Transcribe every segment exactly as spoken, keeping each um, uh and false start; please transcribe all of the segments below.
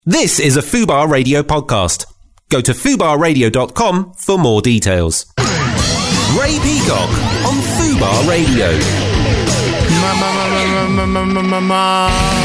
This is a Fubar Radio podcast. Go to fubar radio dot com for more details. Ray Peacock on Fubar Radio. Ma, ma, ma, ma, ma, ma, ma, ma.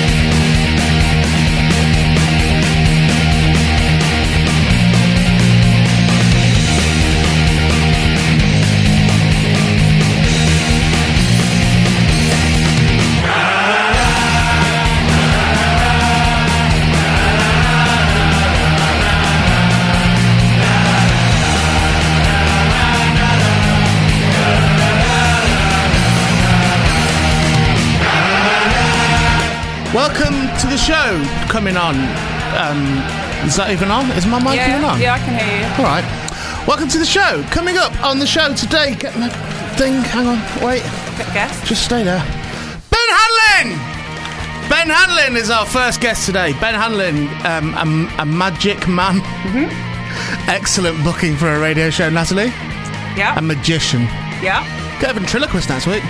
Welcome to the show. Coming on. Um, is that even on? Is my mic yeah, even on? Yeah, I can hear you. All right. Welcome to the show. Coming up on the show today. Get my thing. Hang on. Wait. Good guess. Just stay there. Ben Hanlon! Ben Hanlon is our first guest today. Ben Hanlon, um, a, a magic man. Mm-hmm. Excellent booking for a radio show, Natalie. Yeah. A magician. Yeah. Get a ventriloquist next week.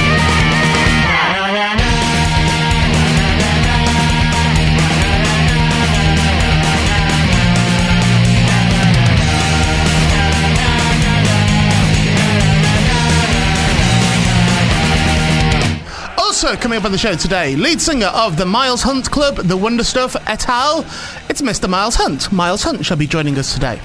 Also coming up on the show today, lead singer of the Miles Hunt Club, The Wonder Stuff et al. It's Mister Miles Hunt. Miles Hunt shall be joining us today.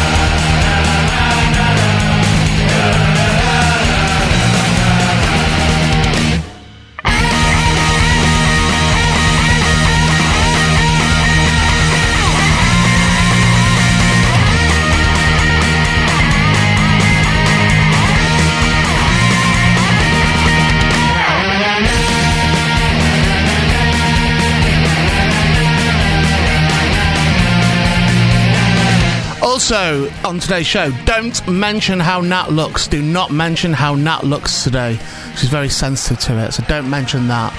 Also, on today's show, don't mention how Nat looks. Do not mention how Nat looks today. She's very sensitive to it, so don't mention that.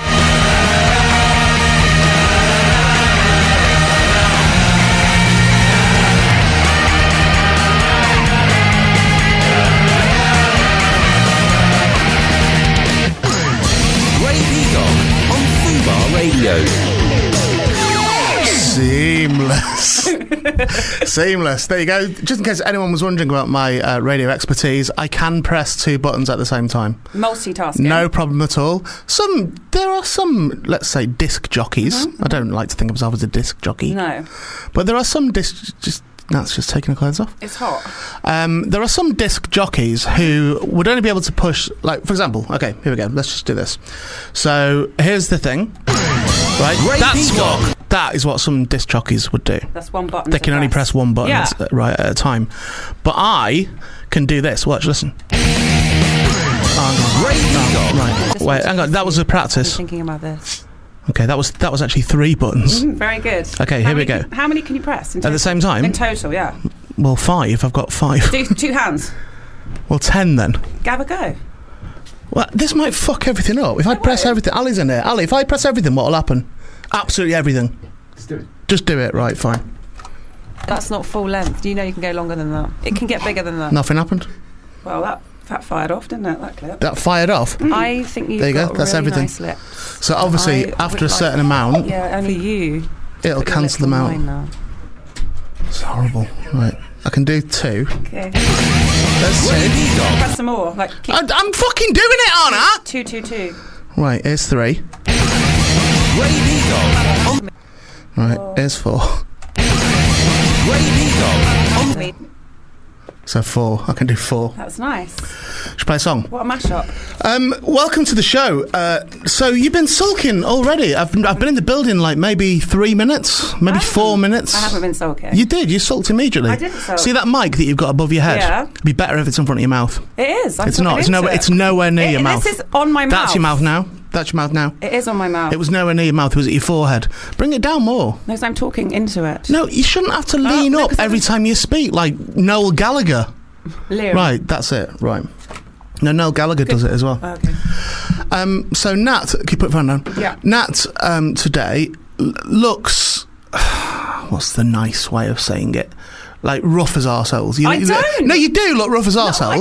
Ray Peacock on Fubar Radio. Seamless. Seamless. There you go. Just in case anyone was wondering about my uh, radio expertise, I can press two buttons at the same time. Multitasking. No problem at all. Some, there are some, let's say, disc jockeys. Mm-hmm. I don't like to think of myself as a disc jockey. No. But there are some disc, just, Nat's just taking her clothes off. It's hot. Um, there are some disc jockeys who would only be able to push, like, for example, okay, here we go. Let's just do this. So, here's the thing. Right? Ray That's Peacock. what, that is what some disc jockeys would do. That's one button. They can only press one button Yeah. at, right at a time. But I can do this. Watch, listen. Oh, Ray Peacock. right. Just Wait, hang on. That was a I'm practice. thinking about this. Okay, that was that was actually three buttons. Mm, very good. Okay, How here we many go. Can, how many can you press in At the total? same time? In total, yeah. Well, five. I've got five. Do two hands. Well, ten then. Have a go. Well, this might fuck everything up. If I No press way. everything... Ali's in here. Ali, if I press everything, what'll happen? Absolutely everything. Let's do it. Just do it. Right, fine. That's not full length. Do you know you can go longer than that? It can get bigger than that. Nothing happened. Well, that, that fired off, didn't it, that clip? That fired off. I think you've There you go, got that's really everything. nice lips. So obviously, I after would a certain like- amount, Yeah, only you. it'll Put your cancel them lips on out. mine now. It's horrible. Right. I can do two. Okay. That's Ray two. Peacock. Press some more. Like keep I, I'm fucking doing it, aren't I? two, two, two. Right, here's three. Ray Peacock on Right, here's four. Ray Peacock on Sweet. So four. I can do four. That's nice. Should we play a song? What a mashup. Um, welcome to the show. Uh, so you've been sulking already. I've been, I've been in the building like maybe three minutes, maybe I four haven't- minutes. I haven't been sulking. You did. You sulked immediately. I didn't sulk. See that mic that you've got above your head? Yeah. It'd be better if it's in front of your mouth. It is. I'm It's talking not. It's into nowhere. it. It's nowhere near It- your mouth. This is on my mouth. That's your mouth now. That's your mouth now. It is on my mouth. It was nowhere near your mouth. It was at your forehead. Bring it down more. No, 'cause I'm talking into it. No, you shouldn't have to lean no, up 'cause I every was- time you speak like Noel Gallagher. Liam. Right, that's it. Right. No, Noel Gallagher does it as well. Okay. Um, so Nat, can you put your phone down? Yeah. Nat um, today l- looks. What's the nice way of saying it? Like rough as arseholes. You, I you- don't. No, you do look rough as No, arseholes. I don't look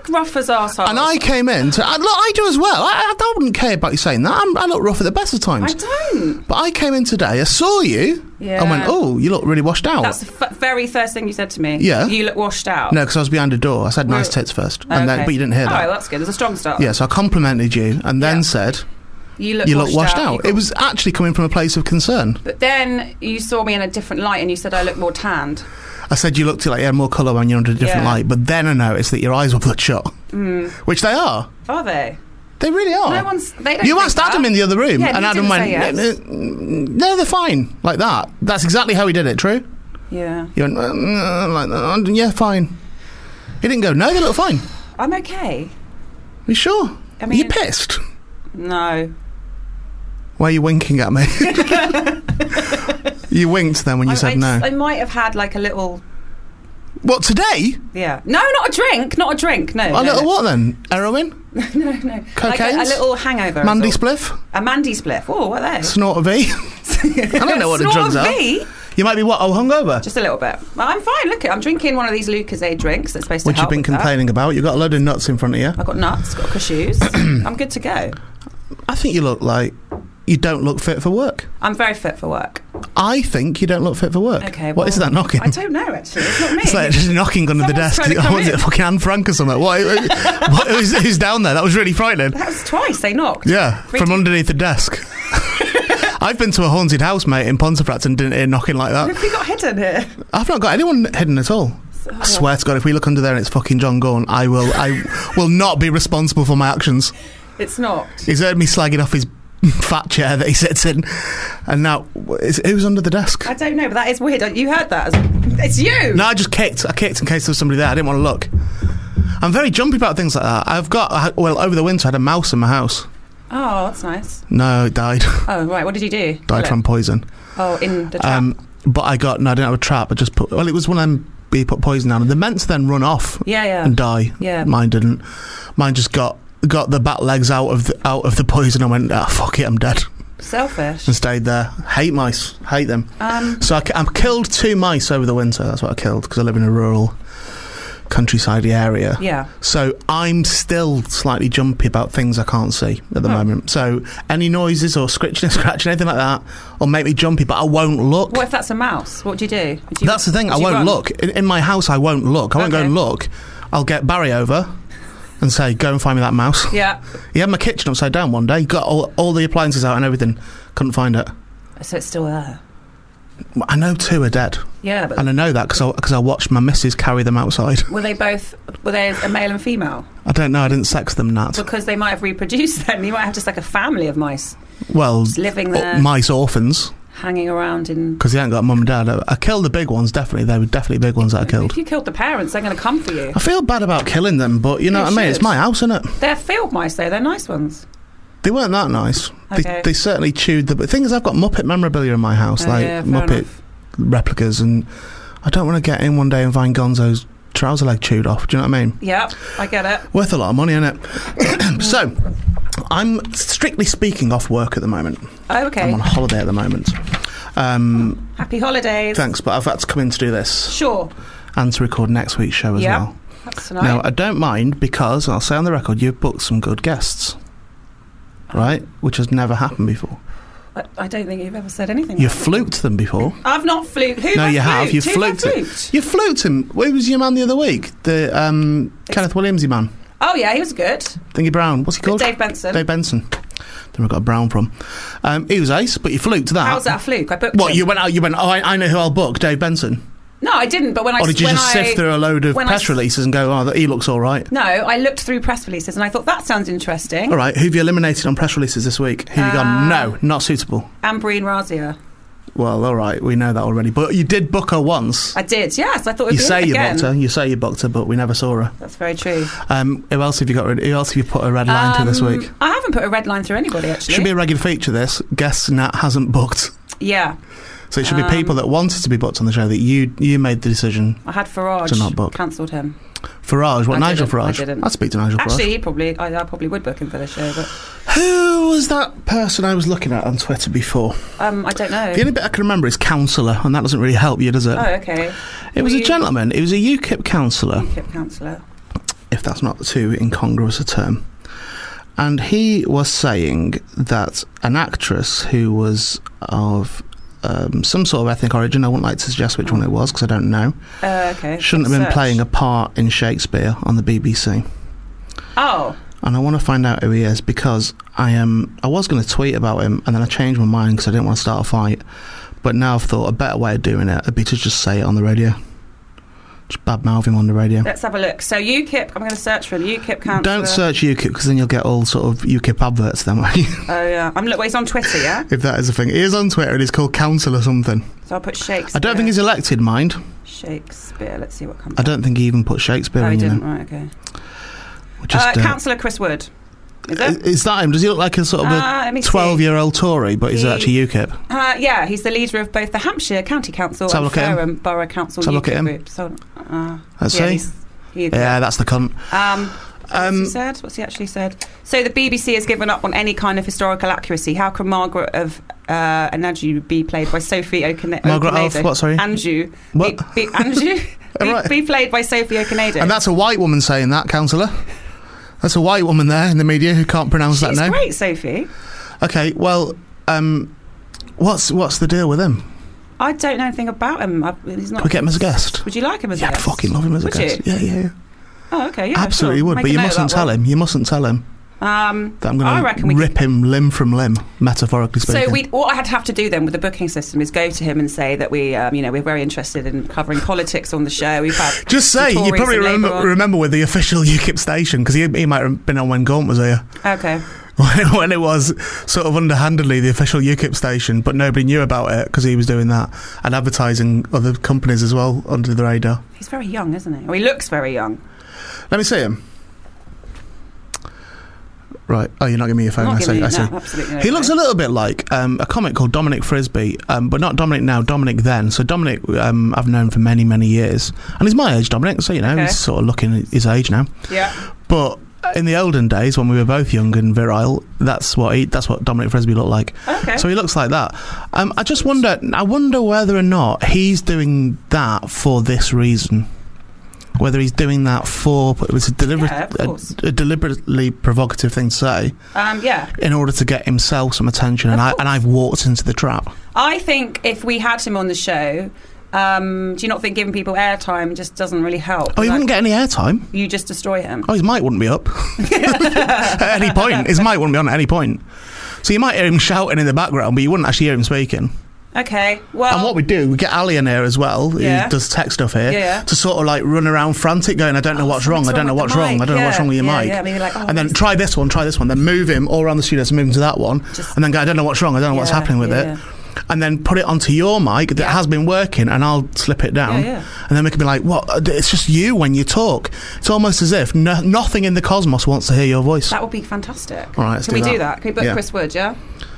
look rough as arseholes. And I came in to... I, look, I do as well. I, I wouldn't care about you saying that. I'm, I look rough at the best of times. I don't. But I came in today, I saw you, Yeah. and went, oh, you look really washed out. That's the f- very first thing you said to me. Yeah. You look washed out. No, because I was behind a door. I said nice Well- tits first, and then, Okay. but you didn't hear All that. right, that's good. There's a strong start. Yeah, so I complimented you, and then Yeah. said, You look you washed look washed out. out. You got- It was actually coming from a place of concern. But then you saw me in a different light and you said I look more tanned. I said you looked like you had more colour when you're under a different Yeah. light, but then I noticed that your eyes were bloodshot, Mm. which they are. Are they? They really are. No one's. They don't You think asked that. Adam in the other room, Yeah, and he Adam didn't went, say yes. "Uh, no, they're fine, like that. That's exactly how he did it, true? Yeah. You went, uh, like that. Yeah, fine. He didn't go, no, they look fine. I'm okay. Are you sure? I mean- Are you pissed? No. Why are you winking at me? You winked then when you I, said I, no. I might have had like a little. What, today? Yeah. No, not a drink. Not a drink. No. A no, little no. what then? Heroin? no, no. Like a, Cocaine? a little hangover. is Mandy all. spliff? A Mandy spliff. Oh, what are they? Snort a V? I don't know what the Snort drugs a are. V? You might be what? Oh, hungover? Just a little bit. Well, I'm fine. Look, I'm drinking one of these Lucozade drinks that's supposed to What help you've been with that. complaining about. You've got a load of nuts in front of you. I've got nuts, got cashews. I'm good to go. I think you look like you don't look fit for work. I'm very fit for work. I think you don't look fit for work. Okay. What well, is that knocking? I don't know, actually. It's not me. It's like just knocking under the Someone's desk. trying to come What is in. it, fucking Anne Frank or something? What, what, who's, who's down there? That was really frightening. That was twice they knocked. Yeah, Three from times. underneath the desk. I've been to a haunted house, mate, in Pontefract and didn't hear knocking like What that. have we got hidden here? I've not got anyone hidden at all. I swear to God, if we look under there and it's fucking John Gorn, I will, I will not be responsible for my actions. It's not. He's heard me slagging off his fat chair that he sits in, and now is, who's under the desk? I don't know, but that is weird. You heard that? It's you. No, I just kicked. I kicked in case there was somebody there. I didn't want to look. I'm very jumpy about things like that. I've got, I- well, over the winter I had a mouse in my house. Oh, that's nice. No, it died. Oh, right. What did you do? died Kill from it? poison. Oh, in the trap. Um, but I got, no, I didn't have a trap. I just put, well, it was one of them, you put poison down, and they're meant to then run off yeah, yeah. and die. Yeah. Mine didn't. Mine just got got the back legs out of the, out of the poison and went, ah, fuck it, I'm dead. Selfish. And stayed there. Hate mice. Hate them. Um, So I, ki- I killed two mice over the winter. That's what I killed, because I live in a rural countryside area. yeah. So I'm still slightly jumpy about things I can't see at the Oh. moment. So any noises or scratching and scratching, anything like that, will make me jumpy, but I won't look. What if that's a mouse? What do you do? Do you- That's the thing. do I you won't run? look. In, in my house, I won't look. I won't go Okay. and look. I'll get Barry over and say, go and find me that mouse. Yeah. He had my kitchen upside down one day. He got all, all the appliances out and everything. Couldn't find it. So it's still there. I know two are dead. Yeah, but And I know that because I, 'cause I watched my missus carry them outside. were they both? Were they a male and female? I don't know. I didn't sex them, Nat. Because they might have reproduced then. You might have just like a family of mice Well, just living o- there, mice orphans. hanging around in. Because they ain't got mum and dad. I, I killed the big ones, definitely. They were definitely big ones that I killed. If you killed the parents, they're going to come for you. I feel bad about killing them, but you know You what I mean? should. It's my house, isn't it? They're field mice, though. They're nice ones. They weren't that nice. Okay. They, they certainly chewed the... The thing is, I've got Muppet memorabilia in my house, Oh, like yeah, fair Muppet enough. replicas, and I don't want to get in one day and find Gonzo's trouser leg chewed off. Do you know what I mean? Yep, I get it. Worth a lot of money, isn't it? So, I'm strictly speaking off work at the moment. Oh, okay. I'm on holiday at the moment. Um, Happy holidays. thanks, but I've had to come in to do this Sure. and to record next week's show as Yeah. well. That's tonight. Now, I don't mind because, I'll say on the record, you've booked some good guests. Right? Which has never happened before. I, I don't think you've ever said anything. You like that. fluked them before. I've not fluked. Who No, have I you have. fluked? You Who have I fluked it. fluked? You fluked him. Where was your man the other week? The um, Kenneth Williamsy man. Oh, yeah, he was good. Thingy Brown. What's he called? Dave Benson. Dave Benson. Don't know where I got a Brown from. Um, he was ace, but you fluked that. How's that a fluke? I booked What, him. you went out, you went, oh, I, I know who I'll book, Dave Benson. No, I didn't, but when I... Or did you when just I, sift through a load of when I press s- releases and go, oh, that he looks all right? No, I looked through press releases and I thought, that sounds interesting. All right, who have you eliminated on press releases this week? Who have you gone, Uh, no, not suitable? Amberine Razia. Well, all right, we know that already. But you did book her once. I did, yes. I thought it would You be say in you again. booked her. You say you booked her, but we never saw her. That's very true. Um, who else have you got? Rid- who else have you put a red line to this Um, week? I haven't put a red line through anybody, actually. Should be a regular feature. This guests Nat hasn't booked, Yeah. so it should Um, be people that wanted to be booked on the show that you you made the decision. I had Farage. To not book. Cancelled him. Farage, what I Nigel didn't, I Farage? didn't. I'd speak to Nigel Actually, Farage. he probably... I, I probably would book him for this show, but... Who was that person I was looking at on Twitter before? Um, I don't know. The only bit I can remember is councillor, and that doesn't really help you, does it? Oh, okay. It was Were a you- gentleman. It was a UKIP councillor. UKIP councillor. if that's not too incongruous a term. And he was saying that an actress who was of um, some sort of ethnic origin, I wouldn't like to suggest which one it was because I don't know, Uh, okay. shouldn't have been Search. playing a part in Shakespeare on the B B C. Oh. And I want to find out who he is because I um, I was going to tweet about him and then I changed my mind because I didn't want to start a fight. But now I've thought a better way of doing it would be to just say it on the radio. Just badmouth him on the radio. Let's have a look. So UKIP, I'm going to search for him. UKIP councillor. Don't search UKIP because then you'll get all sort of UKIP adverts then, won't you? Oh, yeah. I'm look. Well, he's on Twitter, yeah? If that is a thing. He is on Twitter and he's called Councillor something. So I'll put Shakespeare. I don't think he's elected, mind. Shakespeare. Let's see what comes I up. don't think he even put Shakespeare Oh, he in, you didn't. know. Right, okay. Just, uh, uh, Councillor Chris Wood. Is it? Is that him? Does he look like a sort of Uh, let me a see. twelve-year-old Tory, but he's He- actually UKIP? Uh, yeah, he's the leader of both the Hampshire County Council Let's have a and look at him. Fareham Borough Council Let's have a look UKIP at him. group. So, uh, Let's yeah, see. he's- he- Yeah, that's the cunt. Um, what's Um, he said? What's he actually said? So the B B C has given up on any kind of historical accuracy. How can Margaret of uh, Anjou be played by Sophie Okene- Margaret Okonedo? of what, sorry? Anjou. What? Be, be, Anjou? be, Right. be played by Sophie Okonedo. And that's a white woman saying that, Councillor. That's a white woman there in the media who can't pronounce She's that name. great, Sophie. Okay, well, um, what's what's the deal with him? I don't know anything about him. I, he's not. Can we get him as a guest? Would you like him as Yeah, a I'd guest? fucking love him as Would a guest. you? Yeah, yeah, yeah. Oh, okay. Yeah, Absolutely sure. would, Make but a you note of mustn't that tell one. him. You mustn't tell him Um, that I'm I going reckon to we rip him limb from limb, metaphorically speaking. So we, what I'd have to do then with the booking system is go to him and say that we, um, you know, we're very interested in covering politics on the show. We've had Just say, the you Tories probably and Labour remember, on. remember with the official UKIP station, because he, he might have been on when Gaunt was here. Okay. When, when it was sort of underhandedly the official UKIP station, but nobody knew about it because he was doing that and advertising other companies as well under the radar. He's very young, isn't he? Or he looks very young. Let me see him. Right. Oh, you're not giving me your phone. Not I giving see. you- I see. no, absolutely no He looks a way. little bit like um, a comic called Dominic Frisby, um, but not Dominic now, Dominic then. So Dominic, um, I've known for many, many years, and he's my age, Dominic. So you know, Okay. he's sort of looking at his age now. Yeah. But in the olden days, when we were both young and virile, that's what he, that's what Dominic Frisby looked like. Okay. So he looks like that. Um, I just wonder. I wonder whether or not he's doing that for this reason. Whether he's doing that for it was a, deliberate, Yeah, of a, course. a deliberately provocative thing to say Um, yeah. in order to get himself some attention, and Of I course. and I've walked into the trap. I think if we had him on the show, um, do you not think giving people airtime just doesn't really help? Oh, he Like, wouldn't get any airtime. You just destroy him. Oh, his mic wouldn't be up at any point. His mic wouldn't be on at any point. So you might hear him shouting in the background, but you wouldn't actually hear him speaking. Okay. Well. And what we do, we get Ali in here as well, Yeah. who does tech stuff here, Yeah, yeah. to sort of like run around frantic, going, I don't know Oh, what's wrong, I something's don't know wrong with what's the wrong, I mic. don't know what's Yeah, wrong with your yeah, mic. yeah, maybe like, oh, and then it's- try this one, try this one, then move him all around the studio, so move him to that one, Just- and then go, I don't know what's wrong, I don't know what's Yeah, happening with yeah, it. yeah. And then put it onto your mic that Yeah. has been working, and I'll slip it down. Yeah, yeah. And then we can be like, what? It's just you when you talk. It's almost as if no, nothing in the cosmos wants to hear your voice. That would be fantastic. All right, let's Can do we do that. that? Can we book Yeah. Chris Wood, yeah?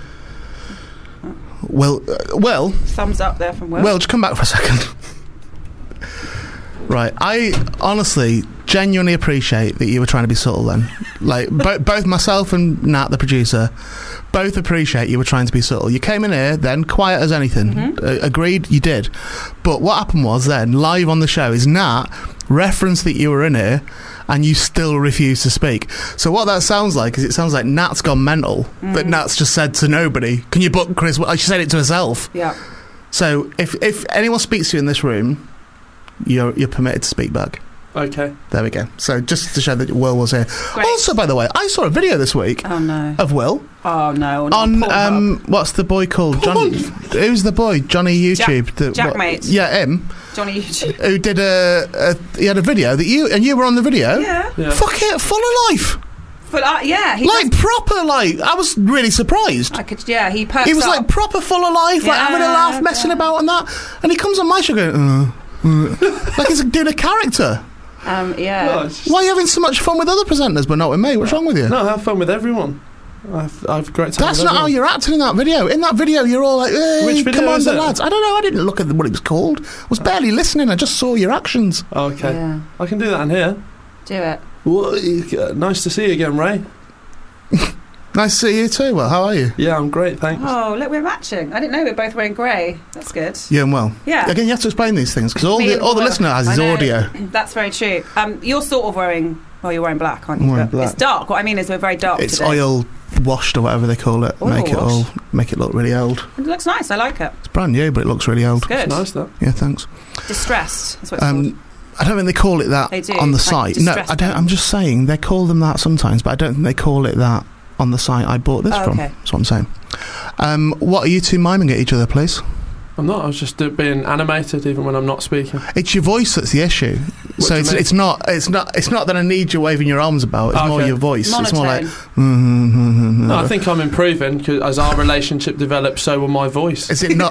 Well, uh, well, Thumbs up there from Will. Well, just come back for a second. Right, I honestly, genuinely appreciate that you were trying to be subtle then. Like, bo- both myself and Nat, the producer, both appreciate you were trying to be subtle. You came in here then, quiet as anything. Mm-hmm. Uh, agreed, you did. But what happened was then, live on the show, is Nat referenced that you were in here and you still refused to speak. So what that sounds like is it sounds like Nat's gone mental, Mm. that Nat's just said to nobody, can you book Chris? Well, she said it to herself. Yeah. So if if anyone speaks to you in this room, you're you're permitted to speak back. Okay. There we go. So just to show that Will was here. Great. Also, by the way, I saw a video this week Oh, no. of Will Oh, no. Not on Pornhub. um what's the boy called? John, who's the boy? Johnny YouTube. the, Jackmate. Yeah, him. Johnny YouTube. Who did a, a he had a video that you and you were on the video. Yeah. Yeah. Fuck it, full of life. But, uh, yeah, he Like does- proper like. I was really surprised. I could, yeah, he perks He was up. like proper full of life, like having a Yeah, laugh, messing yeah. about and that. And he comes on my show going, uh, uh, like he's doing a character. Um, yeah. No, it's just, Why are you having so much fun with other presenters but not with me? What's wrong with you? no, have fun with everyone. I've, I've great time. That's with not how everyone. you're acting in that video. In that video, you're all like, hey, Which video come on, is the it? lads. I don't know. I didn't look at what it was called. I was barely listening. I just saw your actions. Oh, okay. Yeah. I can do that in here. Do it. Well, you- uh, nice to see you again, Ray. Nice to see you too, Will. How are you? Yeah, I'm great, thanks. Oh, look, we're matching. I didn't know we were both wearing grey. That's good. Yeah, and Will. Yeah. Again, you have to explain these things because all Me the and all the Will. listener has I is know. audio. That's very true. Um, you're sort of wearing... Well, you're wearing black, aren't you? I'm wearing But black. It's dark. What I mean is we're very dark It's today. oil washed or whatever they call it. Oil make it all wash? make it look really old. It looks nice. I like it. It's brand new, but it looks really old. It's good. It's nice, though. Yeah, thanks. Distressed. That's what it's called. Um, I don't think they call it that They do, on the like site. No, distressed I don't. I'm just saying they call them that sometimes, but I don't think they call it that on the site I bought this Oh, from. okay. That's what I'm saying. Um, what are you two miming at each other, please? I'm not. I was just uh, being animated even when I'm not speaking. It's your voice that's the issue. What so do you it's mean? it's not it's not it's not that I need you waving your arms about. It's Okay. more your voice. It's more like. Monotone. No, I think I'm improving because as our relationship develops, so will my voice. Is it not?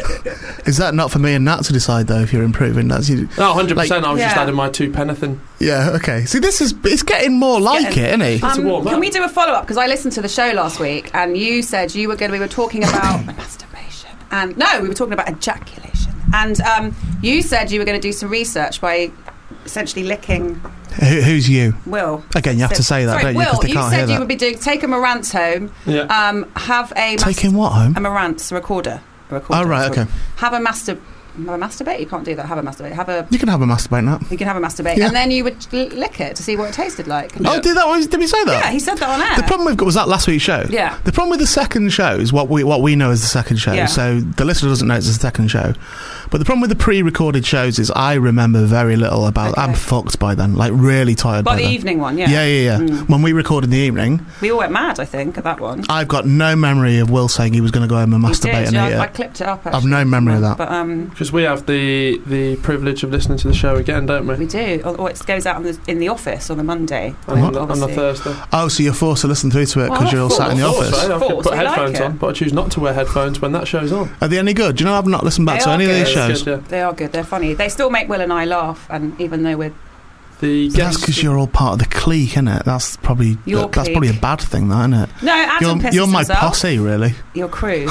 Is that not for me and Nat to decide though? If you're improving, that's you. No, one hundred percent. I was just Yeah. adding my two pennething. Yeah. Okay. See, this is it's getting more like getting- it, isn't it? It's a Um, warm can up. we do a follow up? Because I listened to the show last week, and you said you were going to. We were talking about masturbation, and no, we were talking about ejaculation, and um, you said you were going to do some research by essentially licking Who, who's you? Will. Again, you have to say that, Sorry, don't you? Will, Because they you can't said hear you that. would be doing take a Marantz home, Yeah. um, have a mas- Taking what home? a Marantz recorder. A recorder Oh right. that's what- Okay. Have a master. Have a masturbate? You can't do that. Have a masturbate. Have a. You can have a masturbate now. You can have a masturbate, Yeah. and then you would l- lick it to see what it tasted like. Yeah. Oh, did that? Did we say that? Yeah, he said that on air. The problem we've got was that last week's show. Yeah. The problem with the second show is what we what we know as the second show. Yeah. So the listener doesn't know it's the second show. But the problem with the pre-recorded shows is I remember very little about. Okay. I'm fucked by then, like really tired By by the then. evening one, yeah. Yeah, yeah, yeah. Mm. When we recorded in the evening, We all went mad, I think, at that one. I've got no memory of Will saying he was going to go home and He masturbate did, and yeah, eat I, I it. clipped it up. I've Actually, no memory of that. But um, Because we have the the privilege of listening to the show again, don't we? we do. Or, or it goes out on the, in the office on the Monday. And on, What? on a Obviously. Thursday. Oh, so you're forced to listen through to it Well, because you're all not sat in the forced. office. I could Forced, put we like headphones it. on, but I choose not to wear headphones when that show's on. Are they any good? Do you know I've not listened back They to are any of good. these It's shows? Good, yeah. They are good. They're funny. They still make Will and I laugh, and even though we're The That's guests- because you're all part of the clique, isn't it? That's probably Your that's probably a clique. bad thing, that, isn't it? no, Adam You're, pisses you're my himself. posse, really. Your crew.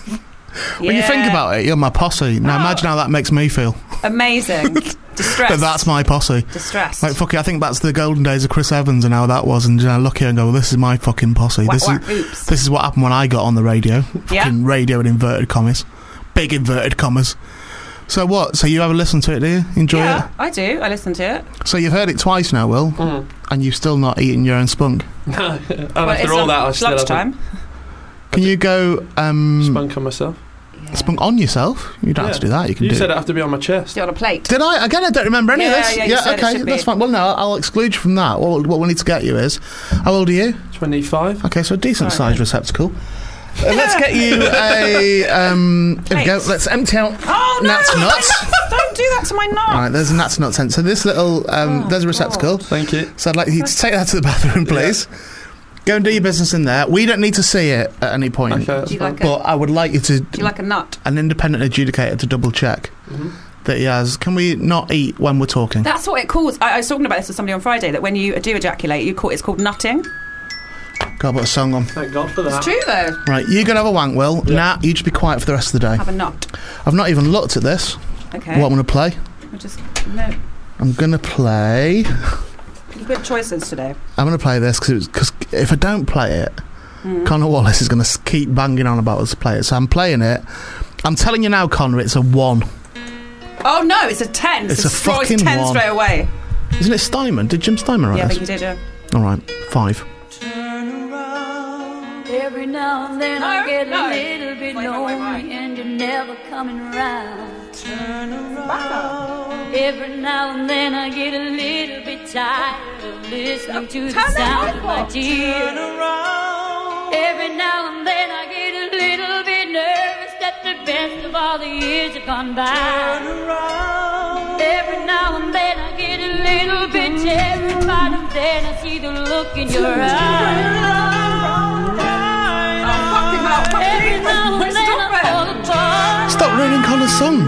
When you think about it, you're my posse. Now Oh. imagine how that makes me feel. amazing, distressed. But that's my posse. distressed. Like, fuck it, I think that's the golden days of Chris Evans and how that was. And you know, I look here and go, well, this is my fucking posse. Whack, this whack, is oops. this is what happened when I got on the radio. Yeah. Fucking radio in inverted commas. Big inverted commas. So what? So you ever listen to it, do you? Enjoy yeah, I do. I listen to it. it? So you've heard it twice now, Will, Mm. and you've still not eaten your own spunk. and Well, after it's all lun- that, I still haven't lunchtime. Can you go um, spunk on myself. Yeah. spunk on yourself? You don't have to Yeah. do that. You can You do said it. it have to be on my chest. Do it on a plate. Did I? Again, I don't remember any Yeah, of this. yeah, you said it okay, should that's be. fine. Well, no, I'll, I'll exclude you from that. What, what we need to get you is, how old are you? twenty-five. Okay, so a decent Right, sized yeah. receptacle. Uh, let's get you a. Um, here we go. Plate. Let's empty out Oh no! Nat's nuts. Don't do that to my nut. All right, there's a Nat's nuts. Then. So this little, um, Oh, there's a receptacle. Thank you. So I'd like you to take that to the bathroom, please. Go and do your business in there. We don't need to see it at any point. Okay, that's Do you fine. like a- But I would like you to Do you like a nut? an independent adjudicator to double check Mhm. that he has. Can we not eat when we're talking? That's what it calls. I, I was talking about this with somebody on Friday. That when you do ejaculate, you call it's called nutting. Got to put a song on. Thank God for that. It's true though. Right, you go and have a wank, Will. Yeah. Nat, you just be quiet for the rest of the day. Have a nut. I've not even looked at this. Okay. What I'm going to play. We'll just no. I'm going to play. Good choices today. I'm going to play this because if I don't play it, Mm. Connor Wallace is going to keep banging on about us to play it. So I'm playing it. I'm telling you now, Connor, it's a one. Oh no, it's a ten. It's so a destroys fucking ten one. straight away. Isn't it Steinman? Did Jim Steinman write Yeah, I this? think you did. Yeah. All right, five. Every now and then I No, get no. a little bit Wait, wait, wait, lonely wait. and you're never coming around. Turn around. Every now and then I get a little bit tired of listening to the Turn that sound of mic my off. tears. Every now and then I get a little bit nervous that the best of all the years have gone by. Every now and then I get a little bit terrified and then I see the look in your eyes. Fucking hell, fucking Every now and then stop I it. fall apart. Stop ruining Connor's song.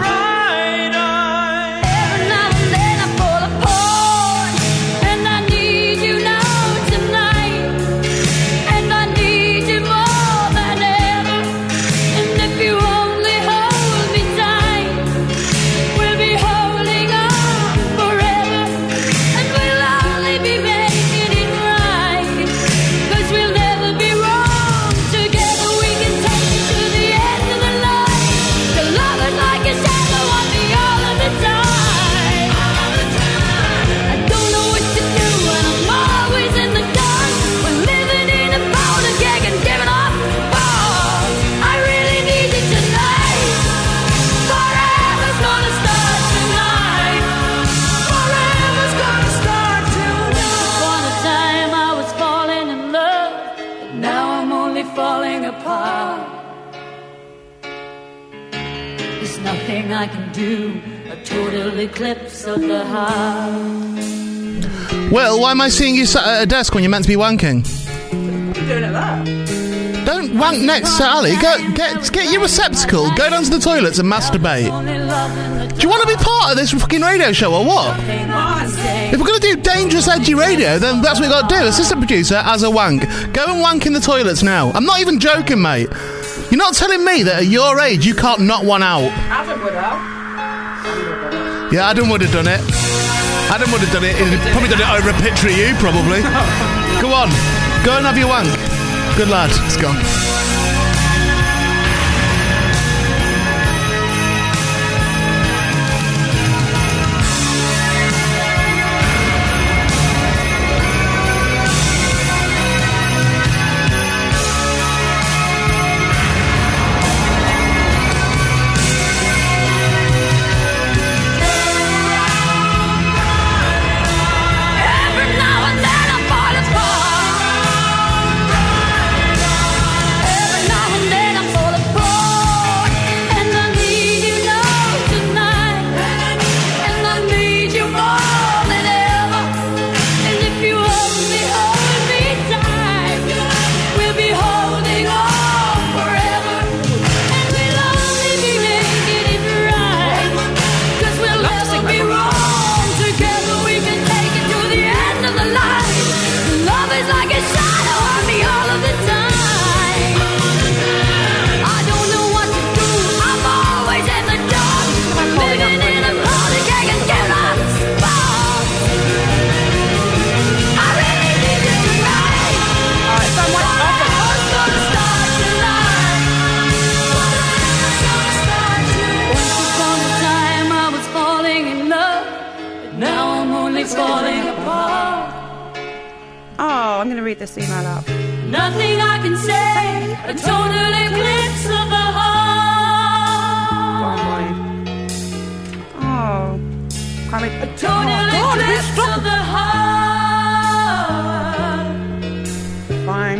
Every now and then I fall apart. And I need you now tonight. And I need you more than ever. And if you only hold me tight, we'll be holding on forever. And we'll only be making it right. 'Cause we'll never be wrong. nothing I can do. A total eclipse of the heart. Will, why am I seeing you sat at a desk when you're meant to be wanking? What are you doing at that? Don't wank next to Ali. Go, get get your receptacle, go down to the toilets and masturbate. Do you want to be part of this fucking radio show or what? If we're going to do dangerous, edgy radio, then that's what we've got to do. Assistant producer as a wank. Go and wank in the toilets now. I'm not even joking, mate. You're not telling me that at your age you can't knock one out. Adam would have. Yeah, Adam would have done it. Adam would have done it. He'd probably done it over a picture of you, probably. Go on. Go and have your wank. Good lad. It's gone. Every now and then I fall apart. Every now and then I fall apart. And I need you now tonight. And I need you more than ever. And if you hold me, hold me tight, we'll be holding on forever. And we'll only be making it right. 'Cause we'll never be wrong. Together we can take it to the end of the line. Love is like a shadow on me all of the time. I don't know what to do. I'm always in the dark. Living in a party cake and get out of spot. I really need you tonight. Alright, so what? Fire's gonna start tonight. Once upon a time I was falling in love, but now I'm only falling apart. Oh, I'm going to read this email out. Nothing I can say, a total eclipse of the heart. Oh. Can't read. A total God, eclipse stop. of the heart. Fine.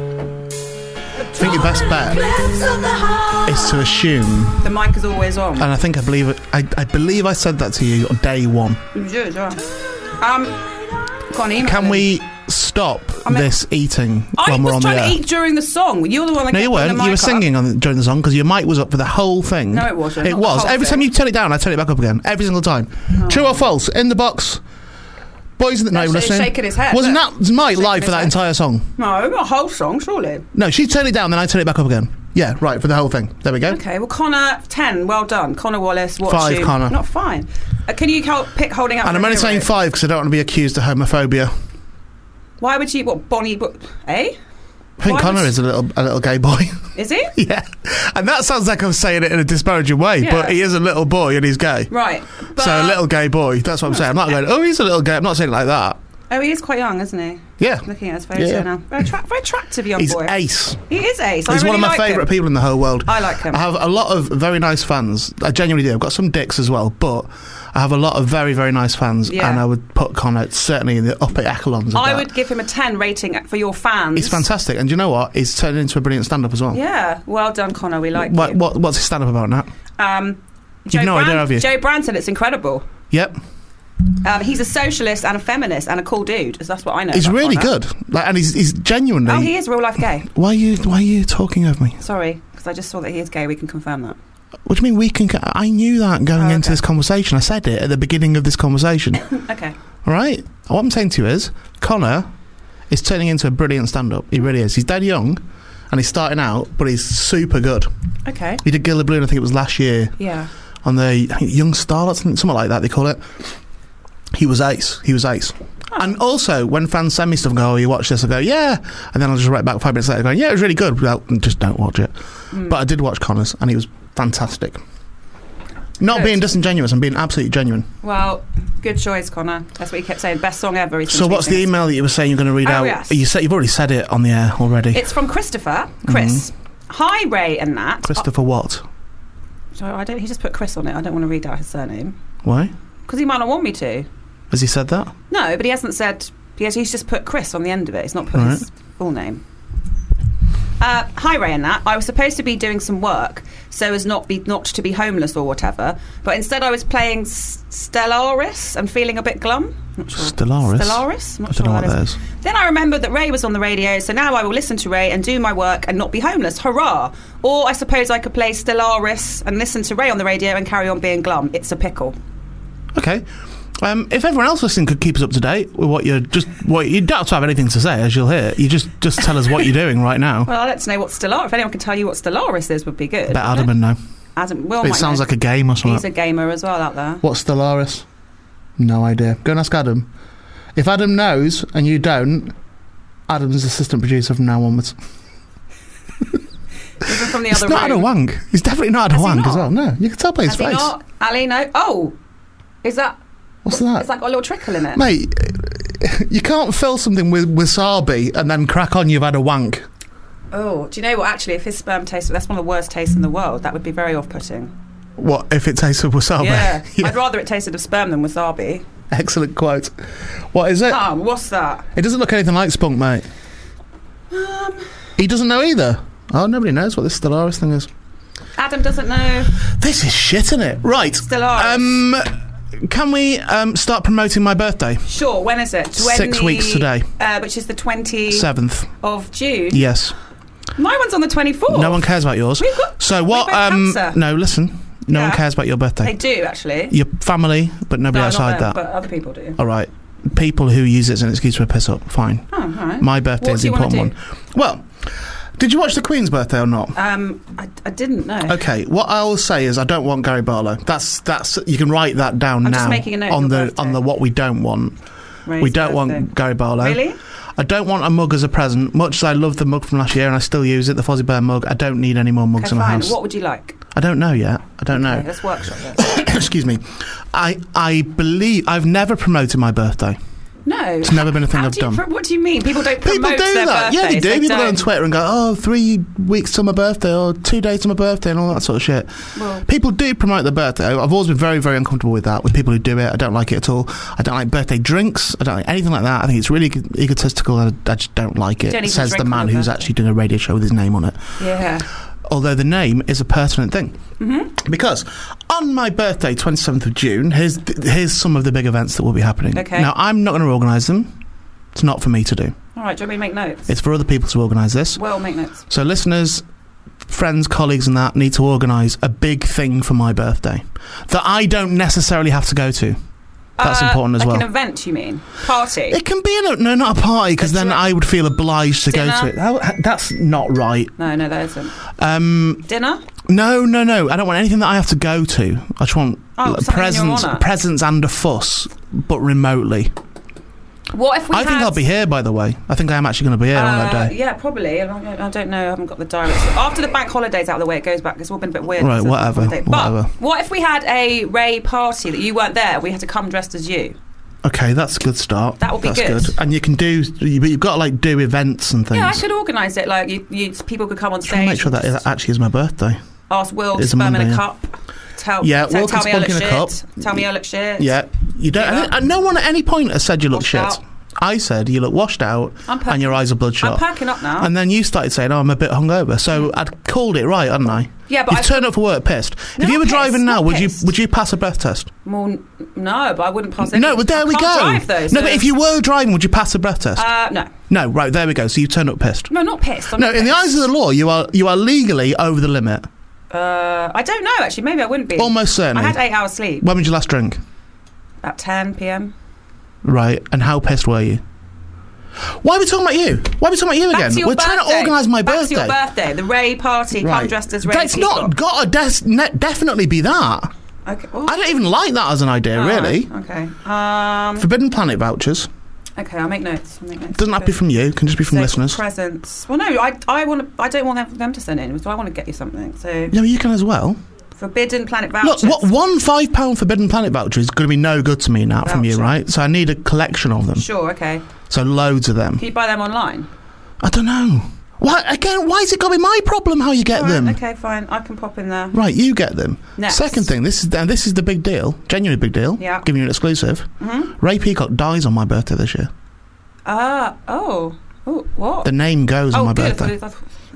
I think your best bet Eclipse of the heart. is to assume, The mic is always on. and I think I believe it. I, I believe I said that to you on day one. You do as well. Um, got an email. Can we stop I mean- this eating I when we're was on the trying air? to eat during the song. You're the one that No, kept you putting weren't. the You were mic up. singing on during the song because your mic was up for the whole thing. No, it wasn't. It Not the was. whole Every time thing. you turn it down, I turn it back up again. Every single time. True or false? In the box. Boys in the no, Actually, listening. shaking his head, Wasn't look. that Mike Shaking live for his that head. entire song? No, not a whole song, surely. No, she turned it down, then I turn it back up again. Yeah, right, for the whole thing. There we go. Okay, well, Connor, ten, well done. Connor Wallace, watch Five, you. Connor. Not fine. Uh, can you help pick holding up And for I'm a only hero? saying five because I don't want to be accused of homophobia. Why would you, what, Bonnie, Bo- eh? I think Why Connor would- is a little a little gay boy. Is he? Yeah. And that sounds like I'm saying it in a disparaging way, Yeah. but he is a little boy and he's gay. Right. But, So a little gay boy, that's what I'm saying. I'm not going, oh, he's a little gay. I'm not saying it like that. Oh, he is quite young, isn't he? Yeah. Looking at his photo Yeah. now. Very, tra- very attractive young He's boy. ace. He is ace. I He's really one of my like favourite him. people in the whole world. I like him. I have a lot of very nice fans. I genuinely do. I've got some dicks as well, but I have a lot of very, very nice fans, Yeah. and I would put Connor certainly in the upper echelons of I that. would give him a ten rating for your fans. He's fantastic, and do you know what? He's turned into a brilliant stand-up as well. Yeah, well done, Connor. We like What, you. what, what's his stand-up about now? Um, Joe no Brand, idea, have you? Joe Brand said it's incredible. Yep. Um, he's a socialist and a feminist and a cool dude. That's what I know. He's about really Connor. good, like, and he's he's genuinely. Oh, he is real life gay. Why are you Why are you talking over me? Sorry, because I just saw that he is gay. We can confirm that. What do you mean we can? I knew that going Oh, into okay. this conversation. I said it at the beginning of this conversation. Okay. All right. What I'm saying to you is, Connor is turning into a brilliant stand-up. He really is. He's dead young, and he's starting out, but he's super good. Okay. He did Gilla Balloon, I think it was last year, Yeah. on the I think Young Starlets, something like that they call it. He was ace. He was ace. Oh. And also, when fans send me stuff and go, oh, you watch this, I go, yeah. And then I'll just write back five minutes later going, yeah, it was really good. Well, just don't watch it. Mm. But I did watch Connor's, and he was fantastic. Not Good. being disingenuous, I'm being absolutely genuine. Well, good choice, Connor. That's what you kept saying. Best song ever. He's been So what's the tweeting. email that you were saying you're going to read Oh, out? yes. You said, you've already said it on the air already. It's from Christopher. Chris. Hi, Ray and Nat. Christopher what? Oh, so I don't. He just put Chris on it. I don't want to read out his surname Why? because he might not want me to. Has he said that? No, but he hasn't said. He has, he's just put Chris on the end of it. He's not put his full name. Uh, hi, Ray and Nat. I was supposed to be doing some work, so as not be not to be homeless or whatever. But instead, I was playing S- Stellaris and feeling a bit glum. Not sure. Stellaris? Stellaris? I'm not I sure don't know what what that that is. is. Then I remembered that Ray was on the radio, so now I will listen to Ray and do my work and not be homeless. Hurrah! Or I suppose I could play Stellaris and listen to Ray on the radio and carry on being glum. It's a pickle. Okay. Um, if everyone else listening could keep us up to date with what you're just what you don't have to have anything to say, as you'll hear. You just just tell us what you're doing right now. Well, let's know what Stellaris. If anyone can tell you what Stellaris is, would be good. Bet Adam would know. Adam, Will It might sounds know. like a game or something. He's a gamer as well out there. What's Stellaris? No idea. Go and ask Adam. If Adam knows and you don't, Adam's assistant producer from now onwards. Even from the He's other not had a room. wank. He's definitely not had a Has he wank as not? well. No, you can tell by his Has he face. not? Ali, no. Oh, is that? What's that? It's like got a little trickle in it. Mate, you can't fill something with wasabi and then crack on you've had a wank. Oh, do you know what? Actually, if his sperm tasted, that's one of the worst tastes in the world. That would be very off-putting. What, if it tastes of wasabi? Yeah. I'd rather it tasted of sperm than wasabi. Excellent quote. What is it? Um, what's that? It doesn't look anything like spunk, mate. Um, He doesn't know either. Oh, nobody knows what this Stellaris thing is. Adam doesn't know. This is shit, isn't it? Right. Stellaris. Um, can we um, start promoting my birthday? Sure. When is it? Six weeks today. Uh, which is the twentieth Seventh. of June. Yes. My one's on the twenty-fourth. No one cares about yours. We've got- so what? we've got Um, cancer. no, listen. No Yeah. one cares about your birthday. They do actually. Your family, but nobody No, outside not them, that. but other people do. All right. People who use it as an excuse for a piss up. Fine. Oh, all right. My birthday What is do the you wanna important one. Well, did you watch the Queen's birthday or not? Um, I, I didn't know. Okay, what I will say is I don't want Gary Barlow. That's that's you can write that down I'm now just making a note of on your the birthday. on the what we don't want. Ray's we don't birthday. want Gary Barlow. Really? I don't want a mug as a present. Much as I love the mug from last year and I still use it, the Fozzie Bear mug. I don't need any more mugs Okay, in my fine. house. What would you like? I don't know yet. I don't Okay, know. let's workshop this. Excuse me. I I believe I've never promoted my birthday. No. It's never been a thing How I've do you done. pro- what do you mean? People don't promote People do their that. Yeah, they birthdays. do. People go on don't. Twitter and go, oh, three weeks to my birthday or two days to my birthday and all that sort of shit. Well- People do promote their birthday. I've always been very, very uncomfortable with that, with people who do it. I don't like it at all. I don't like birthday drinks. I don't like anything like that. I think it's really ego- egotistical and I, I just don't like it, don't even says the drink on man your who's birthday. actually doing a radio show with his name on it. Yeah. Although the name is a pertinent thing. Mm-hmm. Because on my birthday, twenty-seventh of June, here's, here's some of the big events that will be happening. Okay. Now, I'm not going to organise them. It's not for me to do. All right. Do you want me to make notes? It's for other people to organise this. Well, make notes. So listeners, friends, colleagues and that need to organise a big thing for my birthday that I don't necessarily have to go to. That's Uh, important as like well. an event, you mean? Party? It can be a, no, not a party, because A then drink. I would feel obliged to go Dinner? to it. How, that's not right. no, no, that isn't. Um, Dinner? no, no, no. I don't want anything that I have to go to. I just want Oh, like, something in your presents, honour. presents and a fuss, but remotely. What if we I had... think I'll be here, by the way. I think I am actually going to be here on that Uh, day. yeah, probably. I don't, I don't know. I haven't got the diary. After the bank holidays out of the way, it goes back. It's all been a bit weird. Right, because of the whatever, holiday. whatever. But what if we had a Ray party that you weren't there? We had to come dressed as you. Okay, that's a good start. That would be That's good. And you can do, but you've got to like do events and things. Yeah, I could organise it. Like you, you, people could come on Try and stage. make sure that and it actually is my birthday. ask Will to It's a sperm in Monday, a yeah. cup. Tell, Yeah, tell, Will tell can me I look spunk in a shit. cup. Tell me I look shit. Yeah, you don't. Yeah. And, and no one at any point has said you look Washed shit. out. I said you look washed out I'm per- and your eyes are bloodshot. I'm perking up now. And then you started saying, "Oh, I'm a bit hungover." So I'd called it right, hadn't I? Yeah, but You've I- turned up for work pissed. No, if you were not driving pissed, now, not would pissed. you would you pass a breath test? Well, n- no, but I wouldn't pass it. No, but there I we can't go. Drive, though, no, so- but if you were driving, would you pass a breath test? Uh, no. no, right there we go. So you turned up pissed. No, not pissed. I'm No, not in the pissed. eyes of the law, you are you are legally over the limit. Uh, I don't know, actually. Maybe I wouldn't be. Almost certainly. I had eight hours sleep. When would you last drink? About ten p.m. Right, and how pissed were you? Why are we talking about you? Why are we talking about you Back again? to your We're trying to birthday. organise my Back birthday. to your birthday. The Ray party. Come Right. dressed as Ray. That's Peacock. not got to des- ne- definitely be that. Okay. Well, I don't even like that as an idea, all really. right, Okay. Um. Forbidden Planet vouchers. Okay. I'll make notes. I'll make notes. Doesn't have to be from you. Can just be from So, listeners. Presents. Well, no. I. I want to. I don't want them, them to send in. So I want to get you something. So Yeah, but you can as well. Forbidden Planet Look, vouchers. what one five pound Forbidden Planet voucher is going to be no good to me now from you, Voucher. right? So I need a collection of them. Sure. Okay. So loads of them. Can you buy them online? I don't know. Why again? Why is it got to be my problem how you get All right, them? Okay. Fine. I can pop in there. Right, you get them. Next. Second thing, this is and this is the big deal, genuinely big deal. Yeah. Giving you an exclusive. Mm-hmm. Ray Peacock dies on my birthday this year. Ah. Oh. Oh. What? The name goes oh, on my good. birthday. I thought-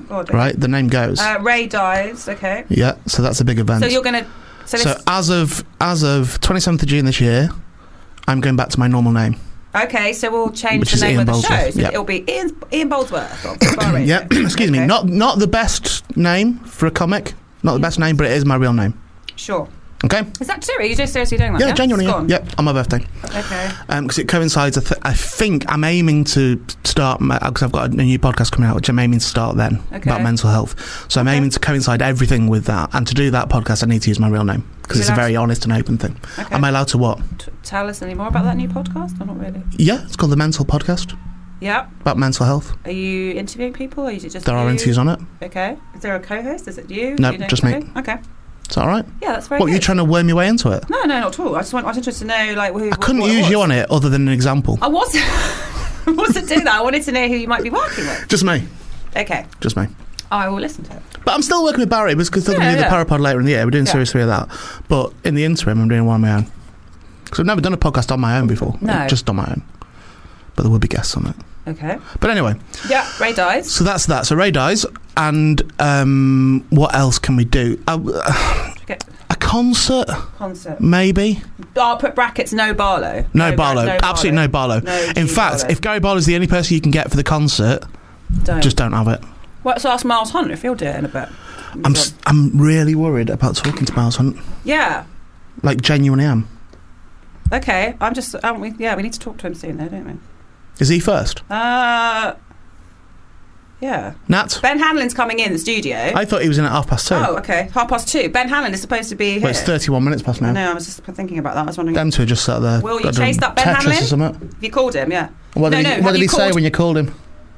God. right? The name goes. Uh, Ray dies. Okay. yeah, so that's a big event. So you're gonna. So, this, So as of as of twenty-seventh of June this year, I'm going back to my normal name. okay. So we'll change Which the is name Ian of the Boldsworth, show. So yep. it'll be Ian Ian Boldsworth. of Football Radio. Yeah, excuse me. Okay. Not not the best name for a comic. Not the best name, but it is my real name. Sure. Okay. Is that true? Are you just seriously doing that? Yeah, Yeah, genuinely. It's Yeah. gone. Yep, on my birthday. Okay. Because it coincides. I, th- I think I'm aiming to start because I've got a new podcast coming out, which I'm aiming to start then Okay. about mental health. So I'm Okay. aiming to coincide everything with that. And to do that podcast, I need to use my real name because You're it's a allowed very to- honest and open thing. Okay. Am I allowed to what? T- tell us any more about that new podcast? Or not really? Yeah, it's called the Mental Podcast Yeah. about mental health. Are you interviewing people? Or is it just There are you? interviews on it. Okay. Is there a co-host? Is it you? No, You doing just me. something? Okay. Is that all right? Yeah, that's very What, good. you trying to worm your way into it? No, no, not at all. I just want. I was interested to know, like, who. I couldn't what it use was. you on it other than an example. I wasn't. I wasn't doing that. I wanted to know who you might be working with. Just me. Okay. Just me. I will listen to it. But I'm still working with Barry because we're still going Yeah, to do the yeah. Parapod later in the year. We're doing Yeah. series three of that. But in the interim, I'm doing one on my own. Because I've never done a podcast on my own before. No. Just on my own. But there will be guests on it. Okay. But anyway, Yeah. Ray dies. so that's that. So Ray dies. And um, what else can we do? Uh, Get a concert, concert. maybe? I'll put brackets. No Barlow. No, bra- Barlow. Absolutely no Barlow. No In G fact, Barlow. if Gary Barlow's the only person you can get for the concert, Don't. just don't have it. Well, so ask Miles Hunt if he'll do it in a bit. I'm s- I'm really worried about talking to Miles Hunt. Yeah. Like, genuinely am. Okay. I'm just. Aren't we? Yeah. We need to talk to him soon, though, don't we? Is he first? Uh. Yeah. Nat? Ben Hanlon's coming in the studio. I thought he was in at half past two. Oh, okay. Half past two. Ben Hanlon is supposed to be here. Well, it's thirty-one minutes past now. No, I was just thinking about that. I was wondering. Them two are just sat there. Will you got chase doing that Ben Tetris Hanlon? or something. Have you called him? Yeah. What did No, he, no, what have did you he say called- when you called him?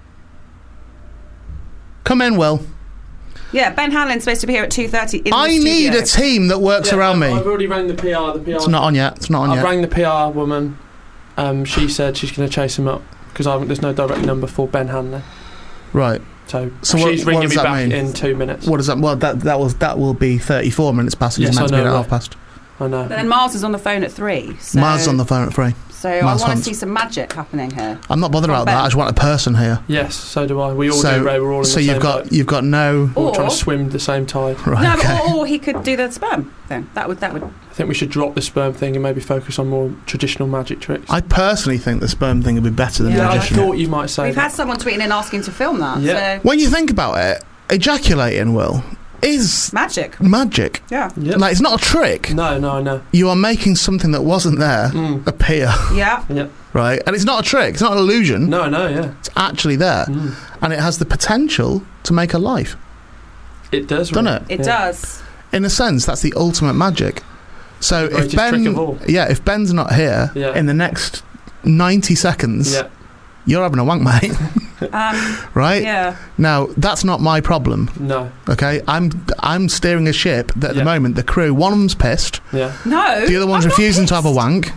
Come in, Will. Yeah. Ben Hanlon's supposed to be here at two thirty. In I the need studio. a team that works Yeah, around I've, me. I've already rang the P R. The P R. It's not on yet. It's not on I've yet. rang the P R woman. Um, she said she's going to chase him up because there's no direct number for Ben Hanlon. Right. So, So she's what- what ringing does me that back mean? in two minutes. What does that? Well, that that was that will be thirty-four minutes past. He's Yes, meant I to be know, at right. half past. I know. But then Miles is on the phone at three. So, Miles is on the phone at three. So I Miles want to Hunt. see some magic happening here. I'm not bothered From about Ben. that. I just want a person here. Yes, so do I. We all so do, Ray. We're all in so the you've same got boat. you've got no. We're all trying Or- to swim the same tide. Right. No, okay. but, or, or he could do the sperm thing. That would that would. I think we should drop the sperm thing and maybe focus on more traditional magic tricks. I personally think the sperm thing would be better than Yeah, the yeah, I magician. thought you might say We've that. had someone tweeting in asking to film that. Yeah. So When you think about it, ejaculating, Will, is magic. magic. Yeah. Yep. Like, it's not a trick. No, no, no. You are making something that wasn't there Mm. appear, Yeah. Yep. right? And it's not a trick. It's not an illusion. No, no, yeah. It's actually there, Mm. and it has the potential to make a life. It does, Doesn't Ray. it? It Yeah. does. In a sense, that's the ultimate magic. So The if greatest trick of Ben, all. yeah, if Ben's not here Yeah. in the next ninety seconds, Yeah. you're having a wank, mate. Um, Right? yeah. Now, that's not my problem. No. Okay, I'm I'm steering a ship that at Yeah. the moment the crew, one of them's pissed, Yeah. No. the other one's I'm not refusing to have a pissed. wank.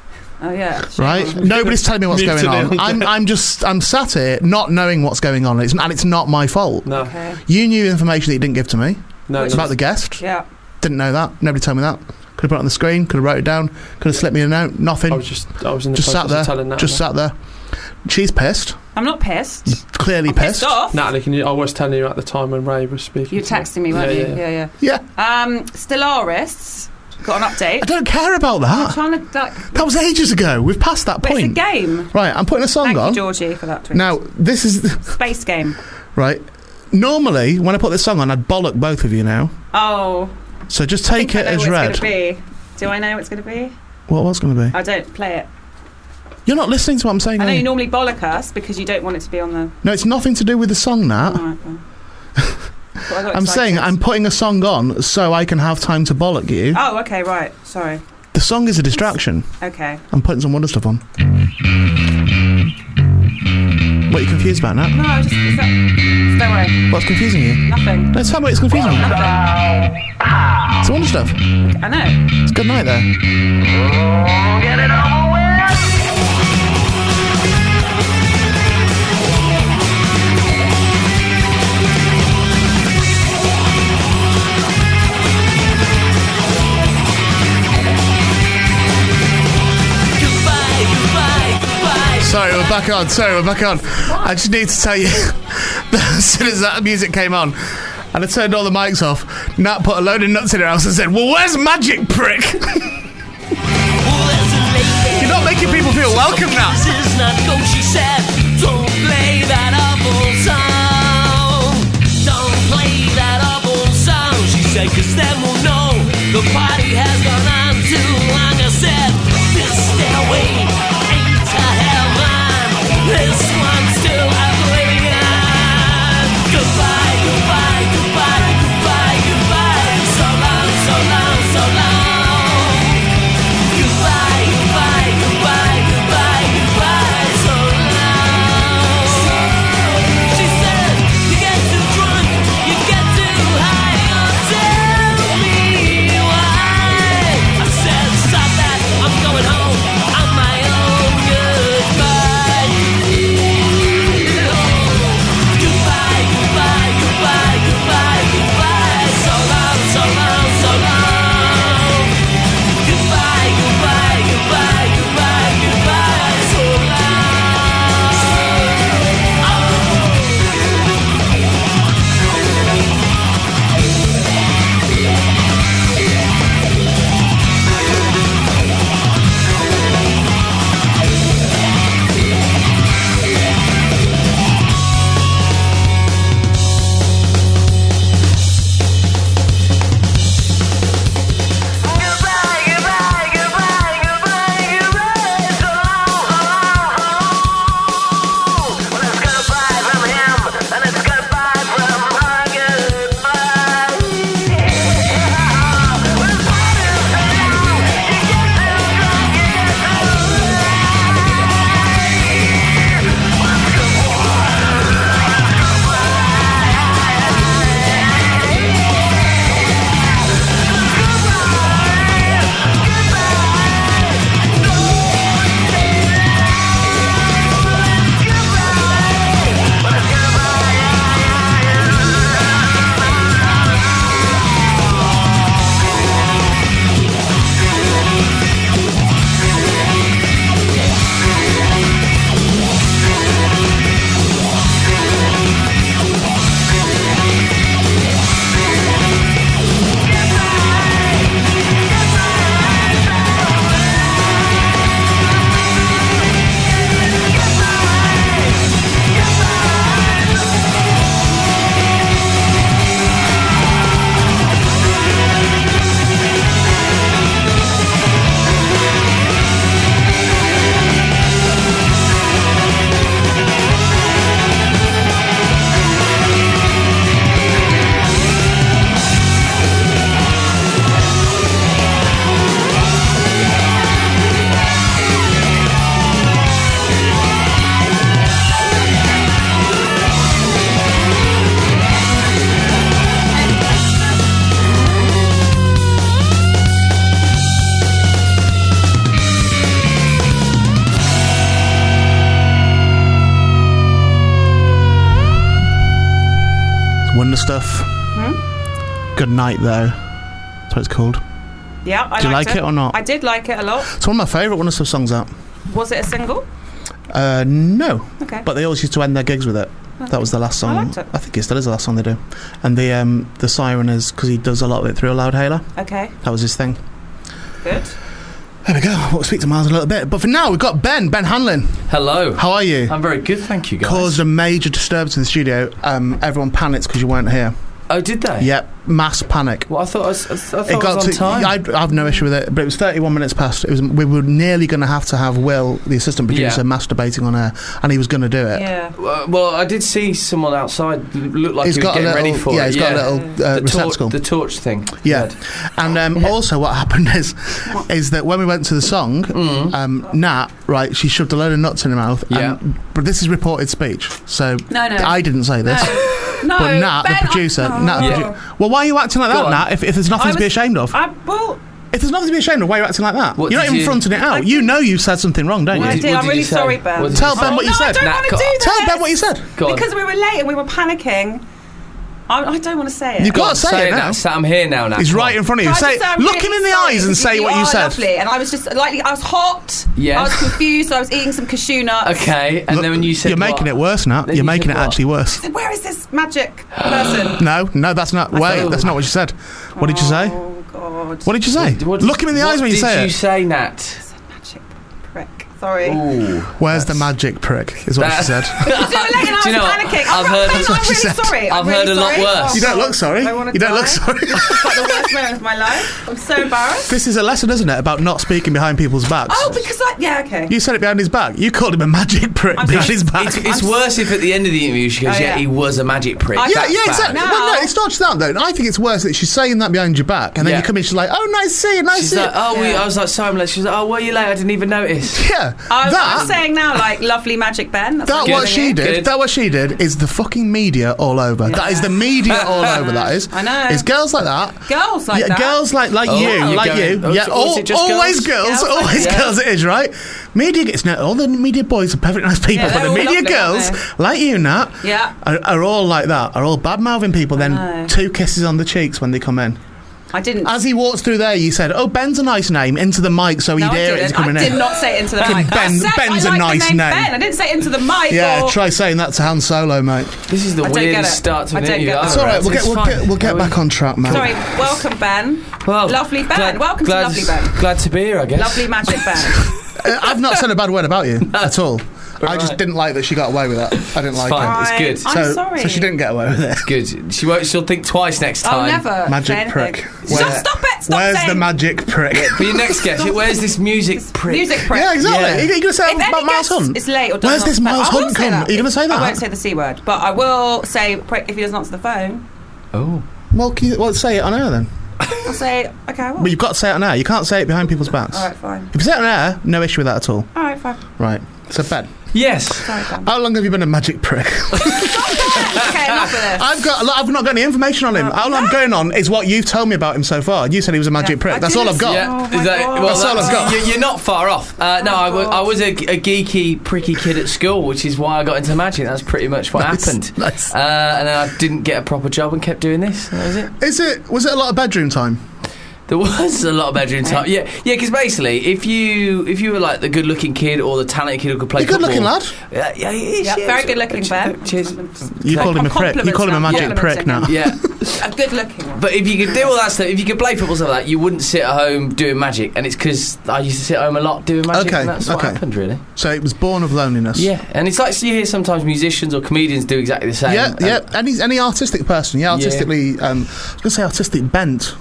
Oh yeah. Right? Nobody's telling me what's Muted going it on. on I'm I'm just I'm sat here not knowing what's going on, it's, and it's not my fault. No. Okay. You knew information that you didn't give to me. No. It's no. about the guest. Yeah. Didn't know that. Nobody told me that. Could have put it on the screen. Could have wrote it down. Could have slipped me a note. Nothing. I was just, I was in the Just sat process there. of telling Natalie. Just sat there. She's pissed. I'm not pissed. Clearly I'm pissed off. Natalie, can you? I was telling you at the time when Ray was speaking. You to me. texting me, weren't yeah, you? Yeah, Yeah, Yeah. yeah. Um, Stellaris got an update. I don't care about I'm that. trying to like. That was ages ago. We've passed that But it's a point. game. Right, I'm putting a song Thank on. you, Georgie, for that tweet. Now, this is Space game. right. Normally, when I put this song on, I'd bollock both of you now. Oh. So just I take think it I know as what read. It's gonna be. Do I know what it's going to be? What was going to be? I don't play it. You're not listening to what I'm saying. I know are you you? normally bollock us because you don't want it to be on the. No, it's nothing to do with the song. That Alright, fine. Well, I got I'm excited. saying I'm putting a song on so I can have time to bollock you. Oh, okay, right. Sorry. The song is a distraction. Okay. I'm putting some wonder stuff on. What are you confused about now? No, I just. Is that, don't worry. What's confusing you? Nothing. No, tell me what's confusing you. Nothing. It's wonder stuff. I know. It's good night there. Sorry, we're back on. Sorry, we're back on. I just need to tell you that as soon as that music came on and I turned all the mics off, Nat put a load of nuts in her house and said, "Well, where's Magic, prick?" You're not making people feel welcome, Nat. This is not gold, she said. Don't play that awful song. Don't play that awful song, she said, 'cause then we'll know the party has gone on too long. I said, this stairway ain't to heaven. This one's still oblivion. Goodbye, goodbye, goodbye, goodbye, goodbye. So long, so long, so long. Goodbye, goodbye, goodbye, goodbye, goodbye, so long. She said, you get too drunk, you get too high. Oh, tell me why. I said, stop that, I'm going home on my own. Goodbye. Goodbye, goodbye, goodbye, goodbye, goodbye. So long, so long, so long. Goodbye, goodbye, goodbye, goodbye, goodbye, so long. Goodbye, goodbye, goodbye, goodbye, goodbye, so long. Well, it's goodbye from him, and it's goodbye from her. Goodbye. Well, it's party's so long, you get too drunk, you get too Wonder Stuff. Good Night, though. That's what it's called. Yeah, I Do you liked like it or not? I did like it a lot. It's one of my favourite Wonder Stuff songs out. Was it a single? Uh, no. Okay. But they always used to end their gigs with it. That was the last song. I liked it. I think it still is the last song they do. And the um, the siren is because he does a lot of it through a loud hailer. Okay, That was his thing. good. There we go. We'll speak to Miles in a little bit. But for now, we've got Ben. Ben Hanlon. Hello. How are you? I'm very good, thank you, guys. Caused a major disturbance in the studio. Um, everyone panicked because you weren't here. Oh, did they? Yep, mass panic. Well, I thought I was, I thought It I got was on to. time. I, I have no issue with it, but it was thirty-one minutes past. It was. We were nearly going to have to have Will, the assistant producer, Yeah. masturbating on air, and he was going to do it. Yeah. Uh, well, I did see someone outside look like He's he was got a getting little. ready for yeah, it. he's got a little uh, the, receptacle. tor- the torch thing. Yeah, Red. and um, also what happened is, is that when we went to the song, Mm. um, Nat, right, she shoved a load of nuts in her mouth. Yeah. And, but this is reported speech, so No, no. I didn't say this. No, But Nat, Ben, the producer, I, Nat, the Yeah. produ- well, why are you acting like Go that, on. Nat? If, if there's nothing I to be was- ashamed of, I, well, if there's nothing to be ashamed of, why are you acting like that? What You're not did even you- fronting it out. I- You know you said something wrong, don't What I you? did- did. what I'm did really you say? sorry, Ben. What did Tell you Ben say? what you no, said. I don't Nat, want to go- do this. Tell Ben what you said. Go on. Because we were late and we were panicking. I, I don't want to say it. You've got to say, Say it now. that. Sam, I'm here now. Nat. He's Come right on. in front of you. Can I Say, just say I'm look really him in the sorry eyes and because say you what you are said. Lovely. And I was just like, I was hot. Yeah. I was confused. So I was eating some cashew nuts. Okay, and Look, then when you said you're making what? it worse now. Then You're you making said it what? actually worse. Where is this magic person? No, no, that's not. Wait, thought- that's not what you said. What did you say? Oh God. What did you say? What- what- Look him in the eyes when you say What did you it. say, Nat? It's a magic prick. Sorry. Ooh. Where's the magic prick? Is what she said. Do you know, I Do you know was what? panicking. I've I'm, heard- I'm, that's I'm what she really said. sorry. I'm I've really heard a lot sorry. worse. You don't look sorry. I wanna You don't die. look sorry. It's like the worst moment of my life. I'm so embarrassed. This is a lesson, isn't it, about not speaking behind people's backs? Oh, because I yeah okay. You said it behind his back. You called him a magic prick I'm behind sorry. his back. It's, it's I'm worse if at the end of the interview she goes, Oh, yeah, yeah. he was a magic prick. I- yeah, That's yeah, bad. exactly. Now- Well, no, it's not just that, though. I think it's worse that she's saying that behind your back, and then Yeah. you come in, she's like, "Oh, nice to see you, nice to She's see you." like, oh, we, Yeah. I was like, sorry, I'm late. She's like, oh, were you late? I didn't even notice. yeah, I'm, that. I'm saying now, like, lovely magic Ben. That's That I'm what calling she you. did. Good. That what she did is the fucking media all over. That is the media all over. That is. I know. It's girls like that. Girls like yeah, that. girls like like Oh, you, you're like going- you. oh, yeah, so- all, is it just always girls? girls, Girls like- always yeah. girls. It is right. Media gets no. All the media boys are perfectly nice people, Yeah, but they're the all media lovely, aren't girls, like you, Nat, Yeah. are, are all like that. Are all bad mouthing people. Then know. two kisses on the cheeks when they come in. I didn't. As he walks through there, you said, "Oh, Ben's a nice name," into the mic so he'd no, I hear it as didn't. coming I in. did not say it into the Fucking mic. I Ben- said Ben's I a like nice the name, name. Ben. I didn't say it into the mic. Yeah, or... try saying that to Han Solo, mate. This is the I don't get weirdest it. start to I an don't interview get it. I've It's ever all right. had. We'll get It's we'll fine. get we'll get Are we- back on track, man. Sorry, welcome Ben. Well, Lovely Ben. glad- Welcome glad, to Lovely Ben. Glad to be here, I guess. Lovely magic Ben. Uh, I've not said a bad word about you at all. I just Right. didn't like that she got away with that. I didn't like fine. it. It's I- good. I'm So, sorry. so she didn't get away with it. Good. She won't. She'll think twice next time. I'll never. Magic say anything. prick. Stop, Where- stop it. Stop Where's saying the magic prick? For your next guest, where's this music prick? music prick. Yeah, exactly. Yeah. Are you going to say If about any Miles guest Hunt? is late or does Where's not this answer- Miles I will Hunt say come? that. Are you going to say that? I won't say the C word, but I will say prick if he doesn't answer the phone. Oh. Well, can you, well, say it on air then. I'll say, okay, I will. But you've got to say it on air. You can't say it behind people's backs. All right, fine. If you say it on air, no issue with that at all. All right, fine. Right. So, Ben, Yes. Sorry, Ben. how long have you been a magic prick? Okay, enough of this. I've got. I've not got any information on him. All I'm going on is what you've told me about him so far. You said he was a magic Yeah. prick. I That's all didn't I've got. say- Yeah, Oh is my that, God. well, That's all I've got. you- You're not far off. Uh, no, Oh, I, wa- I God. was a, a geeky, pricky kid at school, which is why I got into magic. That's pretty much what Nice, happened. nice. Uh, and then I didn't get a proper job and kept doing this. That was it. Is it? Was it a lot of bedroom time? There was a lot of bedroom time. Yeah, yeah. Because basically, if you if you were like the good-looking kid or the talented kid who could play You're a good-looking football- lad. Yeah, yeah, he is, Yeah, yeah. very good looking, Ben. Cheers. You called him a prick. You called him a Compliments magic now. prick now. Yeah. A good looking one. But if you could do all that stuff, if you could play football stuff like that, you wouldn't sit at home doing magic. And it's because I used to sit at home a lot doing magic, Okay, and that's what okay. happened, really. So it was born of loneliness. Yeah, and it's like so you hear sometimes musicians or comedians do exactly the same. Yeah, and- yeah. Any any artistic person, yeah, artistically. Um, I was going to say artistic bent.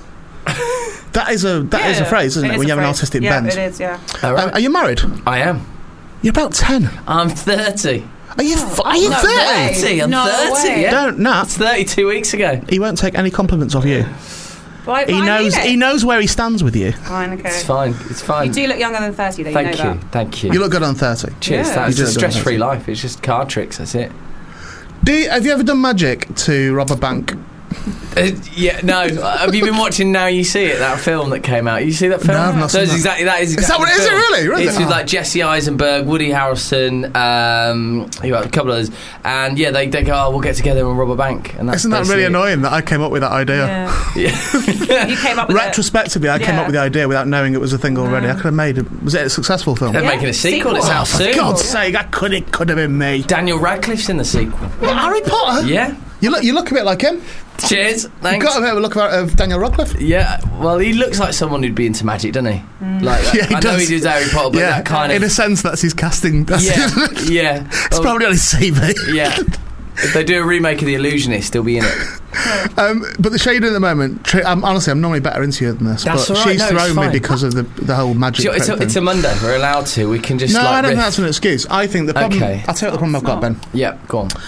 That is a that is Yeah, a phrase, isn't it? is when a you have an phrase. artistic yeah, bent. it is, yeah. All Um, right. are you married? I am. You're about ten. I'm thirty. Are you? f- are you no thirty? way. thirty. I'm No thirty. way. Yeah. Don't Nat. It's thirty-two weeks ago. He won't take any compliments off you. But, but He I knows. mean it. He knows where he stands with you. Fine, okay. It's fine. It's fine. You do look younger than thirty, though. Thank you know you. that. Thank you. You look good on thirty. Cheers. Yeah. That's You a do look good. stress-free life. It's just card tricks. That's it. Do you, have you ever done magic to rob a bank? Uh, yeah, no. Uh, have you been watching Now You See It, that film that came out? You see that film? No, I've not So seen it's that. exactly that. Is, Is that exactly what the it is? It film. really? Really? It's with Oh. like Jesse Eisenberg, Woody Harrelson, um, who else? A couple others, and yeah, they, they go, "Oh, we'll get together and rob a bank." And that's Isn't that really basically it. annoying that I came up with that idea? Yeah. Yeah. You came up with it. Retrospectively, I came Yeah. up with the idea without knowing it was a thing already. I could have made it. Was it a successful film? They're Yeah. making a sequel. It's Sequel. out For soon. God's sake, I could it could have been me. Daniel Radcliffe's in the sequel. What, Harry Potter? Yeah. You look. You look a bit like him. Cheers. You've Thanks. got a bit of a look of, of Daniel Radcliffe. Yeah, well, he looks like someone who'd be into magic, doesn't he? Like, Yeah, he I know does. he does Harry Potter, but yeah, that kind in a of sense, that's his casting. That's yeah, it. yeah. It's Oh, probably on his C V. yeah. If they do a remake of The Illusionist, he'll be in it. Um, but the show you're doing at the moment, tri- um, honestly, I'm normally better into you than this. That's but all right, she's no, it's thrown me fine. because of the the whole magic. Do you know, it's, trick a, it's a thing. Monday. We're allowed to. We can just no, like I don't riff. think that's an excuse. I think the problem. Okay. I'll tell you what the problem I've got, Ben. Yeah, go on.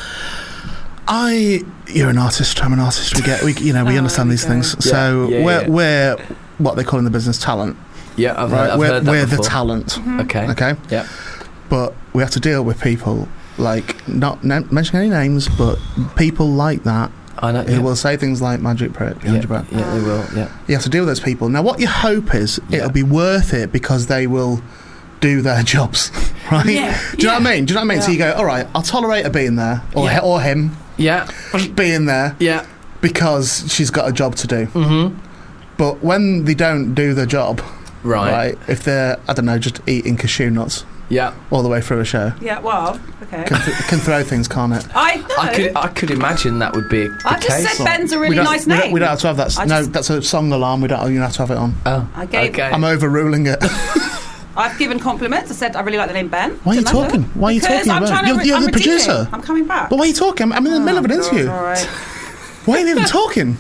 I, you're an artist. I'm an artist. We get, we, you know, we Oh, understand there these we go. things. Yeah, So yeah, we're yeah. we're what they call in the business talent, Yeah, I've, right? heard, I've we're heard that we're the before. talent. Okay. Okay. Yeah. But we have to deal with people like not n- mentioning any names, but people like that I know. who Yeah. will say things like magic prick Yeah, behind your back. yeah, they will. Yeah. You have to deal with those people. Now, what you hope is Yeah. it'll be worth it because they will do their jobs, right? Yeah, Do you know what I yeah. mean? Do you know what I mean? So you go, all right, I'll tolerate her being there, or Yeah. or him Yeah. being there, Yeah. because she's got a job to do. Mm-hmm. But when they don't do the job, Right. right, if they're, I don't know, just eating cashew nuts Yeah. all the way through a show, Yeah, well, okay. can, th- can throw things, can't it? I know. I could I could imagine that would be the I just case. said Ben's a really we don't, nice we don't- name. We don't have to have that. s- I no, just- that's a song alarm. We don't. You don't have to have it on. Oh, I gave- okay. I'm overruling it. I've given compliments. I said I really like the name Ben. Why are you Doesn't matter. talking? Why are you Because talking I'm about- trying to You're- re- you're I'm the redeeming. producer. I'm coming back. But why are you talking? I'm in the middle of an Oh, interview. God, all right. Why are you even talking?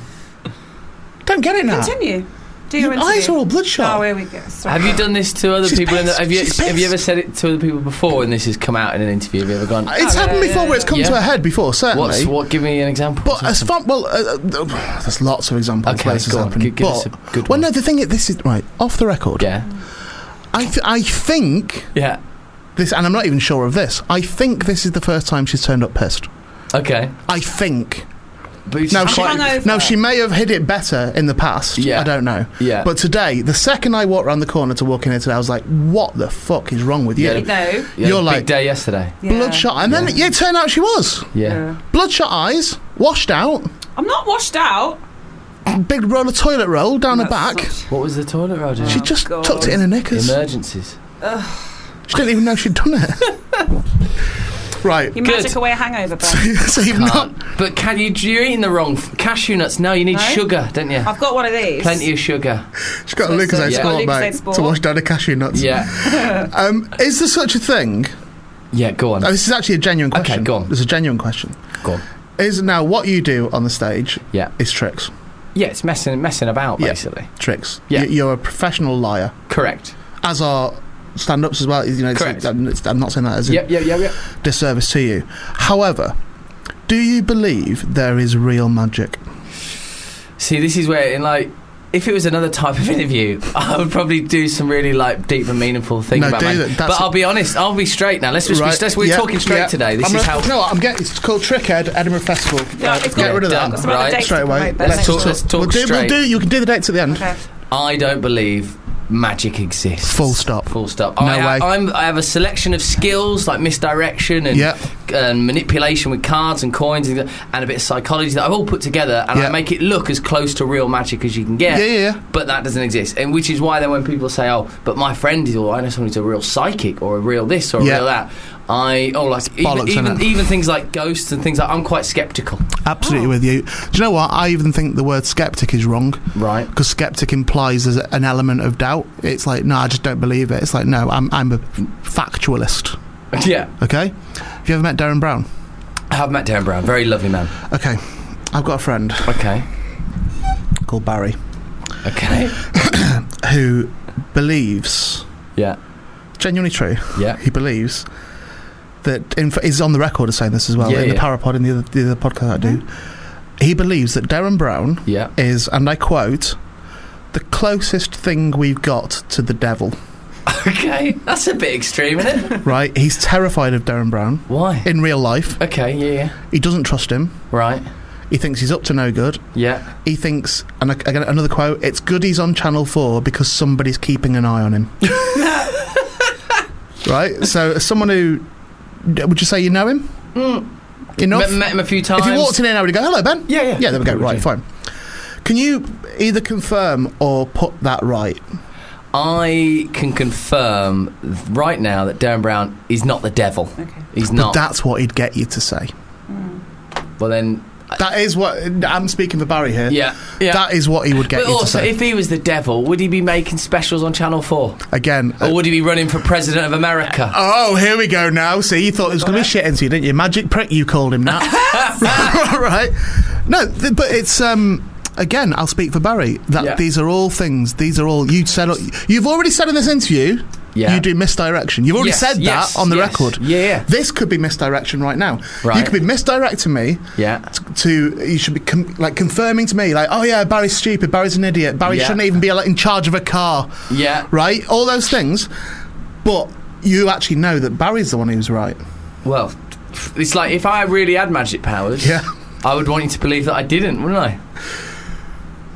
Don't get it now. Continue. Do your Your interview. eyes are all bloodshot. Oh, here we go. Sorry. Have you done this to other She's people? In the, pissed. have you She's have you ever pissed. said it to other people before, and this has come out in an interview? Have you ever gone? It's Oh, happened yeah, before yeah, where it's come yeah. to a head before, certainly. What's what? Give me an example. But as far well, uh, uh, there's lots of examples Okay, where this has go on. happened. Give- give but us a good well, one. no, the thing is, this is right off the record. Yeah. I th- I think Yeah. this, and I'm not even sure of this. I think this is the first time she's turned up pissed. Okay. I think. But it's Now quite- she, hungover. now she may have hid it better in the past. Yeah. I don't know. Yeah. But today, the second I walked around the corner to walk in here today, I was like, "What the fuck is wrong with you?" Yeah. No. You had You're a like- big day yesterday. Yeah. Bloodshot, and then Yeah. yeah, it turned out she was Yeah. bloodshot eyes, washed out, I'm not washed out. big roll of toilet roll down her That's back. such- What was the toilet roll doing? She Oh, just God. tucked it in her knickers. Emergencies. She didn't even know she'd done it. Right. You Good. magic away a hangover, Ben. So you've not. Can't. But can you? You're eating the wrong f- cashew nuts. No, you need No? sugar, don't you? I've got one of these. Plenty of sugar. She's got a So- Lucasade so- yeah. sport, Lucasade mate, Sport. to wash down her cashew nuts. Yeah. Um, is there such a thing? Yeah. Go on. Oh, this is actually a genuine Okay, question. go on. This is a genuine question. Go on. Is now what you do on the stage Yeah. is tricks. Yeah. It's messing messing about Yeah. basically. Tricks. Yeah. Y- You're a professional liar, Correct. as are stand-ups as well. You know, it's- Correct. I'm, it's- I'm not saying that as a Yep. Yep. Yep. Yep. disservice to you. However, do you believe there is real magic? See, this is where, in like, if it was another type of interview, I would probably do some really like deep and meaningful things No, about do man. that. That's But a- I'll be honest. I'll be straight now. Let's just Right, be. Let's, we're yeah, talking straight yeah. today. This I'm is gonna- how. No, I'm getting. It's called Trickhead Edinburgh Festival. Yeah, Right, it's get got- rid of done. that. Some other Right. dates Straight to away. promote, Ben. Let's Let's talk- talk. let's talk we'll do, we'll straight. do. You can do the dates at the end. Okay. I don't believe magic exists. Full stop. Full stop. No I, way. I'm, I have a selection of skills like misdirection and, Yep. and manipulation with cards and coins and, and a bit of psychology that I've all put together, and I Yep. make it look as close to real magic as you can get. Yeah, yeah, yeah. But that doesn't exist, and which is why then when people say, "Oh, but my friend is," or "I know someone who's a real psychic," or a real this or a Yeah. real that, I oh like even bollocks, even, innit? even things like ghosts and things like I'm quite skeptical. Absolutely with you. Do you know what? I even think the word skeptic is wrong. Right. Because skeptic implies there's an element of doubt. It's like, no, I just don't believe it. It's like, no, I'm I'm a factualist. Yeah. Okay? Have you ever met Darren Brown? I have met Darren Brown. Very lovely man. Okay. I've got a friend Okay. called Barry Okay. who believes, Yeah. genuinely true, Yeah. he believes that, in fact, he's on the record as saying this as well, Yeah, in the yeah. Parapod, in the other, the other podcast I do. He believes that Darren Brown Yeah. is, and I quote, the closest thing we've got to the devil. Okay. That's a bit extreme, isn't it? Right? He's terrified of Darren Brown Why? in real life. Okay. Yeah. Yeah. He doesn't trust him. Right. He thinks he's up to no good. Yeah. He thinks, and I- again, another quote, it's good he's on Channel four because somebody's keeping an eye on him. Right? So, as someone who, would you say you know him? Mm. Enough? Met, met him a few times. If you walked in here now, would you go, hello, Ben? Yeah, yeah. Yeah, there we go. Would Right, you? fine. Can you either confirm or put that right? I can confirm right now that Darren Brown is not the devil. Okay. He's But not. that's what he'd get you to say. Well, then. That is what, I'm speaking for Barry here. Yeah. Yeah. That is what he would get But you to also, say. if he was the devil, would he be making specials on Channel four? Again. Or uh, would he be running for President of America? oh, here we go now. See, you thought there was going to be shit into you, didn't you? Magic prick, you called him that. Right? No, th- but it's, um, again, I'll speak for Barry, that Yeah. these are all things, these are all, you said, you've already said in this interview, Yeah. you do misdirection. You've already Yes, said yes, that on the yes. record. Yeah, yeah. This could be misdirection right now. Right. You could be misdirecting me Yeah. t- to, you should be com- like confirming to me, like, oh yeah, Barry's stupid, Barry's an idiot, Barry Yeah. shouldn't even be like, in charge of a car, Yeah. right? All those things. But you actually know that Barry's the one who's right. Well, it's like if I really had magic powers, Yeah. I would want you to believe that I didn't, wouldn't I?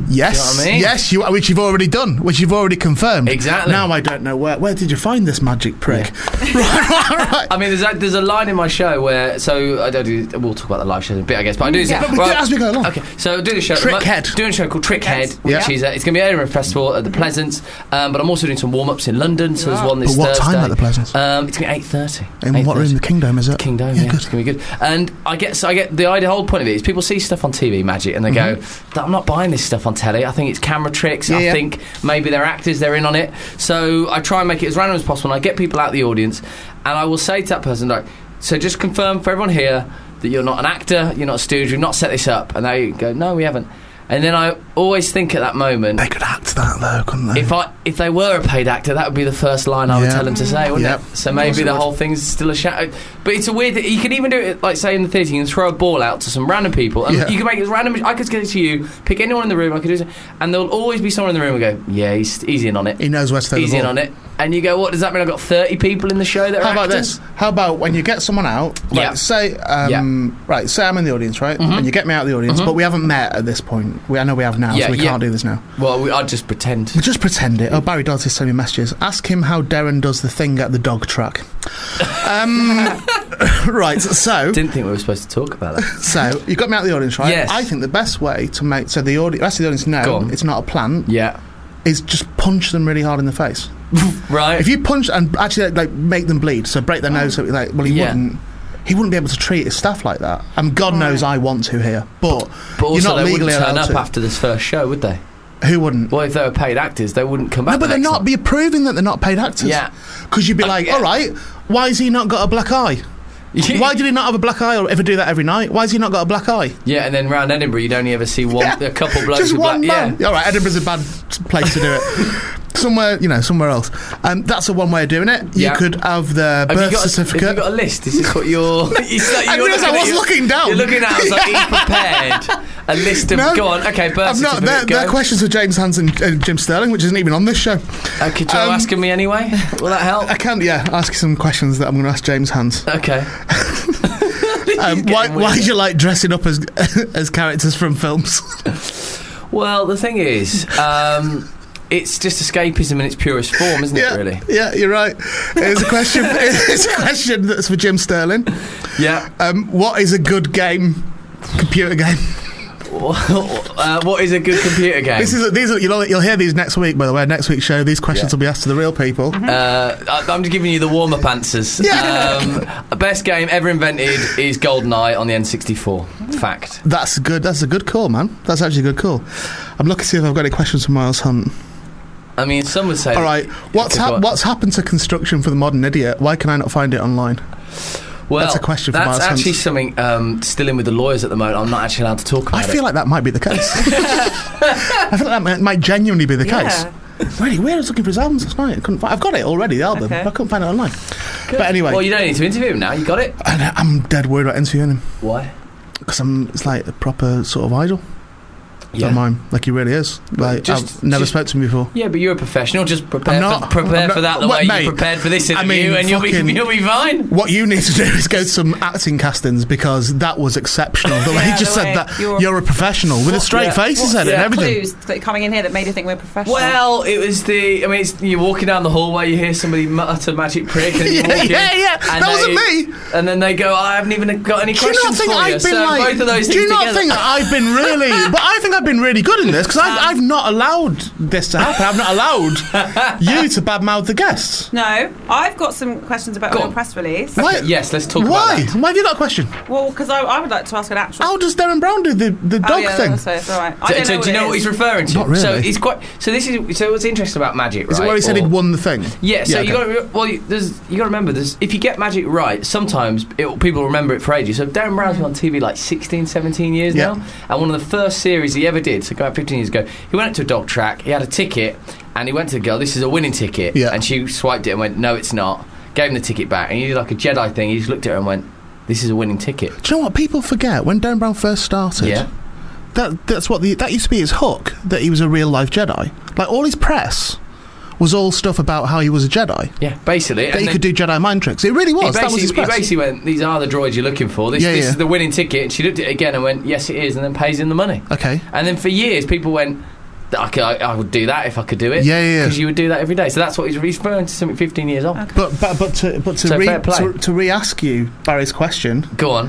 Yes, Do you know what I mean? yes, you, which you've already done, which you've already confirmed. Exactly. Now I don't know where. Where did you find this magic prick? right, right, right. I mean, there's a, there's a line in my show where, so I don't do, we'll talk about the live show in a bit, I guess, but I do this. Yeah. But as we go along. Okay, so doing a show, Trickhead. doing a show called Trickhead, which Yeah. is uh, it's going to be at Edinburgh Festival at the Pleasance, um, but I'm also doing some warm ups in London. So there's one this But what Thursday. time at the Pleasance? Um, it's going to be eight thirty. In what room? The Kingdom, is it? Kingdom, Yeah, yeah, good. it's going to be good. And I get, so I get the idea. Whole point of it is people see stuff on T V, Magic, and they Mhm. go, "I'm not buying this stuff on telly. I think it's camera tricks. Yeah, I yeah. think maybe they're actors. They're in on it." So I try and make it as random as possible. And I get people out the audience, and I will say to that person, like, "So just confirm for everyone here that you're not an actor, you're not a stooge, you've not set this up." And they go, "No, we haven't." And then I always think at that moment, They could act that though, couldn't they? if I if they were a paid actor, that would be the first line I would Yeah. tell them to say, wouldn't Yep. it? So maybe course it the would. whole thing's still a shadow. But it's a weird thing. You can even do it, like, say, in the theatre, you can throw a ball out to some random people, and Yeah. you can make it as random. I could get it to you, pick anyone in the room, I could do it, and there'll always be someone in the room who go, "Yeah, he's, he's in on it. he knows where to throw He's the in ball. on it." And you go, "What does that mean? I've got thirty people in the show that are How about actors?" this? How about when you get someone out? Right, Yeah. Say, um, right. Say I'm in the audience, right? Mhm. And you get me out of the audience, Mhm. but we haven't met at this point. We, I know we have now, Yeah, so we yeah. can't do this now. Well, we, I'd just pretend. We just pretend it. Oh, Barry Dodds is sending me messages. Ask him how Darren does the thing at the dog track. um, right. So, Didn't think we were supposed to talk about that. so you got me out of the audience, right? Yes. I think the best way to make so the audience, rest of the audience Go know on. it's not a plant, Yeah. is just punch them really hard in the face. Right. If you punch and actually like make them bleed, so break their nose, so, like well, he Yeah. wouldn't. He wouldn't be able to treat his staff like that. And God knows I want to here, but, but also, you're not they legally wouldn't turn allowed up to. after this first show, would they? Who wouldn't? Well, if they were paid actors, they wouldn't come back. No, but the they're next not. time. Be proving that they're not paid actors. Yeah. Because you'd be Uh, like, yeah. all right, why has he not got a black eye? Why did he not have a black eye or ever do that every night? Why has he not got a black eye? Yeah, and then round Edinburgh, you'd only ever see one, Yeah. a couple blokes Just with one black. man. Yeah. All right, Edinburgh's a bad place to do it. Somewhere, you know, somewhere else. Um, that's a one way of doing it. You Yeah. could have the Have birth you, got a, certificate. have you got a list? Is this what you're? It's like I you're realised I looking at was your- looking down. You're looking at. I was like, he's prepared. A list of. No. Go on. Okay, birth I've not. certificate. They're, go. they're questions for James Hans and uh, Jim Sterling, which isn't even on this show. Uh, could you Um, asking me anyway? Will that help? I can, yeah, ask you some questions that I'm going to ask James Hans. Okay. Um, He's why getting why weird. do you like dressing up as as characters from films? Well, the thing is, um, it's just escapism in its purest form, isn't yeah, it? Really? yeah, you're right. It's a question. It's a question that's for Jim Sterling. Yeah. Um, what is a good game? Computer game. uh, what is a good computer game? This is these. Are, you'll you'll hear these next week. By the way, next week's show, these questions Yeah. will be asked to the real people. Uh, I- I'm just giving you the warm-up answers. Yeah. Um, best game ever invented is GoldenEye on the N sixty-four. Fact. That's good. That's a good call, man. That's actually a good call. I'm looking to see if I've got any questions from Miles Hunt. I mean, some would say. All right, what's Okay, go hap- on. what's happened to construction for the modern idiot? Why can I not find it online? Well, That's a question for That's Miles actually Hunt. something um, still in with the lawyers at the moment. I'm not actually allowed to talk about I feel it. like that might be the case. I feel like that might, might genuinely be the Yeah. case. Really weird. I was looking for his albums last night. I couldn't find, I've got it already, the album. Okay. But I couldn't find it online. Good. But anyway, Well, you don't need to interview him now. You got it. and I'm dead worried about interviewing him Why? because I'm. It's like a proper sort of idol. Yeah. Don't mind. Like he really is. Like Just- I've never just- spoke to him before. Yeah, but you're a professional. Just prepare I'm not. for, prepare I'm for not- that the what, way mate? you prepared for this I interview, mean, and you'll be fucking- you'll be fine. What you need to do is go to some acting castings because that was exceptional. The way Yeah, he just the said way that you're- you're a professional with a straight yeah. face. He What said it and everything. clues that are coming in here that made you think we're professional? Well, it was the. I mean, it's, you're walking down the hallway, you hear somebody mutter magic prick, and you Yeah, walk in, yeah, yeah. and That wasn't they- me. And then they go, "I haven't even got any Do you not questions think for I've you." been So like? both of those do things you not together. think that I've been really? But I think I've been really good in this because I've, Um, I've not allowed this to happen. I've not allowed you to badmouth the guests. No, I've got some questions about Go your on. press release. Why? Yes, let's talk Why? about that. Why have you got a question? Well, because I, I would like to ask an actual. How does Darren Brown do the the oh, dog yeah, thing? So it's all right. I So, don't so know do you it know what is. he's referring to? Not really. So he's quite. So this is. So what's interesting about magic, right? Is it where he said Or- he'd won the thing? Yeah, so Yeah, you okay. got to well, you- there's you got to remember there's if you get magic right, sometimes it, people remember it for ages. So Darren Brown's been on T V like sixteen, seventeen years Yeah. now, and one of the first series he ever did, so going back fifteen years ago, he went up to a dog track, he had a ticket, and he went to the girl, "This is a winning ticket," Yeah. and she swiped it and went, "No, it's not." Gave him the ticket back, and he did like a Jedi thing. He just looked at her and went, "This is a winning ticket." Do you know what people forget when Darren Brown first started? Yeah. That that's what the that used to be his hook. That he was a real life Jedi. Like all his press was all stuff about how he was a Jedi. Yeah, basically. That and he then- could do Jedi mind tricks. It really He was. That was basically, his he press. basically went, "These are the droids you're looking for. This, Yeah, this yeah. is the winning ticket." And she looked at it again and went, "Yes, it is," and then pays in the money. Okay. And then for years, people went, That I, could, I, I would do that if I could do it. Yeah, yeah, yeah. Because you would do that every day. So that's what he's referring to, something fifteen years old. But but but to but to So re fair play. to, to re-ask you Barry's question, Go on.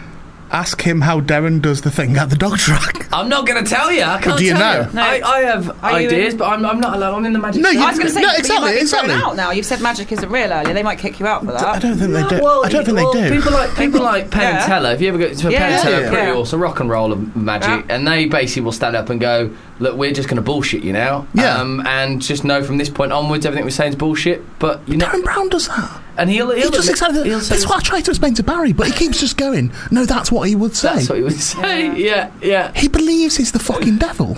ask him how Darren does the thing at the dog track. I'm not going to tell you. I can't do you tell know? you. I, I have Are you ideas, in- but I'm, I'm not allowed. I'm in the magic. No, you- I was going to say, No, but exactly, you might be exactly. thrown out now. You've said magic isn't real earlier. They might kick you out for that. I don't think they do. Well, I don't think well, they do. People like people like Penn Yeah. and Teller. If you ever go to a Yeah, Penn and yeah, Teller, yeah. pretty Yeah. awesome rock and roll of magic, Yeah. and they basically will stand up and go, "Look, we're just going to bullshit you now." Yeah. Um, and just know from this point onwards, everything we're saying is bullshit. But you know, Darren Brown does that. and he'll he'll He does admit- exactly he'll that. say- That's what I tried to explain to Barry, but he keeps just going, no, that's what he would say. That's what he would say. Yeah, yeah. He believes he's the fucking devil.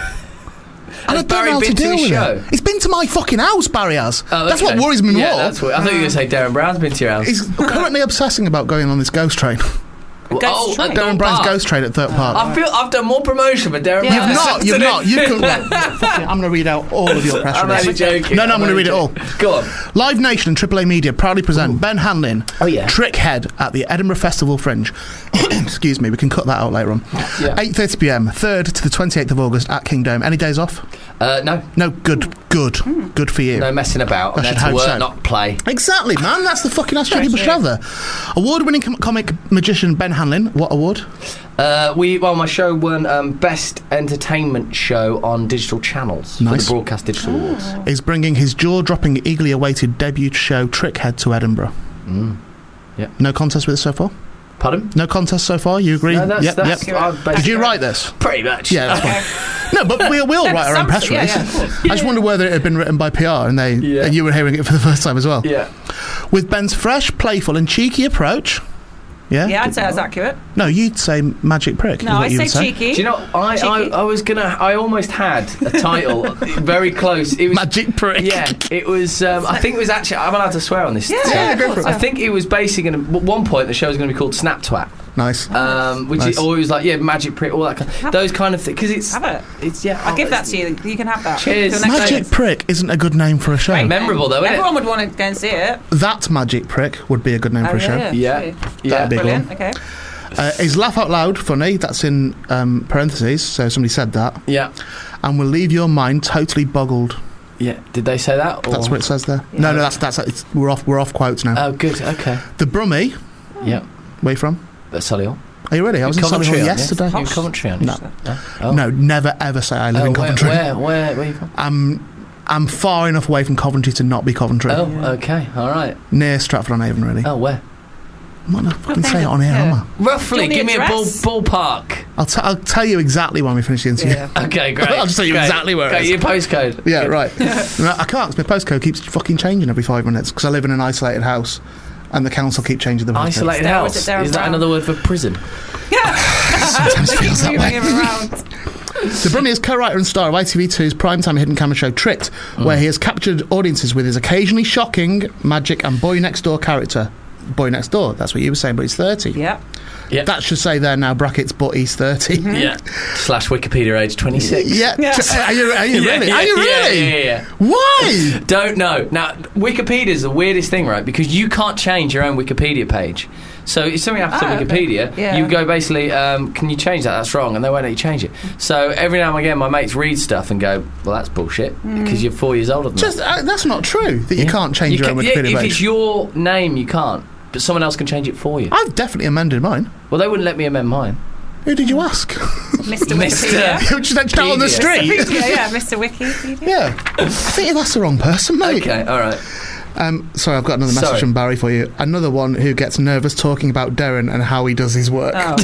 And I Has don't Barry know how been to to deal his with show? it. He's been to my fucking house, Barry has. Oh, That's okay. what worries me yeah, more. That's what, I thought you were going to say Darren Brown's been to your house. He's currently obsessing about going on this ghost train. Well, Ghost oh, train? at Darren Thorpe Brown's Park. ghost train at Thurp Park. I feel I've done more promotion for Darren Yeah. Brown. You've not, you've today. not. You can. Well, fucking, I'm going to read out all of your press I'm only releases. joking. No, no, I'm I'm going to read only it all. joking. Go on. Live Nation and Triple A Media proudly present Ben Hanlon, Oh, yeah. Trickhead at the Edinburgh Festival Fringe. Excuse me, we can cut that out later on. Yeah. eight thirty p m, third to the twenty-eighth of August at King Dome. Any days off? Uh, no, No, good, good, good for you. no messing about. I I'm there should to hope work, so. not play. Exactly, man. That's the fucking astro people should have there. Award-winning com- comic magician Ben Hanlon. What award? Uh, we well, my show won um, best entertainment show on digital channels for Nice. the Broadcast Digital Awards. Is bringing his jaw-dropping, eagerly awaited debut show Trickhead to Edinburgh. Mm. Yep. No contest with it so far? Pardon? No contest so far? You agree? No, that's, yep, that's yep. I Did basically- you write this? Pretty much. Yeah, that's fine. No, but we, we all No, write our own some- press yeah, release. yeah, of course. I just wonder whether it had been written by P R and they Yeah. and you were hearing it for the first time as well. Yeah. With Ben's fresh, playful, and cheeky approach. Yeah. Yeah, I'd say that's accurate. No, you'd say magic prick. is No, what I you say would say. cheeky. Do you know? I, I Cheeky. I was gonna. I almost had a title very close. It was Magic prick. Yeah, it was. Um, I think it was actually. I'm allowed to swear on this. Yeah, so- yeah, go for it. I think it was basically going to. At one point, the show was going to be called Snap Twat, Nice. um, which Nice. is always like yeah, magic prick, all that kind. Have Those kind of things. Because it's. Have it. It's yeah. I'll give that to you. You can have that. Cheers. For the next Magic day. prick isn't a good name for a show. Great. Memorable though, isn't it? Everyone would want to go and see it. That magic prick would be a good name Oh, for a show. yeah, Yeah. true. Yeah. That'd be a good Brilliant. one. Okay. Uh, is laugh out loud funny? That's in um, parentheses, so somebody said that. Yeah. And will leave your mind totally boggled. Yeah. Did they say that? Or? That's what it says there. Yeah. No, no, that's that's it's, we're off. We're off quotes now. Oh, good. Okay. The Brummie. Yeah. Where you from? That's Solihull. Are you ready? I was in Coventry, Solihull aren't you? yesterday. You in Coventry, aren't you? No. No. Oh. No, never ever say I live Oh, in where, Coventry. where, where, where are you from? I'm I'm far enough away from Coventry to not be Coventry. Oh, okay. All right. Near Stratford-on-Avon, really. Oh, where? I'm not gonna fucking Oh, say it on here, yeah. am I? Roughly, Do you give want me the a ball, address? ballpark. I'll, t- I'll tell you exactly when we finish the interview. Yeah. Okay, great. I'll just tell you Great. exactly where it Okay, is. your postcode. Yeah, Good. right. No, I can't, 'cause my postcode keeps fucking changing every five minutes because I live in an isolated house and the council keep changing the postcode. Isolated Is that- house. was Is, it Darren that Brown? another word for prison? Sometimes feels that way. Moving him around. The Brummie is co-writer and star of I T V two's primetime hidden camera show Tricked, where he has captured audiences with his occasionally shocking, magic and boy next door character. Boy next door, that's what you were saying, but he's thirty. Yeah. Yeah. That should say there now, brackets, but he's thirty. Yeah. Slash Wikipedia age twenty-six. Yeah. Yeah. T- Are you, are you Yeah, really? yeah, are you yeah, really? Yeah, yeah, yeah. Why? Don't know. Now, Wikipedia is the weirdest thing, right? Because you can't change your own Wikipedia page. So if something happens Oh, to okay. Wikipedia, Yeah. you go basically, um, can you change that? That's wrong. And they won't let you change it. So every now and again, my mates read stuff and go, well, that's bullshit. Hmm. Because you're four years older than Just that. uh, that's not true. That you Yeah. can't change You your own can- Wikipedia yeah, If page. it's your name, you can't. But someone else can change it for you. I've definitely amended mine. Well, they wouldn't let me amend mine. Who did you ask? Mister Mister Wikipedia. You just out on the Wikipedia. street. yeah, yeah, Mister Wikipedia. Yeah, I think that's the wrong person, mate. Okay, all right. Um, sorry, I've got another message Sorry. from Barry for you. Another one who gets nervous talking about Darren and how he does his work. Oh,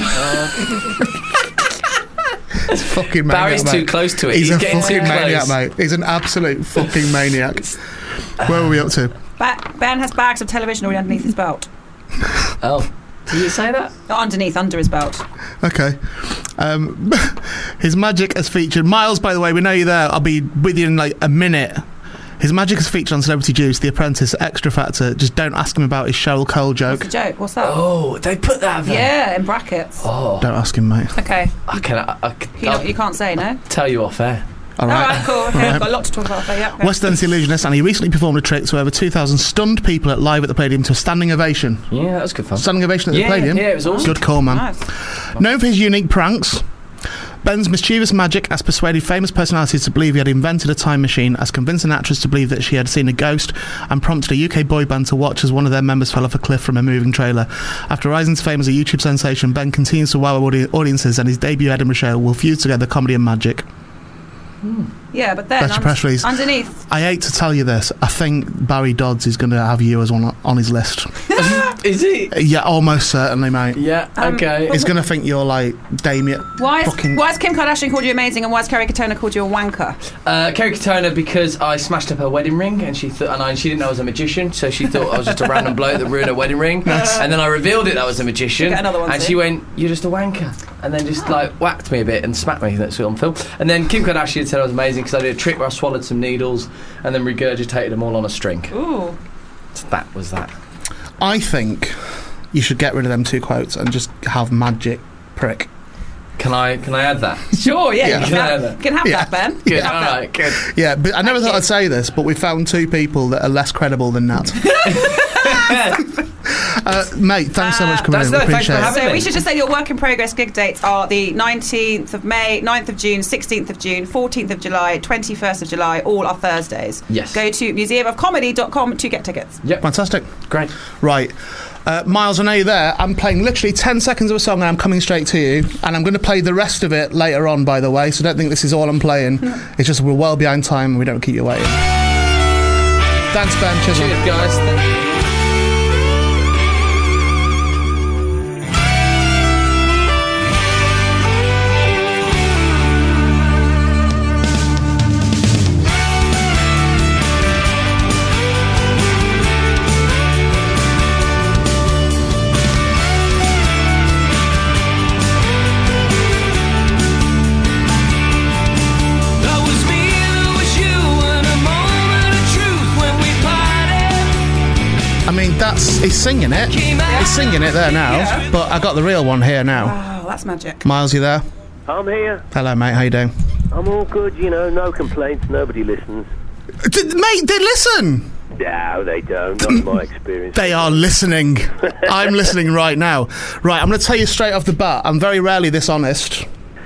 It's fucking maniac, Barry's mate. too close to it. He's, He's, a getting fucking too maniac, close. mate. He's an absolute fucking maniac. Where were we up to? ba- Ben has bags of television already underneath his belt. Oh, did you say that? Not underneath, under his belt. Okay. Um, his magic has featured Miles. By the way, we know you're there. I'll be with you in like a minute. His magic has featured on Celebrity Juice, The Apprentice, Extra Factor. Just don't ask him about his Cheryl Cole What's joke. the joke? What's that? Oh, they put that there. Yeah, in brackets. Oh, Don't ask him, mate. Okay. I can. I, I, can- You, I'll you can't say no. tell you off air. All All right. right, cool. Okay, I've got a lot to talk about. Okay, yeah. Okay. West End's The Illusionist, and he recently performed a trick to over two thousand stunned people at live at the Palladium to a standing ovation. Yeah, that was good fun. Standing ovation at the Yeah, Palladium? yeah, it was awesome. Good call, man. Nice. Known for his unique pranks, Ben's mischievous magic has persuaded famous personalities to believe he had invented a time machine, has convinced an actress to believe that she had seen a ghost, and prompted a U K boy band to watch as one of their members fell off a cliff from a moving trailer. After rising to fame as a YouTube sensation, Ben continues to wow audi- audiences, and his debut Edinburgh show will fuse together comedy and magic. Yeah, but then That's your un- press release. underneath. I hate to tell you this, I think Barry Dodds is going to have you as one on his list. Is he? Yeah, almost certainly, mate. Yeah, Um, okay. but He's going to think you're like Damien. Why is, fucking- why has Kim Kardashian called you amazing, and why has Kerry Katona called you a wanker? Uh, Kerry Katona, because I smashed up her wedding ring, and she thought, and I, she didn't know I was a magician, so she thought I was just a random bloke that ruined her wedding ring. And then I revealed it that I was a magician, Get another one, and see? she went, "You're just a wanker," and then just like whacked me a bit and smacked me. That's on film. And then Kim Kardashian said I was amazing because I did a trick where I swallowed some needles and then regurgitated them all on a string. Ooh. So that was that. I think you should get rid of them two quotes and just have magic prick. Can I? Can I add that? Sure, yeah, Yeah. you can Can I have, have that? can have Yeah. that, Ben. Good. You can All have that. right. Good. Yeah, but I never Thank thought you. I'd say this, but we found two people that are less credible than Nat. uh, mate, thanks so much for coming That's in. We no, thanks for appreciate it. having So me. we should just say your work in progress gig dates are the nineteenth of May, ninth of June, sixteenth of June, fourteenth of July, twenty-first of July, all are Thursdays. Yes. Go to museum of comedy dot com to get tickets. Yep. Fantastic. Great. Right. Uh, Miles, I know you're there. I'm playing literally ten seconds of a song and I'm coming straight to you. And I'm going to play the rest of it later on, by the way, so don't think this is all I'm playing. It's just we're well behind time and we don't keep you waiting. Thanks, Ben. Cheers, man. Cheers, guys. Thank- That was me, that was you, and a moment of truth when we parted. I mean, that's... He's singing it. Came out. He's singing it there now. Yeah. But I got the real one here now. Oh, that's magic. Miles, you there? I'm here. Hello, mate. How you doing? I'm all good, you know, no complaints, nobody listens. D- mate, they listen. No, they don't, not in my experience. They are listening. I'm listening right now. Right, I'm going to tell you straight off the bat. I'm very rarely this honest.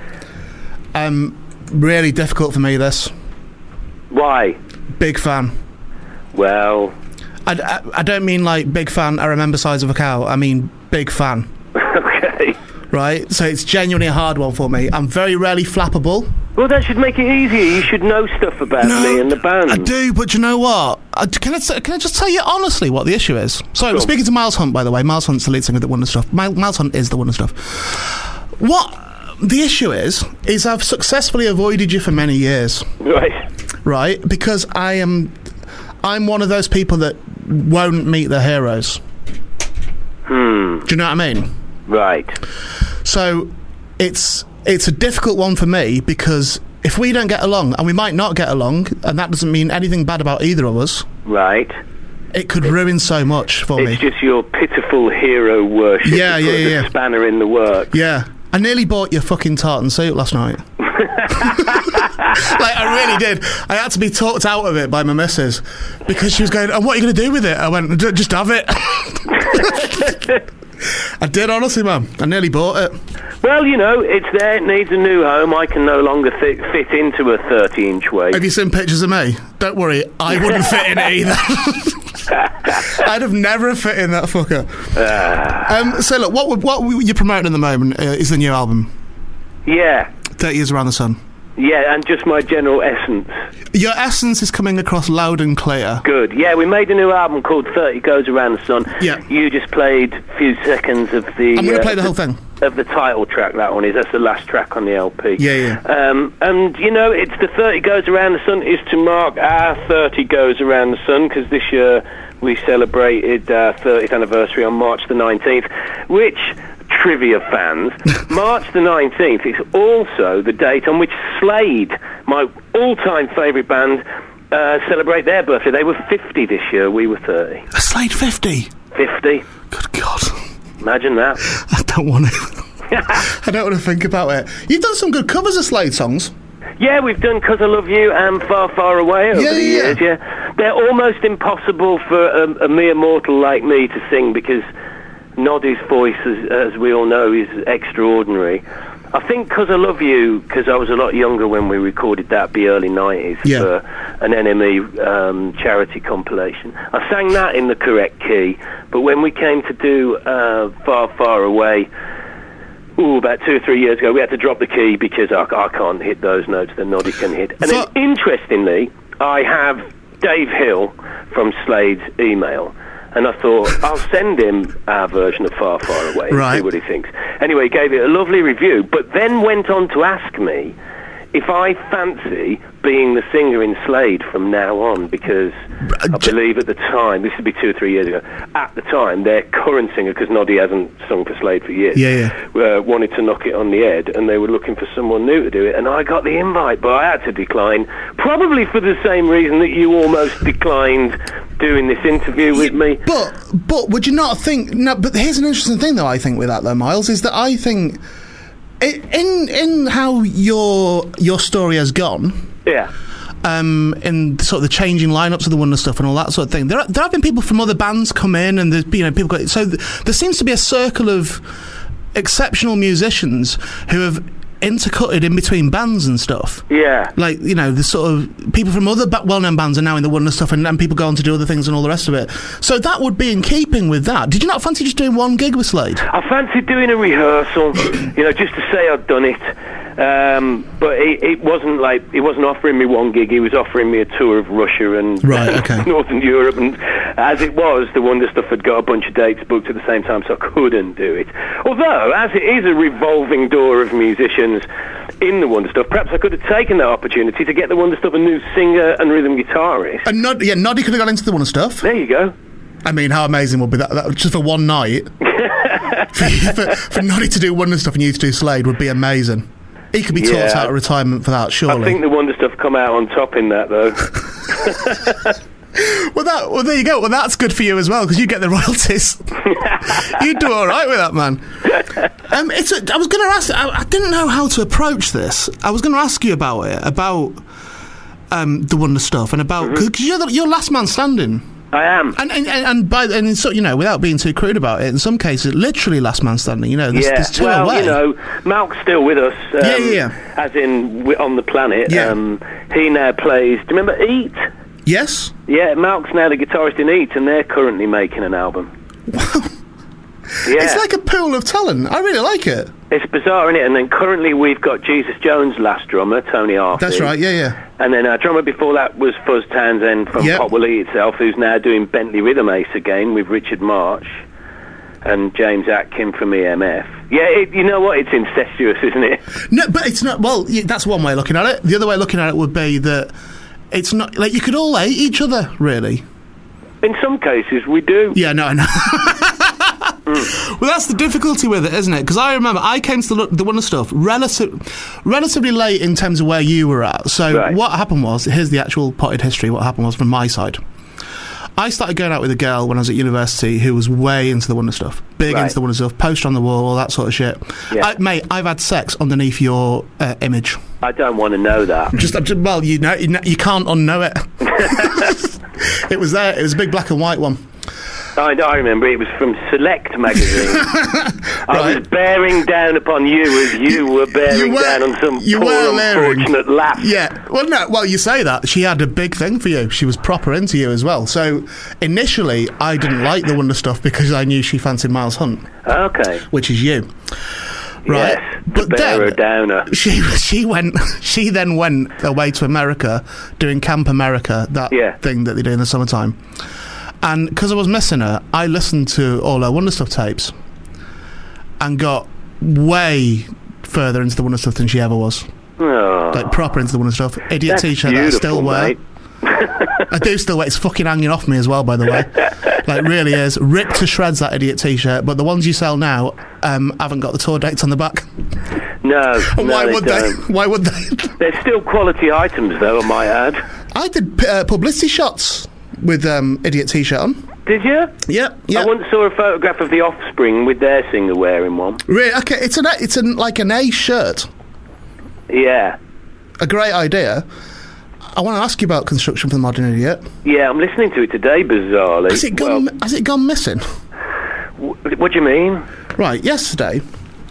Um, really difficult for me, this. Why? Big fan. Well, I, I, I don't mean like big fan, I remember size of a cow. I mean big fan. okay. Right? So it's genuinely a hard one for me. I'm very rarely flappable. Well, that should make it easier. You should know stuff about me and the band. I do, but you know what? I, can, I, s- can I just tell you honestly what the issue is? Sorry, we're Sure. speaking to Miles Hunt, by the way. Miles Hunt's the lead singer that Wonder Stuff. Miles, Miles Hunt is the Wonder Stuff. What the issue is, is I've successfully avoided you for many years, Right. right? Because I am... I'm one of those people that won't meet their heroes. Hmm. Do you know what I mean? Right. So it's it's a difficult one for me because if we don't get along, and we might not get along, and that doesn't mean anything bad about either of us, Right. it could ruin so much for It's me. just your pitiful hero worship. Yeah, that yeah, put yeah. the spanner in the works. Yeah. I nearly bought your fucking tartan suit last night. Like, I really did. I had to be talked out of it by my missus because she was going, and what are you going to do with it? I went, "D- just have it. I did, honestly, man. I nearly bought it. Well, you know, it's there, it needs a new home. I can no longer fit, fit into a thirty-inch waist. Have you seen pictures of me? Don't worry, I wouldn't fit in it either. I'd have never fit in that fucker. Um, so look, what what you're promoting at the moment uh, is the new album, Yeah. thirty Years Around the Sun. Yeah, and just my general essence. Your essence is coming across loud and clear. Good. Yeah, we made a new album called thirty Goes Around the Sun. Yeah. You just played a few seconds of the... I'm going to uh, play the whole thing. Of the title track, that one is. That's the last track on the L P. Yeah, yeah. Um, and, you know, it's the thirty Goes Around the Sun is to mark our thirty Goes Around the Sun, because this year we celebrated our thirtieth anniversary on March the nineteenth, which... Trivia fans, March the nineteenth is also the date on which Slade, my all-time favourite band, uh, celebrate their birthday. They were fifty this year, we were thirty. A Slade fifty. fifty. Good God. Imagine that. I don't want to. I don't want to think about it. You've done some good covers of Slade songs. Yeah, we've done 'Cause I Love You and Far, Far Away over Yeah, the yeah, years, yeah. They're almost impossible for a, a mere mortal like me to sing because Noddy's voice, as, as we all know, is extraordinary. I think 'Cause I Love You, because I was a lot younger when we recorded that, be early nineties, Yeah. for an N M E um, charity compilation. I sang that in the correct key, but when we came to do uh, Far, Far Away, ooh, about two or three years ago, we had to drop the key because I, I can't hit those notes that Noddy can hit. And So- then, interestingly, I have Dave Hill from Slade's email. And I thought, I'll send him our version of Far, Far Away and Right. see what he thinks. Anyway, he gave it a lovely review, but then went on to ask me if I fancy being the singer in Slade from now on, because I j- believe at the time, this would be two or three years ago, at the time, their current singer, because Noddy hasn't sung for Slade for years, Yeah, Uh, wanted to knock it on the head, and they were looking for someone new to do it, and I got the invite, but I had to decline, probably for the same reason that you almost declined doing this interview with me. But but would you not think? No, but here's an interesting thing, though. I think with that, though, Miles, is that I think i- in in how your your story has gone. Yeah. Um, in sort of the changing lineups of the Wonder Stuff and all that sort of thing, there are, there have been people from other bands come in, and there's you know people got, so th- there seems to be a circle of exceptional musicians who have intercutted in between bands and stuff. Yeah. Like, you know, the sort of people from other ba- well-known bands are now in the Wonder Stuff, and, and people go on to do other things and all the rest of it. So that would be in keeping with that. Did you not fancy just doing one gig with Slade? I fancied doing a rehearsal, you know, just to say I'd done it. Um, but it, it wasn't like, he wasn't offering me one gig, he was offering me a tour of Russia and Right, okay. Northern Europe, and as it was, the Wonder Stuff had got a bunch of dates booked at the same time, so I couldn't do it. Although, as it is a revolving door of musicians in the Wonder Stuff, perhaps I could have taken that opportunity to get the Wonder Stuff a new singer and rhythm guitarist. And Nod- yeah, Noddy could have gone into the Wonder Stuff. There you go. I mean, how amazing would be that? that just for one night. for, for, for Noddy to do Wonder Stuff and you to do Slade would be amazing. He could be talked Yeah. out of retirement for that, surely. I think the Wonder Stuff come out on top in that, though. Well, that well, there you go. Well, that's good for you as well because you get the royalties. You do all right with that, man. Um, it's. A, I was going to ask. I, I didn't know how to approach this. I was going to ask you about it, about um, the Wonder Stuff, and about because Mm-hmm. you're the, you're last man standing. I am. And and and, and by and so you know, without being too crude about it, in some cases, literally last man standing. You know, there's, yeah, there's two well, away. you know, Malk's still with us. Um, Yeah, yeah, yeah. As in, we're on the planet. Yeah. Um, he now plays. Do you remember Eat? Yes. Yeah, Malk's now the guitarist in Eat, and they're currently making an album. Yeah. It's like a pool of talent. I really like it. It's bizarre, isn't it? And then currently we've got Jesus Jones' last drummer, Tony Arthur. That's right. Yeah, yeah. And then our drummer before that was Fuzz Townsend from Yep. Pop Will Eat Itself, who's now doing Bentley Rhythm Ace again with Richard March and James Atkin from E M F. Yeah, it, you know what? It's incestuous, isn't it? No, but it's not. Well, yeah, that's one way of looking at it. The other way of looking at it would be that it's not like you could all hate each other, really. In some cases, we do. Yeah, no, I know. Well, that's the difficulty with it, isn't it? Because I remember I came to the, the Wonder Stuff relative, relatively late in terms of where you were at. So Right. what happened was, here's the actual potted history. What happened was from my side. I started going out with a girl when I was at university who was way into the Wonder Stuff, big Right. into the Wonder Stuff, poster on the wall, all that sort of shit. Yeah. I, mate, I've had sex underneath your uh, image. I don't want to know that. Just, just well, you know, you, know, you can't unknow it. It was there. It was a big black and white one. I, I remember it was from Select magazine. I Right. was bearing down upon you as you were bearing You were- down on some you poor were leering. unfortunate lass. Yeah. Well, no. Well, you say that she had a big thing for you. She was proper into you as well. So initially, I didn't like the Wonder Stuff because I knew she fancied Miles Hunt, Okay. which is you. Right. Yes, the But bearer then downer. she she went she then went away to America doing Camp America, that Yeah. thing that they do in the summertime. And because I was missing her, I listened to all her Wonder Stuff tapes and got way further into the Wonder Stuff than she ever was. Oh, Like proper into the Wonder Stuff. Idiot that's T-shirt that I beautiful, still wear. mate. I do still wear. It's fucking hanging off me as well, by the way. Like, really is. Ripped to shreds, that Idiot T-shirt. But the ones you sell now um, haven't got the tour dates on the back. No, And no, why they would don't. they? Why would they? They're still quality items, though, I might add. I did uh, publicity shots with um, Idiot T-shirt on. Did you? Yeah, yeah. I once saw a photograph of the Offspring with their singer wearing one. Really? Okay, it's an it's an like an A shirt. Yeah. A great idea. I want to ask you about Construction for the Modern Idiot. Yeah, I'm listening to it today, bizarrely. Has it gone? Well, has it gone missing? w- what do you mean? Right. Yesterday,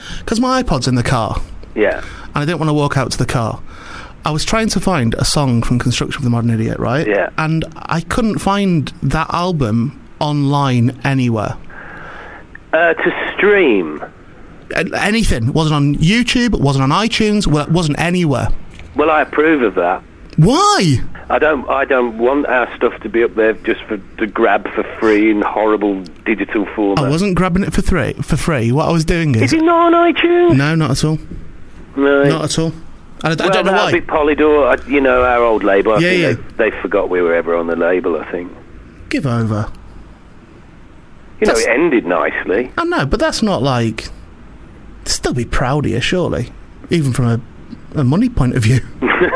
because my iPod's in the car, Yeah. and I didn't want to walk out to the car. I was trying to find a song from Construction of the Modern Idiot, right? Yeah. And I couldn't find that album online anywhere. Uh, to stream. Uh, Anything. It wasn't on YouTube, it wasn't on iTunes, well, it wasn't anywhere. Well, I approve of that. Why? I don't. I don't want our stuff to be up there just for to grab for free in horrible digital format. I wasn't grabbing it for three, for free. What I was doing is... Is it not on iTunes? No, not at all. No. Not at all. I, I well, don't know that'll why. be Polydor. I, you know, our old label. I Yeah, think yeah. They, they forgot we were ever on the label, I think. Give over. You know, That's- it ended nicely. I know, but that's not like... Still be proud of you, surely. Even from a, a money point of view.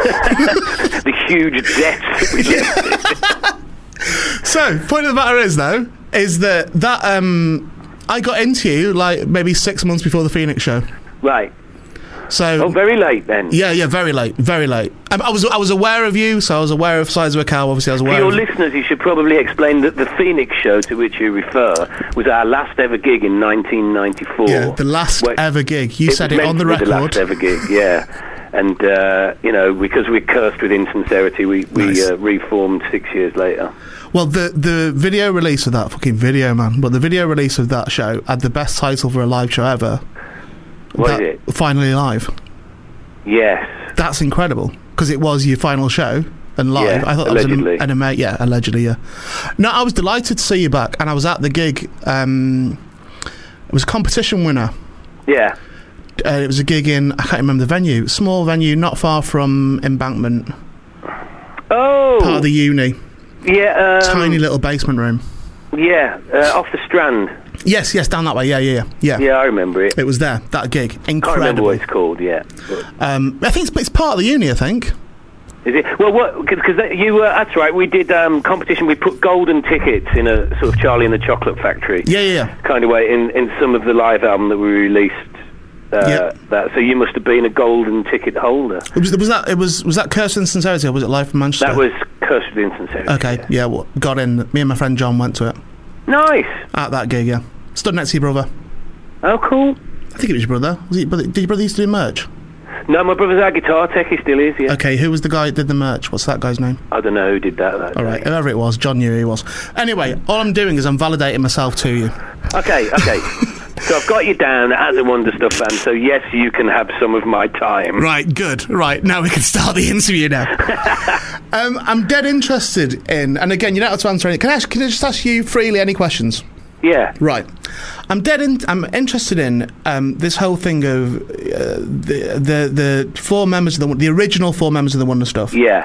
The huge debts that we left. So, point of the matter is, though, is that that um, I got into you like maybe six months before the Phoenix show. Right. So, Oh, very late then. yeah, yeah, very late, very late. Um, I was I was aware of you, so I was aware of Size of a Cow. Obviously, I was For aware your of. listeners, you should probably explain that the Phoenix show to which you refer was our last ever gig in nineteen ninety-four. Yeah, the last Where- ever gig. You it said was it meant on the to be record. The last ever gig, yeah. And uh, you know, because we're cursed with insincerity, we we Nice. uh, reformed six years later. Well, the the video release of that fucking video, man. But the video release of that show had the best title for a live show ever. What That- is it? Finally Live. Yes. That's incredible because it was your final show and live. Yeah, I thought allegedly. that was an, an ama- yeah, allegedly, yeah. No, I was delighted to see you back, and I was at the gig. Um, it was a competition winner. Yeah. Uh, it was a gig in, I can't remember the venue, small venue, not far from Embankment, Oh. part of the uni, yeah. Um, tiny little basement room. Yeah. Uh, off the Strand. Yes, yes, down that way. Yeah, yeah, yeah, yeah. Yeah, I remember it. It was there. That gig, Can't remember incredible. what it's called. Yeah. But- Um, I think it's, it's part of the uni. I think. Is it? Well, what? Because you were. That's right. We did um, competition. We put golden tickets in a sort of Charlie and the Chocolate Factory Yeah, yeah, yeah. kind of way in, in some of the live album that we released. Uh, Yeah. That. So you must have been a golden ticket holder. It was, was that it was was that Cursed and Sincerity or was it Live from Manchester? That was Cursed with Insincerity. Okay, yeah. Well, got in. Me and my friend John went to it Nice. at that gig. Yeah, stood next to your brother. Oh, cool. I think it was your brother. Was it your brother? Did your brother used to do merch? No, my brother's our guitar tech. He still is. Yeah. Okay, who was the guy that did the merch? What's that guy's name? I don't know who did that. that All right, day. whoever it was, John knew who he was. Anyway, all I'm doing is I'm validating myself to you. Okay. Okay. So I've got you down as a Wonder Stuff fan. So yes, you can have some of my time. Right, good. Right, now we can start the interview now. um, I'm dead interested in, and again, you don't have to answer any. Can I, ask, can I just ask you freely any questions? Yeah. Right. I'm dead in. I'm interested in um, this whole thing of uh, the the the four members of the the original four members of the Wonder Stuff. Yeah.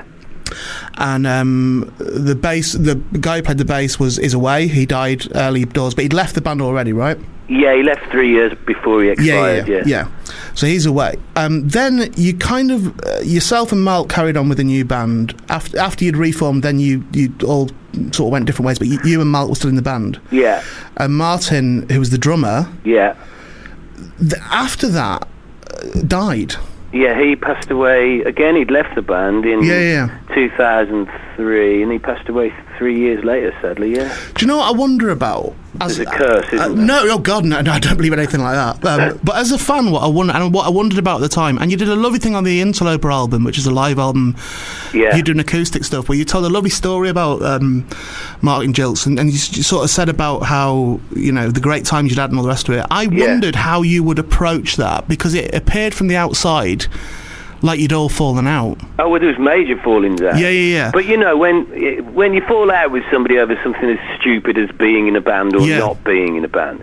And um, the bass, the guy who played the bass was is away. He died early doors, but he'd left the band already, right? Yeah. He left three years before he Yeah, expired. yeah, yeah, yeah. So he's away. Um, then you kind of uh, yourself and Mal carried on with a new band after after you'd reformed. Then you you all sort of went different ways, but you, you and Mal were still in the band. Yeah. And Martin, who was the drummer, Yeah. th- after that uh, died. Yeah, he passed away again. He'd left the band in Yeah, yeah. two thousand three, and he passed away three years later. Sadly, yeah. Do you know what I wonder about? There's a curse, isn't uh, there? No, oh God, no, no, I don't believe in anything like that. Um, but as a fan, what I wonder, and what I wondered about at the time, and you did a lovely thing on the Interloper album, which is a live album. Yeah. You're doing acoustic stuff, where you told a lovely story about um, Martin Giltz, and, and you, s- you sort of said about how you know the great times you'd had and all the rest of it. I Yeah. wondered how you would approach that because it appeared from the outside like you'd all fallen out. Oh, well, there was major fallings out. Yeah, yeah, yeah. But you know, when when you fall out with somebody over something as stupid as being in a band or Yeah. not being in a band,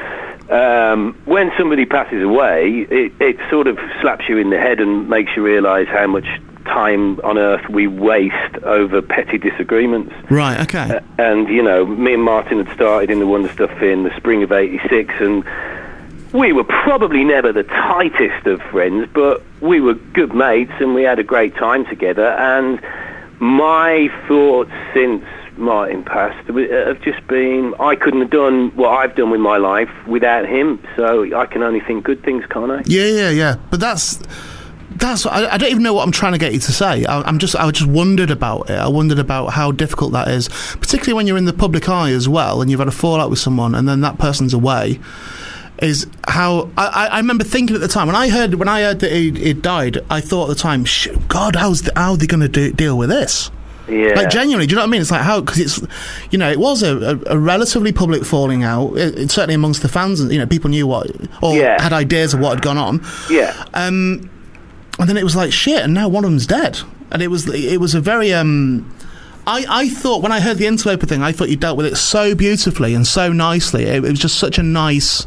um, when somebody passes away, it, it sort of slaps you in the head and makes you realise how much time on earth we waste over petty disagreements. Right. Okay. Uh, and, you know, me and Martin had started in the Wonder Stuff in the spring of eighty-six, and we were probably never the tightest of friends, but we were good mates and we had a great time together. And my thoughts since Martin passed have just been, I couldn't have done what I've done with my life without him, so I can only think good things, can't I? Yeah, yeah, yeah. But that's that's. I, I don't even know what I'm trying to get you to say. I, I'm just. I just wondered about it. I wondered about how difficult that is, particularly when you're in the public eye as well, and you've had a fallout with someone, and then that person's away. is how I, I, I remember thinking at the time when I heard when I heard that he he died. I thought at the time, Sh- God, how's the, how are they going to do, deal with this? Yeah. Like, genuinely, do you know what I mean? It's like, how, because it's, you know, it was a, a, a relatively public falling out, it, it, certainly amongst the fans, and, you know, people knew what, or Yeah. had ideas of what had gone on. Yeah. Um, and then it was like, shit, and now one of them's dead. And it was, it was a very, um, I, I thought, when I heard the Interloper thing, I thought you dealt with it so beautifully and so nicely. It, it was just such a nice...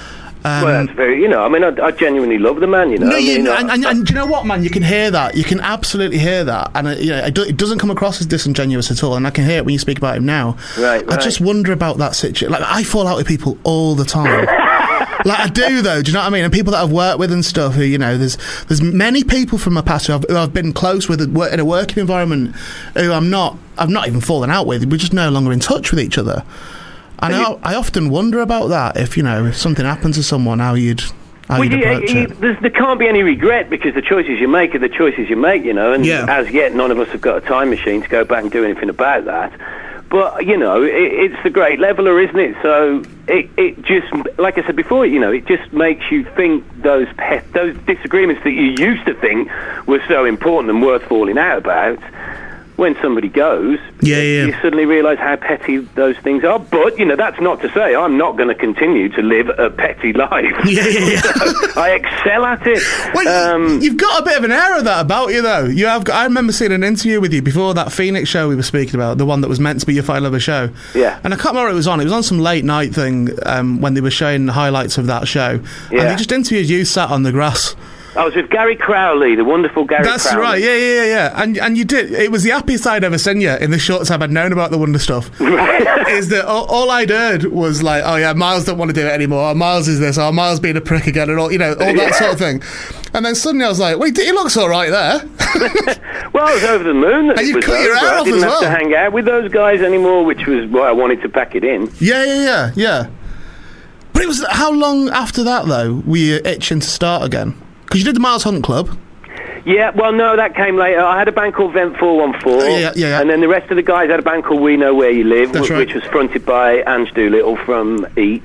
Um, well, that's very, you know, I mean, I, I genuinely love the man, you know. No, I you mean, know, I- and, and, and do you know what, man? You can hear that. You can absolutely hear that, and uh, you know, it, do, it doesn't come across as disingenuous at all. And I can hear it when you speak about him now. Right, I right. just wonder about that situation. Like, I fall out with people all the time. Like, I do, though. Do you know what I mean? And people that I've worked with and stuff. Who, you know, there's there's many people from my past who I've, who I've been close with in a working environment who I'm not. I've not even fallen out with. We're just no longer in touch with each other. And I, I often wonder about that. If you know, if something happened to someone, how you'd how Well, you'd you, approach you, it. there's, there can't be any regret because the choices you make are the choices you make, you know, and Yeah. as yet none of us have got a time machine to go back and do anything about that. But, you know, it, it's the great leveler, isn't it? So it, it just, like I said before, you know, it just makes you think those pet, those disagreements that you used to think were so important and worth falling out about, when somebody goes, Yeah, yeah. you suddenly realise how petty those things are. But, you know, that's not to say I'm not going to continue to live a petty life. Yeah, yeah, yeah. I excel at it. Well, Um, you've got a bit of an air of that about you, though. You have. Got, I remember seeing an interview with you before that Phoenix show we were speaking about, the one that was meant to be your final ever show. Yeah. And I can't remember what it was on. It was on some late night thing um, when they were showing the highlights of that show. And Yeah. they just interviewed you sat on the grass. I was with Gary Crowley, the wonderful Gary That's Crowley. right. Yeah, yeah, yeah, yeah. And and you did. It was the happiest I'd ever seen you in the short time I'd known about the Wonder Stuff. Is that all, all I'd heard was like, oh yeah, Miles don't want to do it anymore. Or Miles is this. Or Miles being a prick again, and all you know, all that Yeah. sort of thing. And then suddenly I was like, wait, he looks all right there. Well, I was over the moon. That And it you was cut your over. hair I off didn't as have to well. hang out with those guys anymore, which was why I wanted to pack it in. Yeah, yeah, yeah, yeah. But it was how long after that though were you itching to start again? Because you did the Miles Hunt Club. Yeah, well, no, that came later. I had a band called Vent four one four, Oh, yeah, yeah, yeah. and then the rest of the guys had a band called We Know Where You Live, That's wh- right. which was fronted by Ange Doolittle from Eat.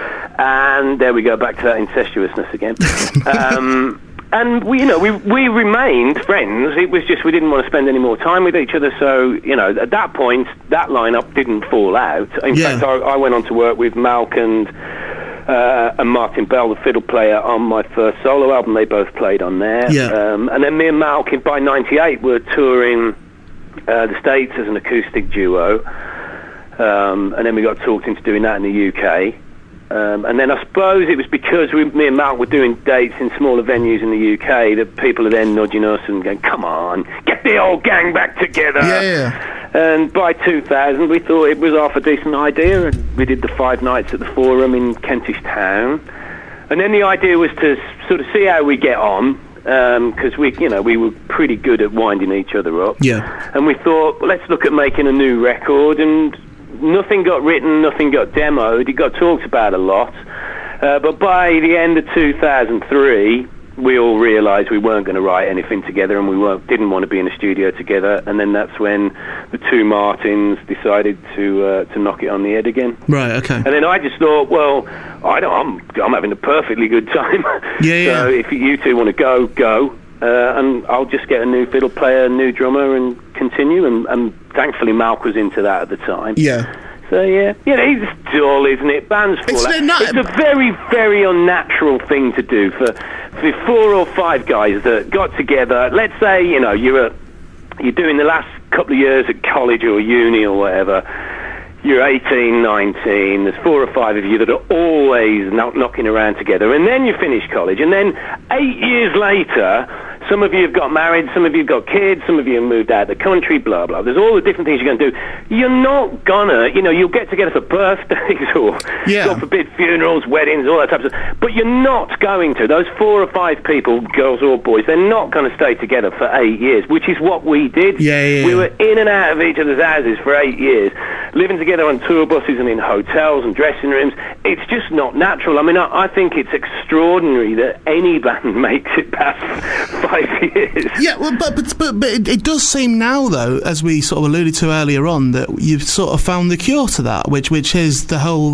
And there we go, back to that incestuousness again. um, and we, you know, we we remained friends. It was just we didn't want to spend any more time with each other. So, you know, at that point, that lineup didn't fall out. In Yeah. fact, I, I went on to work with Malk and uh, and Martin Bell, the fiddle player, on my first solo album. They both played on there. Yeah. Um, and then me and Malk, in- by ninety-eight, were touring uh, the States as an acoustic duo. Um, and then we got talked into doing that in the U K. Um, and then I suppose it was because we, me and Malk were doing dates in smaller venues in the U K that people are then nudging us and going, come on, get the old gang back together. Yeah, yeah. And by two thousand, we thought it was half a decent idea, and we did the five nights at the Forum in Kentish Town. And then the idea was to s- sort of see how we get on, because we, you know, we were pretty good at winding each other up. Yeah. And we thought, well, let's look at making a new record, and nothing got written, nothing got demoed. It got talked about a lot. Uh, but by the end of two thousand three, we all realised we weren't going to write anything together, and we weren't, didn't want to be in a studio together. And then that's when the two Martins decided to uh, to knock it on the head again. Right. Okay. And then I just thought, well, I don't, I'm I'm having a perfectly good time. Yeah, So yeah. if you two want to go, go. Uh, and I'll just get a new fiddle player, a new drummer, and continue. And, and thankfully, Malk was into that at the time. Yeah. So yeah, yeah, it's dull, isn't it? Bands fall It's out. not- It's a very, very unnatural thing to do for for four or five guys that got together. Let's say, you know, you're a, you're doing the last couple of years at college or uni or whatever. You're eighteen, nineteen, there's four or five of you that are always knock- knocking around together, and then you finish college, and then eight years later, some of you have got married, some of you have got kids, some of you have moved out of the country, blah, blah. There's all the different things you're going to do. You're not gonna, you know, you'll get together for birthdays or, Yeah. God forbid, funerals, weddings, all that type of stuff, but you're not going to. Those four or five people, girls or boys, they're not going to stay together for eight years, which is what we did. Yeah, yeah, We yeah. were in and out of each other's houses for eight years, living together on tour buses and in hotels and dressing rooms. It's just not natural. I mean, I, I think it's extraordinary that any band makes it past five years. Yeah, well, but but but, but it, it does seem now, though, as we sort of alluded to earlier on, that you've sort of found the cure to that, which which is the whole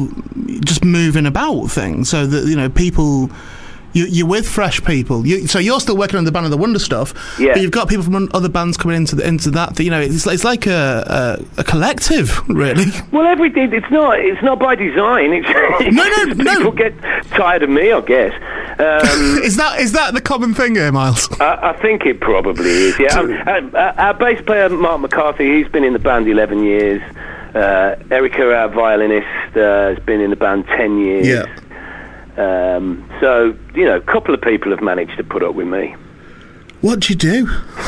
just moving about thing, so that you know people. You, you're with fresh people, you, so you're still working on the Band of the Wonder stuff. Yeah. But you've got people from other bands coming into the, into that. You know, it's it's like a, a a collective, really. Well, every it's not it's not by design. It's, it's No, no, just no. People get tired of me, I guess. Um, is that is that the common thing here, Miles? I, I think it probably is. Yeah, um, uh, uh, our bass player Mark McCarthy, he's been in the band eleven years. Uh, Erica, our violinist, uh, has been in the band ten years. Yeah. Um, so, you know, a couple of people have managed to put up with me. What do you do?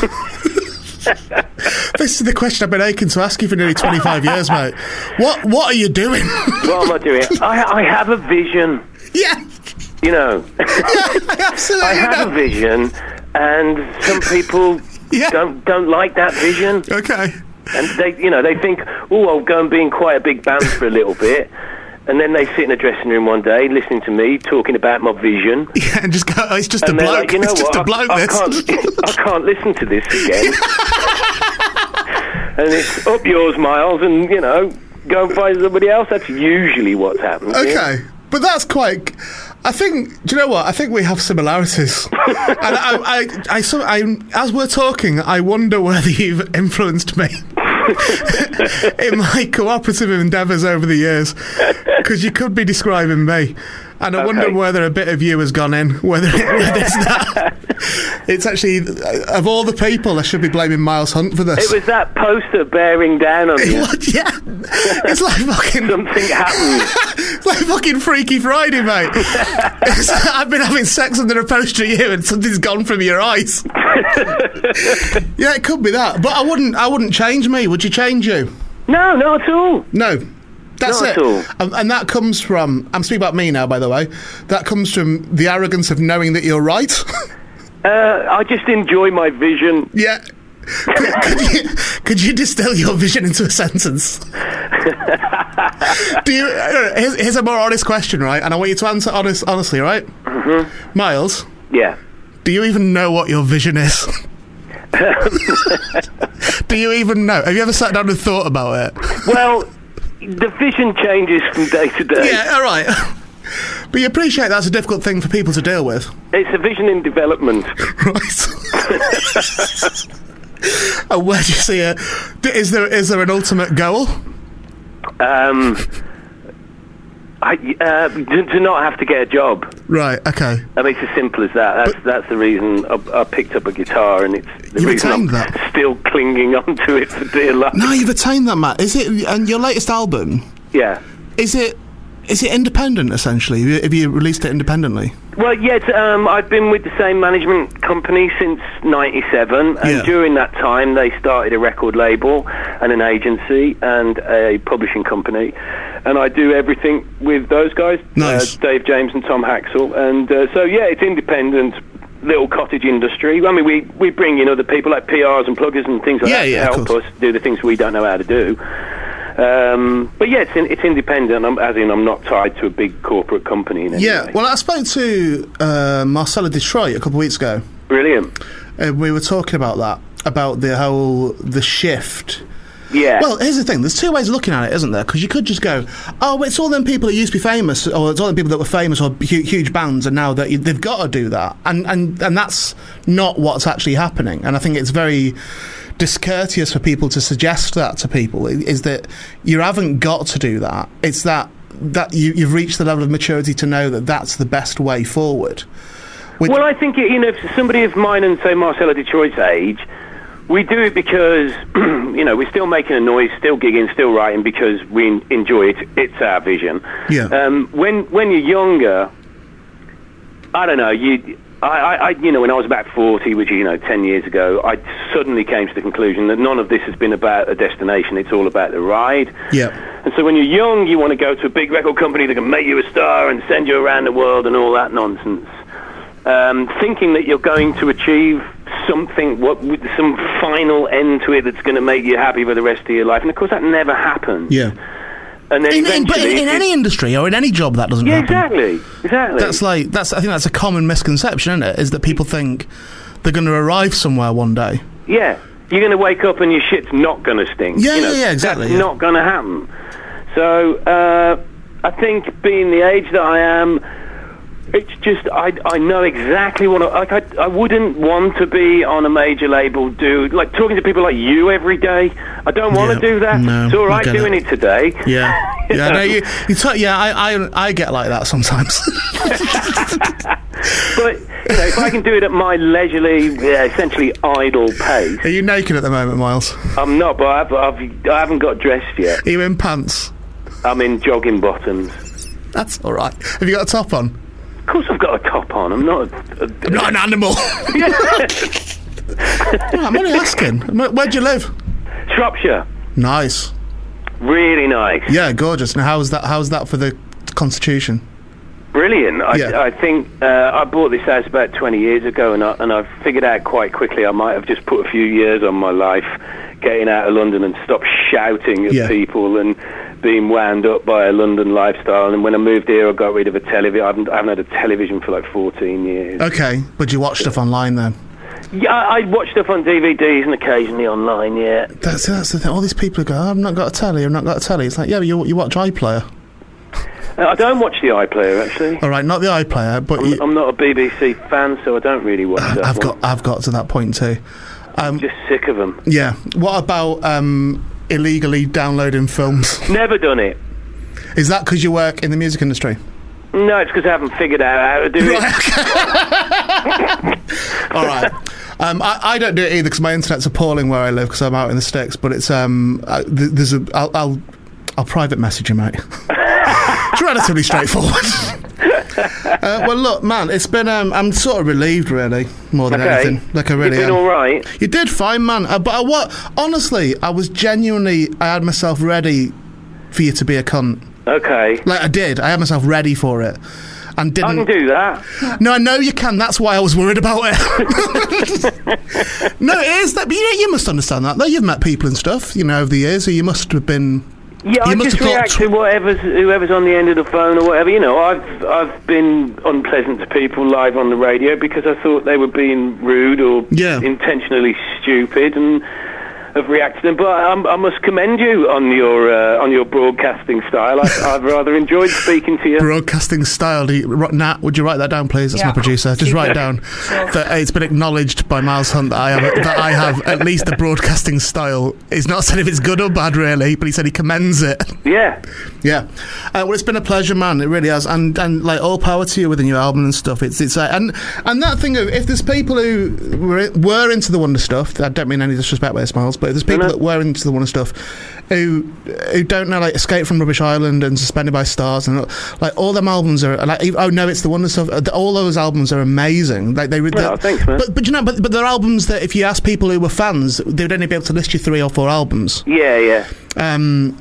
This is the question I've been aching to ask you for nearly twenty-five years, mate. What What are you doing? What am I doing? I, I have a vision. Yeah. You know. I absolutely I have know. a vision, and some people Yeah. don't don't like that vision. Okay. And they, you know, they think, oh, I'll go and be in quite a big band for a little bit. And then they sit in a dressing room one day, listening to me talking about my vision. Yeah, and just go, oh, it's just And a they're bloke. like, you know it's just what? a bloke, I, I, this. can't, I can't listen to this again. And it's up yours, Miles, and, you know, go and find somebody else. That's usually what's happened. yeah. Okay. But that's quite... I think... Do you know what? I think we have similarities. And I, I, I, so, I, as we're talking, I wonder whether you've influenced me in my cooperative endeavours over the years. Because you could be describing me. And I wonder Okay. whether a bit of you has gone in. Whether, whether it's that... It's actually... Of all the people, I should be blaming Miles Hunt for this. It was that poster bearing down on you. What? Yeah. It's like fucking... Something happened. It's like fucking Freaky Friday, mate. It's, I've been having sex under a poster of you and something's gone from your eyes. Yeah, it could be that. But I wouldn't I wouldn't change me. Would you change you? No, not at all. No. That's Not it. at all. And, and that comes from... I'm speaking about me now, by the way. That comes from the arrogance of knowing that you're right. Uh, I just enjoy my vision. Yeah. Could, could, you, could you distill your vision into a sentence? Do you? Uh, here's, here's a more honest question, right? And I want you to answer honest, honestly, right? Mm-hmm. Miles, Yeah. do you even know what your vision is? Do you even know? Have you ever sat down and thought about it? Well, the vision changes from day to day. Yeah, all right. But you appreciate that's a difficult thing for people to deal with, It's a vision in development. right? And where do you see it? Is there is there an ultimate goal? Um, I, uh, to, to not have to get a job. Right. Okay. I mean, it's as simple as that. That's But- that's the reason I, I picked up a guitar, and it's the You've reason I'm attained that. still clinging onto it for dear life. No, you've attained that, Matt. Is it? And your latest album, Yeah. is it? Is it independent essentially? Have you- Have you released it independently? Well, yes, um, I've been with the same management company since ninety-seven, and Yeah. during that time they started a record label and an agency and a publishing company, and I do everything with those guys, Nice. uh, Dave James and Tom Haxel, and uh, so yeah, it's independent, little cottage industry. I mean, we, we bring in other people like P Rs and pluggers and things like Yeah, that yeah, to of help course. us do the things we don't know how to do. Um, but yeah, it's, in, it's independent, I'm, as in I'm not tied to a big corporate company in any Yeah. way. Well, I spoke to uh, Marcella Detroit a couple of weeks ago. Brilliant. And we were talking about that, about the whole the shift. Yeah. Well, here's the thing. There's two ways of looking at it, isn't there? Because you could just go, oh, it's all them people that used to be famous, or it's all them people that were famous or hu- huge bands, and now that you, they've got to do that, and and and that's not what's actually happening. And I think it's very discourteous for people to suggest that to people. Is that you haven't got to do that. It's that that you, you've reached the level of maturity to know that that's the best way forward. Which- Well, I think, you know, if somebody of mine and, say, Marcella Detroit's age, we do it because, you know, we're still making a noise, still gigging, still writing because we en- enjoy it. It's our vision. Yeah. Um, when when you're younger, I don't know, you... I, I, I, you know, when I was about forty, which is, you know, ten years ago, I suddenly came to the conclusion that none of this has been about a destination, it's all about the ride. yeah. And so when you're young, you want to go to a big record company that can make you a star and send you around the world and all that nonsense. Um, thinking that you're going to achieve something, what, with some final end to it that's going to make you happy for the rest of your life. And of course that never happens. Yeah. And then In, in, but eventually... in, in it- any industry or in any job, that doesn't Yeah, happen. exactly. Exactly. That's like that's. I think that's a common misconception, isn't it? Is that people think they're going to arrive somewhere one day. Yeah. You're going to wake up and your shit's not going to stink. Yeah, you know, yeah, yeah, exactly, That's yeah. not going to happen. So, uh, I think being the age that I am, it's just I I know exactly what I, like. I I wouldn't want to be on a major label, do like talking to people like you every day. I don't want Yeah, to do that. no, it's all I right get doing it. it, today. Yeah, yeah. No, you, you t- yeah, I, I, I get like that sometimes. But you know, if I can do it at my leisurely, yeah, essentially idle pace, Are you naked at the moment, Miles? I'm not. But I've, I've I haven't got dressed yet. Are you in pants? I'm in jogging bottoms. That's all right. Have you got a top on? Of course, I've got a top on. I'm not. A, a, I'm not an animal. Right, I'm only asking. Where- Where'd you live? Shropshire, Nice. really nice. Yeah, gorgeous. Now, how's that? How's that for the Constitution? Brilliant. I, Yeah. I think uh, I bought this house about twenty years ago, and I, and I figured out quite quickly I might have just put a few years on my life getting out of London and stopped shouting at Yeah. people and being wound up by a London lifestyle. And when I moved here, I got rid of a television. I haven't, I haven't had a television for like fourteen years. Okay, but you watch stuff online then? Yeah, I, I watch stuff on D V Ds and occasionally online, yeah. That's that's the thing. All these people who go, oh, I've not got a telly. I've not got a telly. It's like, yeah, but you you watch iPlayer. Uh, I don't watch the iPlayer, actually. All right, not the iPlayer, but I'm, you, I'm not a B B C fan, so I don't really watch that I've one. got I've got to that point too. I'm just sick of them. Yeah. What about um, illegally downloading films? Never done it. Is that because you work in the music industry? No, it's because I haven't figured out how to do it. All right. Um, I, I don't do it either because my internet's appalling where I live because I'm out in the sticks. But it's um, uh, th- there's a I'll, I'll I'll private message you, mate. It's relatively straightforward. uh, well, look, man, it's been um, I'm sort of relieved, really, more than Okay. anything. Like I really You've been am. all right. You did fine, man. Uh, but I, what? Honestly, I was genuinely. I had myself ready for you to be a cunt. Okay. Like I did. I had myself ready for it, and I didn't. can do that. No, I know you can. That's why I was worried about it. No, it is that. But you, you must understand that. Though you've met people and stuff, you know, over the years, so you must have been. Yeah, You I must just have thought react tw- to whatever's whoever's on the end of the phone or whatever. You know, I've I've been unpleasant to people live on the radio because I thought they were being rude or Yeah. intentionally stupid, and have reacted to them. But I, I must commend you on your uh, on your broadcasting style. I, I've rather enjoyed speaking to you. Broadcasting style. Do you, ri- Nat, would you write that down, please? That's Yeah. my producer. Just write it down. That uh, it's been acknowledged by Miles Hunt that I have that I have at least the broadcasting style. He's not said if it's good or bad, really, but he said he commends it. Yeah. Yeah. Uh, well, it's been a pleasure, man. It really has, and and like all power to you with the new album and stuff. It's it's uh, and and that thing of if there's people who were, were into the Wonder stuff, I don't mean any disrespect by Smiles, but if there's people No, no. that were into the Wonder stuff who who don't know, like Escape from Rubbish Island and Suspended by Stars and like all them albums are like oh no, it's the Wonder stuff. uh, All those albums are amazing. Like they, Oh, they're- thanks, man. but but you know, but but they're albums that if you ask people who were fans, they would only be able to list you three or four albums. Yeah, yeah. Um,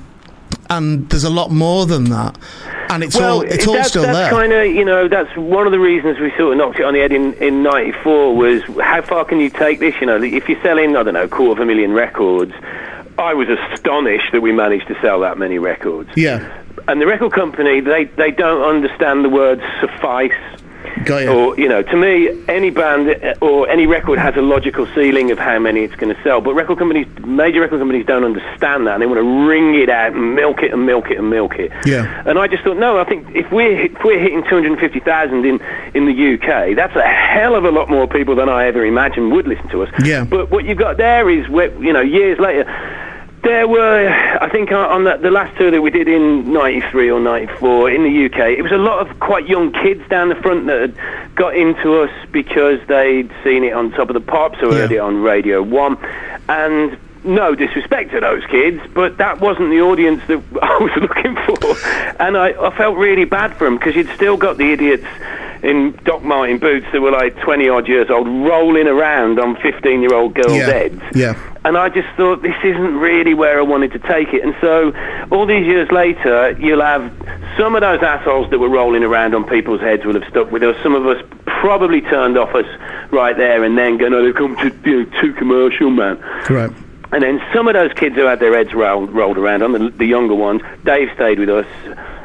and there's a lot more than that, and it's Well, all it's all that's, still that's there. kind of, you know, that's one of the reasons we sort of knocked it on the head in, in ninety-four was how far can you take this? You know, if you're selling, I don't know, a quarter of a million records, I was astonished that we managed to sell that many records. Yeah, And the record company, they, they don't understand the word suffice. got you. Or, you know, to me, any band uh, or any record has a logical ceiling of how many it's going to sell. But record companies, major record companies don't understand that. And they want to wring it out and milk it and milk it and milk it. Yeah. And I just thought, no, I think if we're, if we're hitting two hundred fifty thousand in, in the U K, that's a hell of a lot more people than I ever imagined would listen to us. Yeah. But what you've got there is, where, you know, years later, there were, I think, on on the, the last tour that we did in ninety-three or ninety-four in the U K, it was a lot of quite young kids down the front that had got into us because they'd seen it on Top of the Pops or Yeah. heard it on Radio one. And no disrespect to those kids, but that wasn't the audience that I was looking for. And I, I felt really bad for them because you'd still got the idiots in Doc Martin boots that were like twenty odd years old rolling around on fifteen year old girls' Yeah. heads. Yeah. And I just thought, this isn't really where I wanted to take it. And so, all these years later, you'll have some of those assholes that were rolling around on people's heads will have stuck with us. Some of us probably turned off us right there and then going, oh, they've come to, you know, too commercial, man. Right. And then some of those kids who had their heads rolled, rolled around on, the, the younger ones, Dave stayed with us.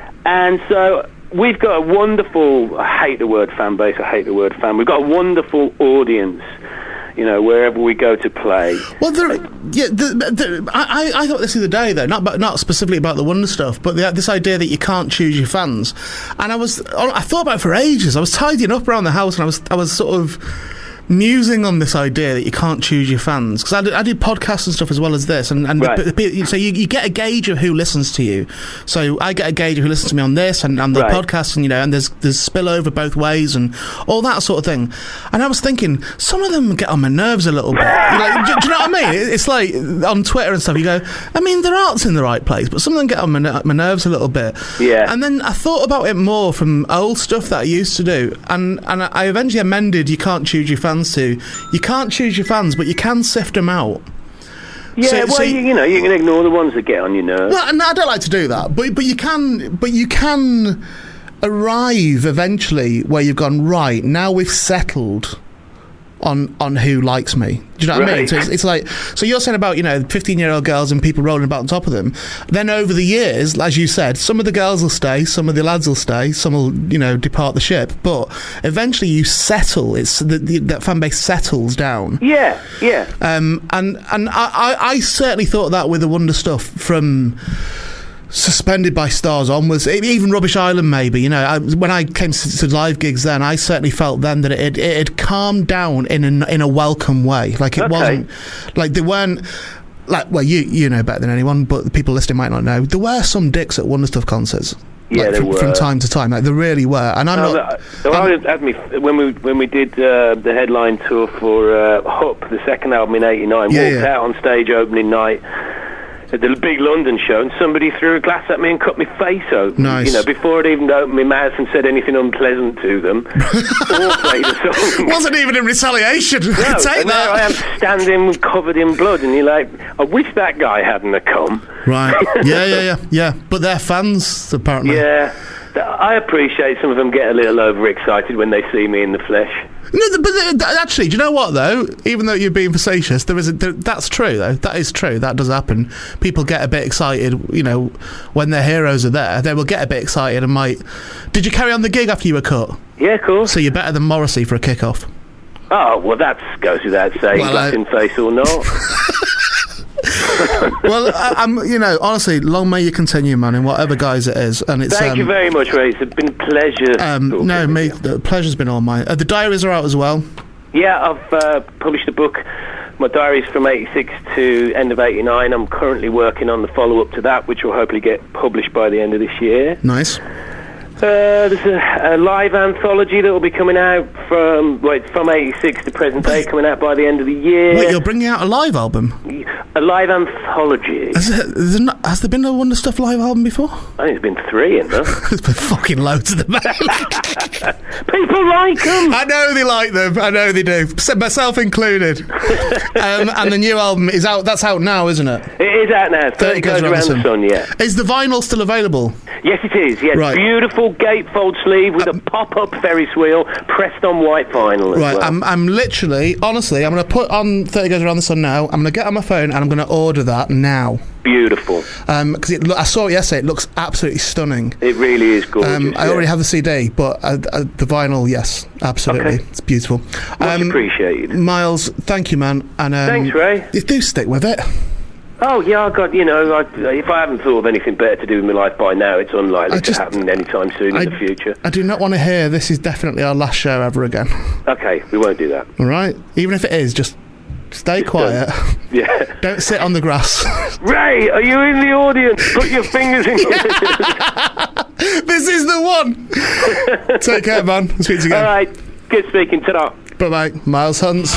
And so, we've got a wonderful, I hate the word fan base, I hate the word fan, we've got a wonderful audience. you know, wherever we go to play. Well, there, yeah, the, the, I, I thought this the other day, though, not but not specifically about the Wonder Stuff, but the, this idea that you can't choose your fans. And I was, I thought about it for ages. I was tidying up around the house, and I was, I was sort of musing on this idea that you can't choose your fans, because I did, I did podcasts and stuff as well as this, and, and Right. the, the, so you, you get a gauge of who listens to you. So I get a gauge of who listens to me on this and, and the Right. podcast, and you know, and there's there's spillover both ways and all that sort of thing. And I was thinking, some of them get on my nerves a little bit. Like, do, do you know what I mean? It's like on Twitter and stuff. You go, I mean, their art's in the right place, but some of them get on my, ner- my nerves a little bit. Yeah. And then I thought about it more from old stuff that I used to do, and and I eventually amended. You can't choose your fans to. You can't choose your fans, but you can sift them out. Yeah, So- well, so- you, you know, you can ignore the ones that get on your nerves. Well, no, I don't like to do that, but but you can, but you can arrive eventually where you've gone right. Now we've settled on on who likes me. Do you know what I mean? Right. So it's, it's like, so you're saying about, you know, fifteen-year-old girls and people rolling about on top of them. Then over the years, as you said, some of the girls will stay, some of the lads will stay, some will, you know, depart the ship. But eventually you settle. It's the, the, that fan base settles down. Yeah, yeah. Um, and and I, I, I certainly thought that with the Wonder Stuff from Suspended by Stars onwards, e- even Rubbish Island maybe, you know, I, when I came to, to live gigs then, I certainly felt then that it, it had calmed down in a, in a welcome way. Like it Okay. wasn't, like they weren't, like, well, you you know better than anyone, but the people listening might not know, there were some dicks at Wonder Stuff concerts. Yeah, like, there from, were. from time to time, like there really were, and I'm No, not. that- so I was at me when we when we did uh, the headline tour for uh, Hup, the second album in eighty-nine. Yeah, walked yeah. out on stage opening night at the big London show, and somebody threw a glass at me and cut my face open. Nice. You know, before I'd even opened my mouth and said anything unpleasant to them, or played a song. Wasn't even in retaliation. No, Take and that. there I am standing covered in blood, and you're like, I wish that guy hadn't have come. Right. Yeah, yeah, yeah, yeah. But they're fans, apparently. Yeah, th- I appreciate some of them get a little overexcited when they see me in the flesh. No, th- but th- th- actually, do you know what though? Even though you're being facetious, there is a, there, that's true though. That is true. That does happen. People get a bit excited, you know, when their heroes are there. They will get a bit excited and might. Did you carry on the gig after you were cut? Yeah, of course. So you're better than Morrissey for a kick-off. Oh, well, that goes without saying, Well, glass I- in face or not. Well, I, I'm, you know, honestly, long may you continue, man, in whatever guise it is. And it's. Thank um, you very much, Ray. It's been a pleasure. Um, talking no, with me. you. The pleasure's been all mine. Uh, the diaries are out as well. Yeah, I've uh, published a book. My diary's from eighty-six to end of eighty-nine. I'm currently working on the follow-up to that, which will hopefully get published by the end of this year. Nice. Uh, there's a, a live anthology that will be coming out from well, it's from eighty-six to present day, coming out by the end of the year. Wait, you're bringing out a live album? A live anthology. Has there, there's not, has there been a Wonder Stuff live album before? I think there's been three in there. There's been fucking loads of them. People like them. I know they like them. I know they do. S- Myself included. um, and the new album is out. That's out now, isn't it? It is out now. thirty goes around the sun. Yeah. Is the vinyl still available? Yes, it is. Yes, Right. beautiful gatefold sleeve with a pop-up Ferris wheel pressed on white vinyl. As Right. well. I'm. I'm literally, honestly, I'm going to put on thirty Goes Around the Sun now. I'm going to get on my phone and I'm going to order that now. Beautiful. Um, because it, lo- I saw it yesterday. It looks absolutely stunning. It really is gorgeous. Um, I yeah. already have the C D, but uh, uh, the vinyl, yes, absolutely, Okay. it's beautiful. Much appreciated. Miles, thank you, man. And um, Thanks, Ray. you do stick with it. Oh, yeah, I got, you know, I, if I haven't thought of anything better to do with my life by now, it's unlikely I just- to happen anytime soon I- in the future. I do not want to hear this is definitely our last show ever again. Okay, we won't do that. All right, even if it is, just stay quiet. Yeah. Don't sit on the grass. Ray, are you in the audience? Put your fingers in your... This is the one. Take care, man. I'll speak to you All again. right, good speaking. Ta-da. Bye bye. Miles Hunts.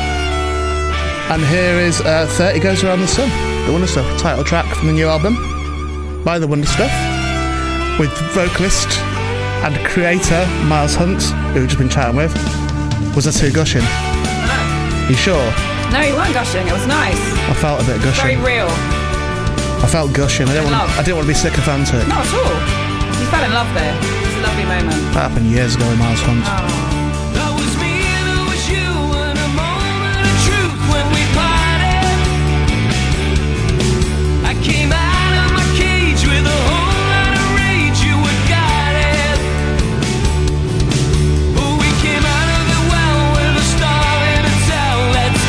And here is uh, thirty Goes Around the Sun, the Wonder Stuff title track from the new album by the Wonder Stuff, with vocalist and creator Miles Hunt, who we've just been chatting with. Was I too gushing? You sure? No, you weren't gushing. It was nice. I felt a bit Very gushing. real. I felt gushing. I didn't want. Love. I didn't want to be sycophantic. Not at all. You fell in love there. It's a lovely moment. That happened years ago with Miles Hunt. Oh. That was me, that was you, and a moment of truth when we parted. I came out of my cage with a whole lot of rage. You were guided. Oh, we came out of the well with a star in a towel. Let's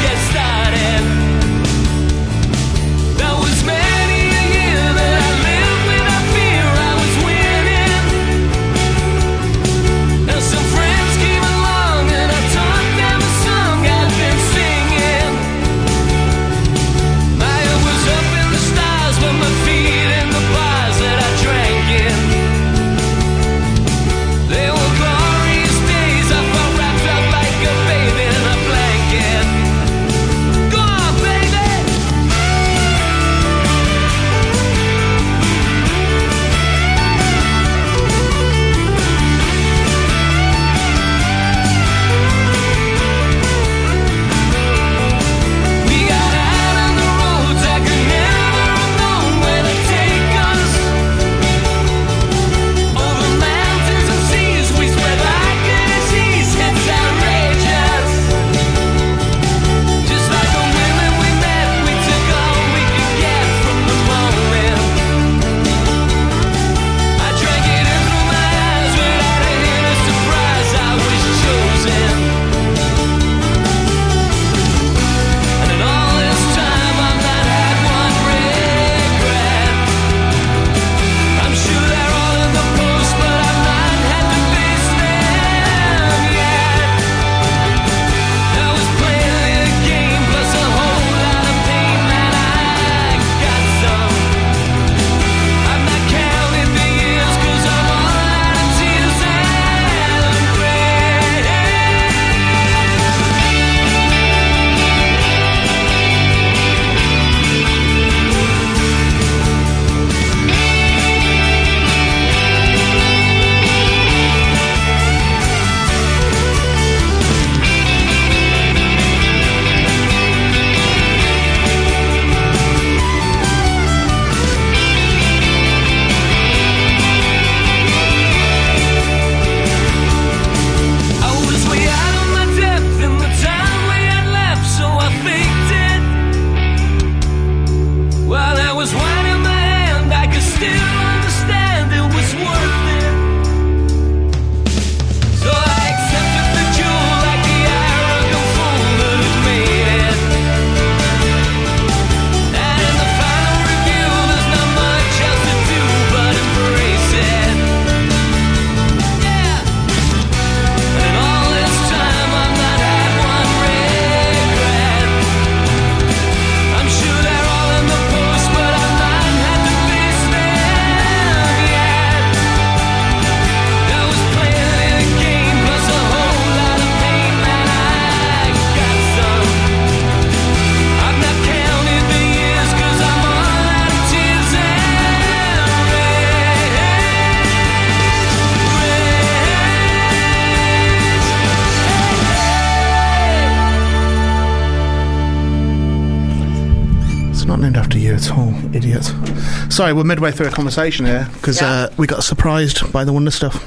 after you at all, idiot. Sorry, we're midway through a conversation here because Yeah. uh, we got surprised by the Wonder Stuff.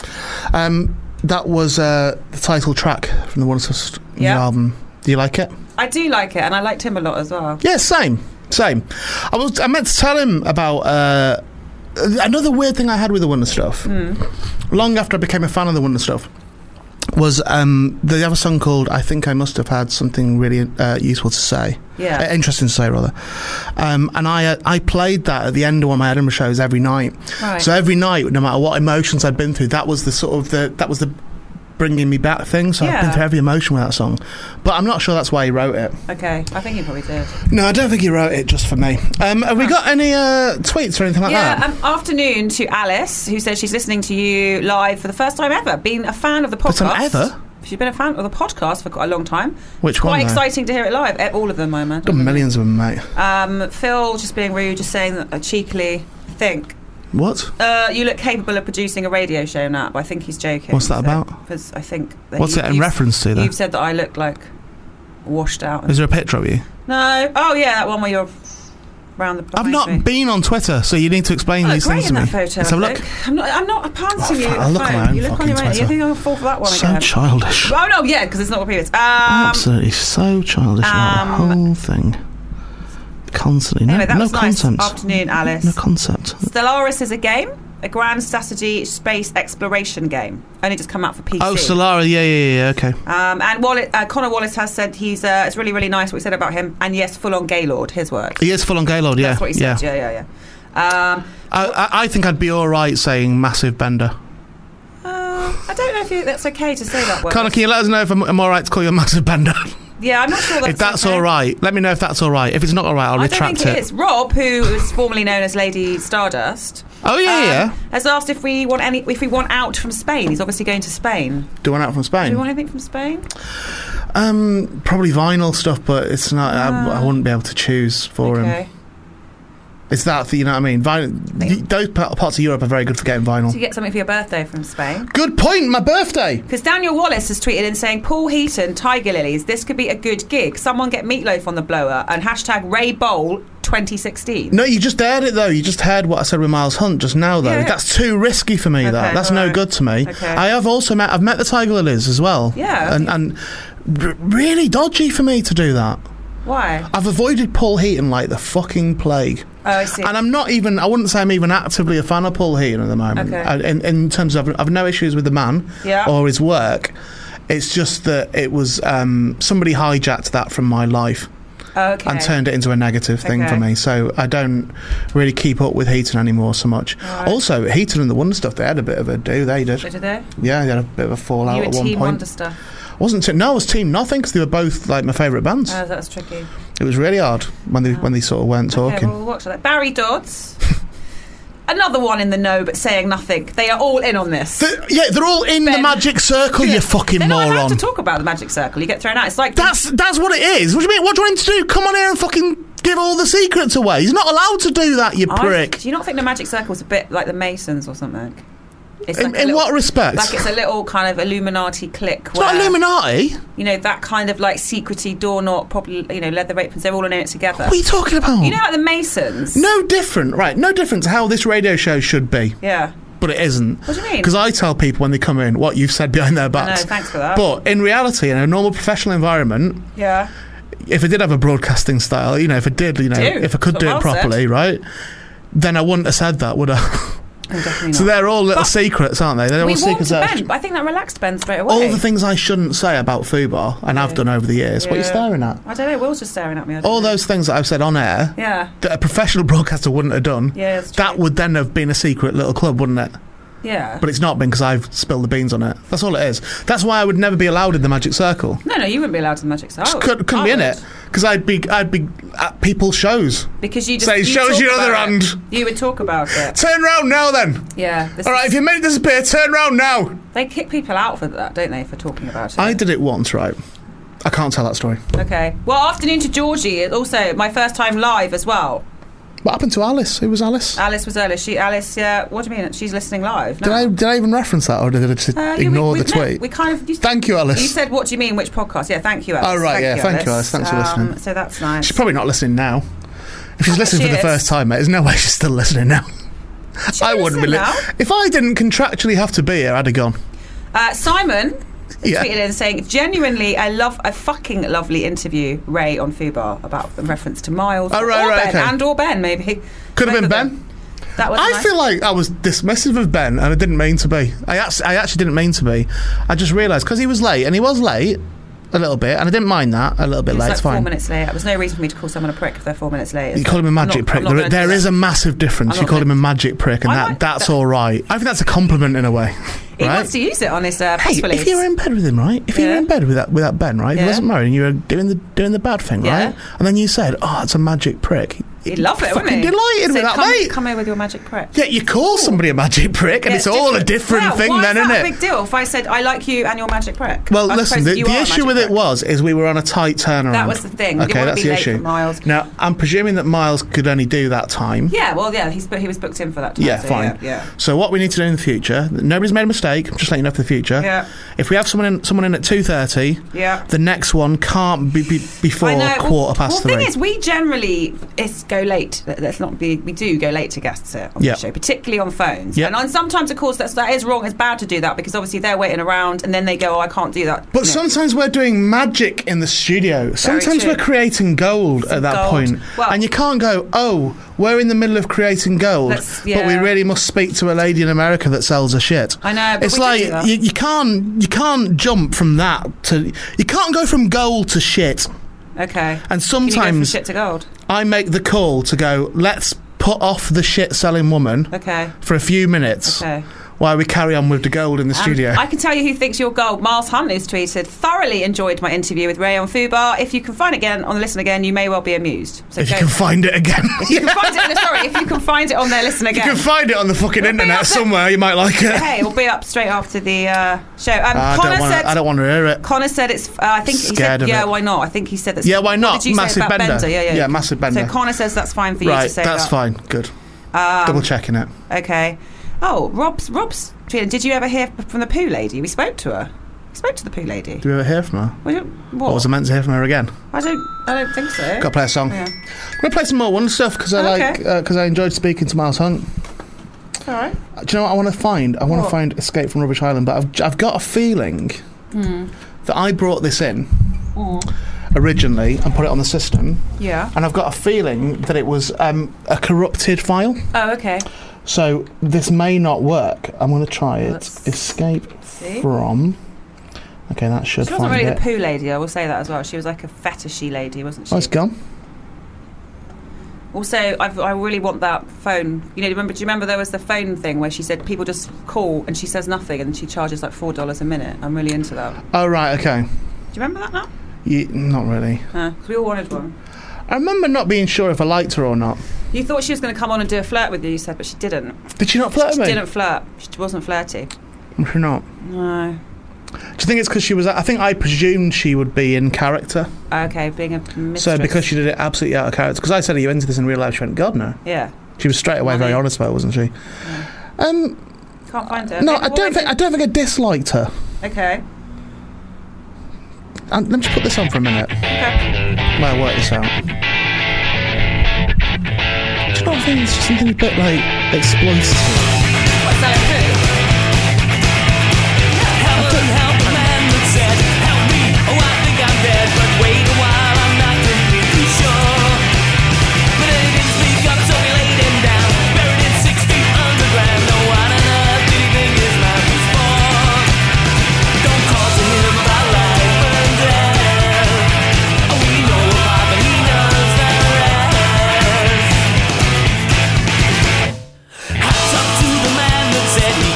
Um, that was uh, the title track from the Wonder Stuff st- Yeah. album. Do you like it? I do like it, and I liked him a lot as well. Yeah, same, same. I was I meant to tell him about uh, another weird thing I had with the Wonder Stuff. Mm. Long after I became a fan of the Wonder Stuff, was um, they have a song called "I Think I Must Have Had Something Really uh, Useful to Say." Yeah. Uh, interesting to say, rather. Um, and I uh, I played that at the end of one of my Edinburgh shows every night. Right. So every night, no matter what emotions I'd been through, that was the sort of the that was the bringing me back thing. So I've been Yeah. through every emotion with that song. But I'm not sure that's why he wrote it. Okay, I think he probably did. No, I don't think he wrote it just for me. Um, have we got any uh, tweets or anything like Yeah, that? um, afternoon to Alice, who says she's listening to you live for the first time ever. Been a fan of the podcast. First time ever? She's been a fan of the podcast for quite a long time. Which Quite one? though? exciting to hear it live. Eh, All of them, I imagine. Got millions of them, mate. Um, Phil, just being rude, just saying that I cheekily think What? uh, you look capable of producing a radio show, Nat. But I think he's joking. What's that about? Because I think that What's you- it in you've- reference to, though? You've said that I look like washed out. and- Is there a picture of you? No. Oh yeah, that one where you're round the. I've behind not me. been on Twitter, so you need to explain I look these great things in to me. that photo. Let's have a I look. think. I'm not. I'm not pantsing Oh, you. fuck, the I'll look on phone. my own You look on fucking your own. You Twitter. think I'll fall for that one So again? childish. Oh no, yeah, because it's not what previous. Um, Absolutely so childish about the um, whole thing. Constantly. No, anyway, that no was nice. content. Afternoon, Alice. No concept. Stellaris is a game, a grand strategy space exploration game. Only just come out for P C. Oh, Solara, yeah, yeah, yeah, okay. Um, and Wallet, uh, Connor Wallace has said he's. Uh, it's really, really nice what we said about him. And yes, full on Gaylord, his words. He is full on Gaylord, yeah. That's what he yeah. said. Yeah, yeah, yeah. Um, I, I, I think I'd be alright saying massive bender. uh, I don't know if you, that's okay to say that word. Connor, can you let us know if I'm, I'm alright to call you a massive bender? Yeah, I'm not sure that's if that's okay. alright, let me know if that's alright. If it's not alright, I'll I don't retract think it it. is. Rob, who is formerly known as Lady Stardust, Oh, yeah, um, yeah. has asked if we want any, if we want out from Spain. He's obviously going to Spain. Do one out from Do Spain? you want anything from Spain? Um, probably vinyl stuff, but it's not. I, I wouldn't be able to choose for him. Okay. It's that, you know what I mean? Vinyl, y- those pa- parts of Europe are very good for getting Do you vinyl. get something for your birthday from Spain? Good point, my birthday! Because Daniel Wallace has tweeted in saying, Paul Heaton, Tiger Lilies, this could be a good gig. Someone get Meatloaf on the blower and hashtag Ray Bowl twenty sixteen. No, you just heard it though. You just heard what I said with Miles Hunt just now, though. Yeah, yeah. That's too risky for me. Okay, that that's no alright. good to me. Okay. I have also met. I've met the Tiger Lilies as well. Yeah. and and r- really dodgy for me to do that. Why? I've avoided Paul Heaton like the fucking plague. Oh, I see. And I'm not even, I wouldn't say I'm even actively a fan of Paul Heaton at the moment. Okay. I, in, in terms of, I've no issues with the man Yeah. or his work. It's just that it was, um, somebody hijacked that from my life Oh, okay. and turned it into a negative thing Okay. for me. So I don't really keep up with Heaton anymore so much. Alright. Also, Heaton and the Wonder Stuff, they had a bit of a do, they did. Did they? Yeah, they had a bit of a fallout You were at one Team point. Wonder Stuff. Wasn't t- no, it was Team Nothing because they were both like my favourite bands. Oh, that's tricky. It was really hard when they when they sort of weren't Okay, talking. well, we'll watch that. Barry Dodds. Another one in the know but saying nothing. They are all in on this. They're- yeah, they're all in the Ben- magic circle, you fucking They're not allowed moron. to talk about the magic circle. You get thrown out. It's like That's that's what it is. What do you mean? What do you want him to do? Come on here and fucking give all the secrets away. He's not allowed to do that, you I- prick. do you not think the magic circle's a bit like the Masons or something? It's In, like a in little- what respect? Like it's a little kind of Illuminati clique. It's not where, Illuminati. You know, that kind of like secrety door knock, probably, you know, leather aprons, they're all in it together. What are you talking about? You know, like the Masons? no different, right? No different to how this radio show should be, Yeah. but it isn't. What do you mean? Because I tell people when they come in what you've said behind their I know, backs. thanks for that. But in reality, in a normal professional environment, yeah. if I did have a broadcasting style, you know, if I did, you know, Do. if I could That's do what it Miles said. properly, right, then I wouldn't have said that, would I? Oh, definitely So not. they're all little But secrets, aren't they? They're we all warmed secrets. to that- Ben. I think that relaxed Ben straight away. all the things I shouldn't say about Fubar, and I've Yeah. done over the years. What are you Yeah. staring at? I don't know, Will's just staring at me. I don't All know. those things that I've said on air Yeah. that a professional broadcaster wouldn't have done, Yeah, it's true. that would then have been a secret little club, wouldn't it? Yeah. But it's not been because I've spilled the beans on it. That's all it is. That's why I would never be allowed in the Magic Circle. No, no, you wouldn't be allowed to the magic circle. Just could, couldn't I be in would. it because I'd be I'd be at people's shows. Because you just Say, you shows talk your other about it. hand. You would talk about it. Turn round now, then. Yeah. This All right, is- if you make it disappear, turn round now. They kick people out for that, don't they, for talking about it? I did it once, right? I can't tell that story. Okay. Well, afternoon to Georgie. Also, my first time live as well. What happened to Alice? Who was Alice? Alice was earlier. She, Alice, yeah. What do you mean? She's listening live. Did I did I even reference that, or did I just Uh, yeah, ignore we, we, the no, tweet? we kind of. You, Thank you, Alice. You said, "What do you mean? Which podcast?" Yeah, thank you, Alice. Oh, right, yeah, thank you, Alice. Thanks for Um, listening. So that's nice. She's probably not listening now. If she's listening she for the is. first time, mate, there's no way she's still listening now. She I wouldn't be. listen Li- now. if I didn't contractually have to be here, I'd have gone. Uh, Simon Yeah. tweeted in saying, genuinely, I love a fucking lovely interview, Ray on Fubar, about in reference to Miles. Oh, right, or right, Ben, okay. and or Ben, maybe. Could have Both been of Ben. them. That was I nice. feel like I was dismissive of Ben, and I didn't mean to be. I actually, I actually didn't mean to be. I just realised because he was late, and he was late a little bit, and I didn't mind that a little bit It was late. like It's four fine. minutes late. There was no reason for me to call someone a prick if they're four minutes late. You call him a magic I'm not- prick. I'm not There, going there to do is that. a massive difference. I'm You not call him a going- magic prick, and I that like that's that. all right. I think that's a compliment in a way. He right? wants to use it on his uh, press Hey, release. if you were in bed with him, right? If you were Yeah. in bed with that with that Ben, right? If Yeah. he wasn't married and you were doing the doing the bad thing, Yeah. right? And then you said, "Oh, it's a magic prick." He'd love it, wouldn't Fucking he? delighted So with that, come, mate. Come here with your magic prick. Yeah, you call somebody a magic prick, and Yeah, it's all a different well, thing, why then, is isn't that it? a big deal? If I said I like you and your magic prick. Well, I listen, suppose the, you the are a issue magic with it prick. was is we were on a tight turnaround. That was the thing. You Okay, wanna that's be the late issue. for Miles. Now, I'm presuming that Miles could only do that time. Yeah, well, yeah, he's but he was booked in for that time. Yeah, so fine. Yeah, yeah. So what we need to do in the future, nobody's made a mistake, just letting you know for the future. Yeah. If we have someone in, someone in at two thirty, Yeah. the next one can't be, be before I know. quarter well, past well, three. the thing is, we generally is go late. Let- Let's not be. We do go late to guests here on Yeah. the show, particularly on phones. Yeah. And on, sometimes, of course, that's, that is wrong. It's bad to do that because obviously they're waiting around and then they go, "Oh, I can't do that." But You know. sometimes we're doing magic in the studio. Sometimes true. we're creating gold Some at that gold. point. Well- and you can't go, oh, we're in the middle of creating gold, Let's- but we yeah. really must speak to a lady in America that sells a shit. I know, but it's we could like do that. you, you can't you can't jump from that to you can't go from gold to shit. Okay. And Can you go from sometimes shit to gold. I make the call to go, let's put off the shit selling woman Okay. for a few minutes Okay. while we carry on with the gold in the Um, studio. I can tell you who thinks you're gold. Miles Hunt has tweeted, thoroughly enjoyed my interview with Ray on Fubar. If you can find it again on the Listen Again, you may well be amused. So if go, you can find it again. if you can find it, no, sorry, if you can find it on their Listen You Again. can find it on the fucking We'll be internet up there. somewhere. You might like it. Hey, we'll be up straight after the uh, show. Um, I Connor don't want said. to. I don't want to hear it. Connor said it's. Uh, I think he Scared said, of yeah, it. why not? I think he said that. Yeah, why not? What did you Massive say about bender. Bender? Yeah, yeah, Yeah, massive bender. So Connor says that's fine for you to Right, say that's that. fine. Good. Um, Double checking it. Okay. Oh, Rob's. Rob's. Did you ever hear from the poo lady? We spoke to her. We spoke to the poo lady. Do we ever hear from her? We don't, what? Or was I meant to hear from her again? I don't. I don't think so. Got to play a song. Yeah. I'm going to play some more Wonder stuff because I Okay. like because I enjoyed speaking to Miles Hunt. All right. Uh, Do you know what I want to find? I want to What? find Escape from Rubbish Island, but I've I've got a feeling Hmm. that I brought this in originally and put it on the system, Yeah. and I've got a feeling that it was um, a corrupted file. Oh, okay. So this may not work. I'm going to try it. Let's Escape see. from. Okay, that should She wasn't find really it. the poo lady. I will say that as well. She was like a fetishy lady, wasn't she? Oh, it's gone. Also, I've, I really want that phone. You know, remember? Do you remember there was the phone thing where she said people just call and she says nothing and she charges like four dollars a minute? I'm really into that. Do Oh right, okay. you remember that now? Ye- not really. Uh, 'cause we all wanted one. I remember not being sure if I liked her or not. You thought she was going to come on and do a flirt with you, you said, but she didn't. Did she not flirt She with me? didn't flirt. She wasn't flirty. Was she not? No. Do you think it's because she was? I think I presumed she would be in character. Okay, being a mistress. So because she did it absolutely out of character. Because I said, "Are you into this in real life?" She went, "God no." Yeah. She was straight away very Money. honest about it, wasn't she? Um, Can't find her. no, Okay, I well, don't think. I don't think I disliked her. Okay. And let me just put this on for a minute. Okay. While I work this out. Do you know what I think? It's just something a bit like exploitative. What's that? Who? Heaven help the man that said, help me, oh I think I'm dead, but wait a while, I'm not completely sure. But then he didn't speak up, so we laid him down, buried in six feet underground. No one on earth did he think his mouth was for. Don't talk to him about life and death. Oh, we know a lot, but he knows the rest. Hats up to the man that said,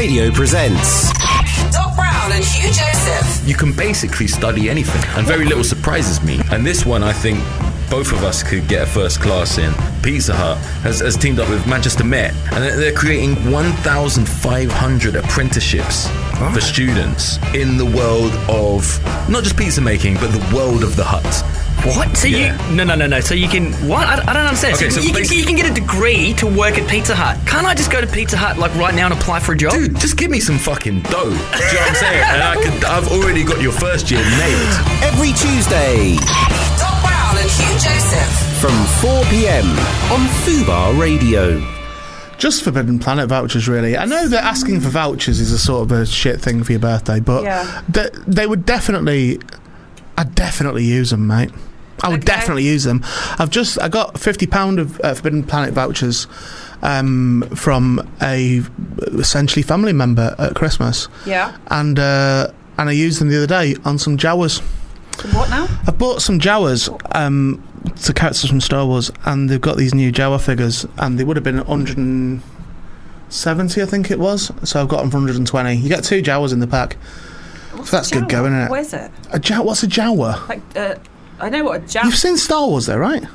Radio presents Doc Brown and Hugh Joseph. You can basically study anything, and very little surprises me. And this one, I think both of us could get a first class in. Pizza Hut has, has teamed up with Manchester Met, and they're, they're creating one thousand five hundred apprenticeships oh. for students in the world of not just pizza making, but the world of the hut. What? So Yeah. you... No, no, no, no. So you can... What? I, I don't understand. Okay, so so you, can, basi- you can get a degree to work at Pizza Hut. Can't I just go to Pizza Hut, like, right now and apply for a job? Dude, just give me some fucking dough. Do you know what I'm saying? And I could, I've already got your first year nailed. every Tuesday Doc Brown and Hugh Joseph. from four p.m. on Fubar Radio. Just Forbidden Planet vouchers, really. I know that asking for vouchers is a sort of a shit thing for your birthday, but Yeah. th- they would definitely... I'd definitely use them, mate. I would Okay. definitely use them. I've just... I got fifty pounds of uh, Forbidden Planet vouchers um, from a essentially family member at Christmas. Yeah. And, uh, and I used them the other day on some Jawas. So what now? I bought some Jawas um, to characters from Star Wars, and they've got these new Jawa figures, and they would have been one hundred seventy, I think it was. So I've got them for one hundred twenty. You get two Jawas in the pack. What's So that's a good Jawa? going, isn't it? What is it? A Jawa? What's a Jawa? Like, uh, I know what a Jawa... You've seen Star Wars, though, right? Have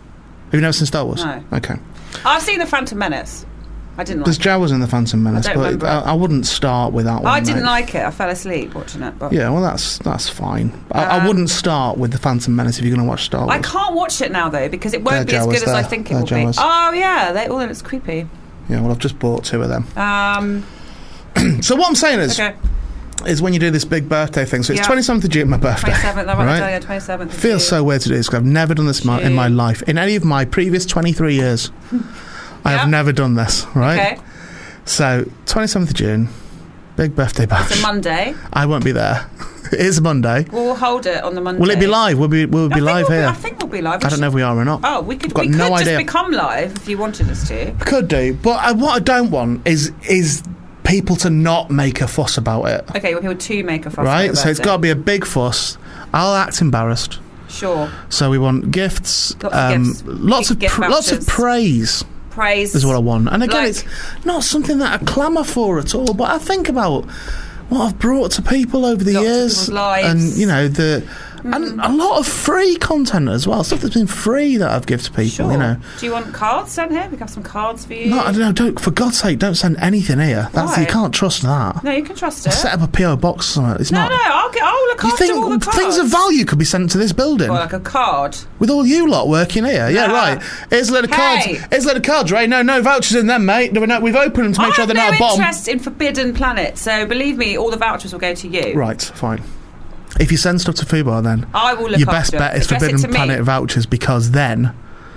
you never seen Star Wars? No. Okay. I've seen The Phantom Menace. I didn't There's like it. Jawas in the Phantom Menace, I don't but remember I, it. I wouldn't start with that one. I didn't mate. like it. I fell asleep watching it. But Yeah, well, that's that's fine. I, I Um, wouldn't start with the Phantom Menace if you're going to watch Star Wars. I can't watch it now, though, because it won't They're be as Jawas good as I there. think it They're will Jawas. be. Oh, yeah. They, well, it's creepy. Yeah, well, I've just bought two of them. Um, So what I'm saying is, okay. is when you do this big birthday thing. So it's Yeah. twenty-seventh of June, my birthday. twenty-seventh. I'm right. right? Yeah, twenty-seventh. of Feels June. so weird to do this because I've never done this in my, in my June. life. In any of my previous twenty-three years, I Yeah. have never done this, right? Okay. So, twenty-seventh of June, big birthday bash. It's a Monday. I won't be there. It is a Monday. We'll hold it on the Monday. Will it be live? Will we, will we I be think live we'll here? Be, I think we'll be live. We I don't know if we are or not. Oh, we could. I've got We no could idea. just become live if you wanted us to. Could do, but I, what I don't want is is people to not make a fuss about it, Okay, well, people to make a fuss. right? about So it's it. got to be a big fuss. I'll act embarrassed. Sure. So we want gifts, Lots of um, gifts. lots of Gift pr- lots of vouchers. praise. Praise. Is what I want. And again, Like- it's not something that I clamour for at all, but I think about what I've brought to people over the Lots of years, people's lives. and you know the, and a lot of free content as well. Stuff that's been free that I've given to people. Sure. You know, Do you want cards sent here? We have some cards for you. no, I don't know. Don't, for God's sake, don't send anything here. That's you Why? can't trust that. No, you can trust it. Set up a P O box or something. It's no, not. no, I'll get. I'll look You after all the think cards. things of value could be sent to this building Well, like a card. with all you lot working here? Yeah, Nah. right. Here's a load of Hey. cards. Here's a load of cards, Ray. No, no vouchers in them, mate. No, no, we've opened them to make I sure have they're no not a bomb. interest in Forbidden Planet, so believe me, all the vouchers will go to you. Right, fine. If you send stuff to Fubar, then I will look your best after bet it. is Address it Forbidden to me. Planet vouchers, because then,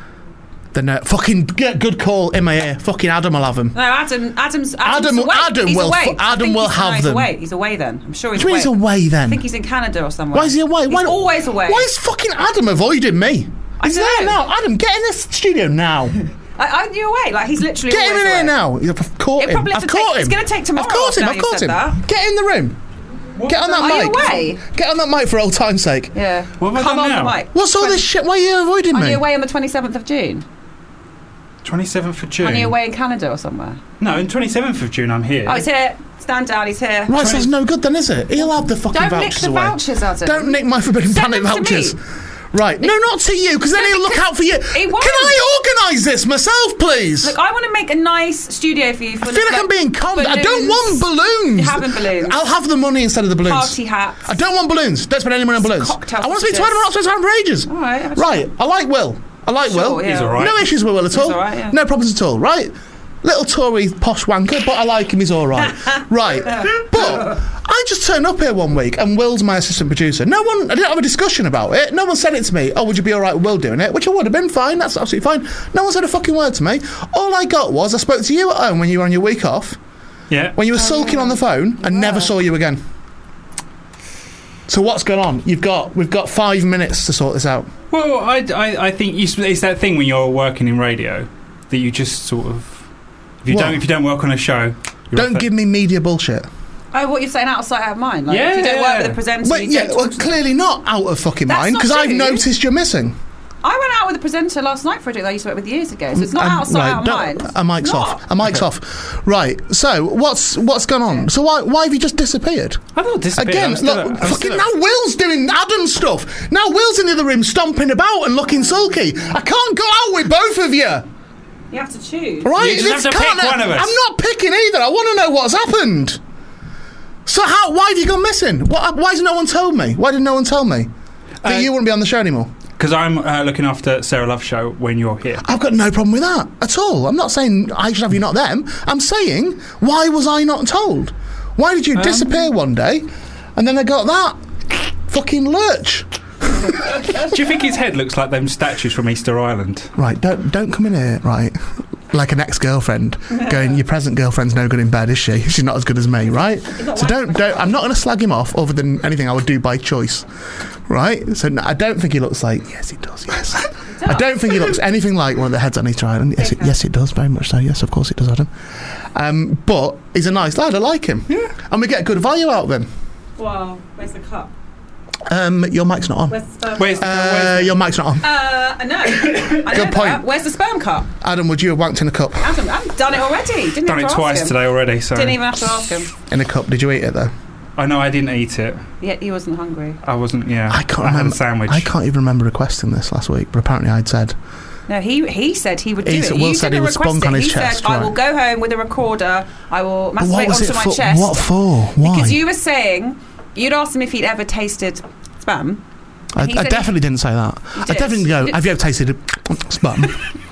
then uh, fucking get good call in my ear. Fucking Adam will have them. No, Adam. Adam's. Adam's Adam- away. Adam he's will Away. f- I Adam think will he's, no, have he's them. Away. He's away then. I'm sure he's Which means away. he's away then. I think he's in Canada or somewhere. Why is he away? He's Why, always away. Why is fucking Adam avoiding me? I He's don't there know. now. Adam, get in this studio now. I, I knew away. Like he's literally. Get him always in here away. now. I've caught It'll him. probably have I've to caught take- him. it's gonna take tomorrow I've caught him. now I've you've caught said him. that. Get in the room. Get on that Are you mic. away? Get on that mic for old time's sake. Yeah. What have I Come done on now? the mic. What's all this shit? Why are you avoiding Are me? you away on the twenty-seventh of June? twenty-seventh of June. Are you away in Canada or somewhere? No, on twenty-seventh of June I'm here. Oh, he's here. Stand down. He's here. Right, so that's no good then, is it? He'll have the fucking Don't nick vouchers the away. vouchers, Adam. Don't nick my Forbidden Send Planet them to me. vouchers. Right, no, not to you, because then No, he'll look because out for you. he won't. Can I organise this myself, please? Look, I want to make a nice studio for you. I feel like I'm being conned. I don't want balloons. You're having balloons. I'll have the money instead of the balloons. Party hats. I don't want balloons. Don't spend any money on balloons. cocktail I want to speak to sausages. Adam. I'm not speaking to Adam for ages. All right. have a Right, I like Will. I like Sure, Will. yeah. He's all right. No issues with Will at all. all right, yeah. No problems at all, right? Little Tory posh wanker, but I like him, he's all right. Right. But I just turned up here one week and Will's my assistant producer. No one, I didn't have a discussion about it. No one said it to me. Oh, would you be all right with Will doing it? Which I would have been fine. That's absolutely fine. No one said a fucking word to me. All I got was I spoke to you at home when you were on your week off, Yeah. when you were sulking on the phone, and never saw you again. So what's going on? You've got, we've got five minutes to sort this out. Well, I, I, I think you, it's that thing when you're working in radio that you just sort of if you What? don't if you don't work on a show. you're Don't off give me media bullshit. Oh, what you're saying, out of sight, out of mind. Like, Yeah, if you don't yeah. work with a presenter. But you yeah, don't well, talk to- clearly not out of fucking That's mind, not because I've true. noticed you're missing. I went out with a presenter last night for a drink that I used to work with years ago, so it's not Um, outside right, out of don't- mind. A mic's It's off. not. A mic's off. Right. So what's what's gone on? So why why have you just disappeared? I've not disappeared. Again, I'm still- look, I'm fucking still- now Will's doing Adam stuff. Now Will's in the other room stomping about and looking sulky. I can't go out with both of you. You have to choose. Right? You just This have to pick can't- one of us. I'm not picking either. I want to know what's happened. So how? Why have you gone missing? What, why has no one told me? Why did no one tell me that Uh, you wouldn't be on the show anymore? Because I'm uh, looking after Sarah Love's show when you're here. I've got no problem with that at all. I'm not saying I should have you, not them. I'm saying, why was I not told? Why did you Um, disappear one day and then I got that fucking lurch? Do you think his head looks like them statues from Easter Island? Right, don't don't come in here, right, like an ex-girlfriend going, your present girlfriend's no good in bed, is she? She's not as good as me, right? So don't, don't I'm not going to slag him off other than anything I would do by choice, right? So no, I don't think he looks like, yes, he does, yes. I don't think he looks anything like one of the heads on Easter Island. Yes, it, yes, it does, very much so. Yes, of course it does, Adam. Um, but he's a nice lad, I like him. Yeah. And we get good value out of him. Wow, where's the cup? Um, your mic's not on. Where's the sperm Where's the, Uh, where's the your mic's not on. Uh, no. I Good know point. that. Where's the sperm cup? Adam, would you have wanked in a cup? Adam, I've done it already. Didn't done even it have to twice ask him. today already, so Didn't even have to ask him. In a cup. Did you eat it, though? I know I didn't eat it. Yeah, he wasn't hungry. I wasn't, yeah. I can't I had remember. a sandwich. I can't even remember requesting this last week, but apparently I'd said. No, he he said he would do He it. said- You Will said he didn't would request spunk it. on his he chest, said, I will right. go home with a recorder. I will But masturbate what was onto it my for? chest. What for? Why? Because you were saying you'd asked him if he'd ever tasted spam. I, He I said definitely didn't say that. You I did. definitely go. You did. Have you ever tasted spam?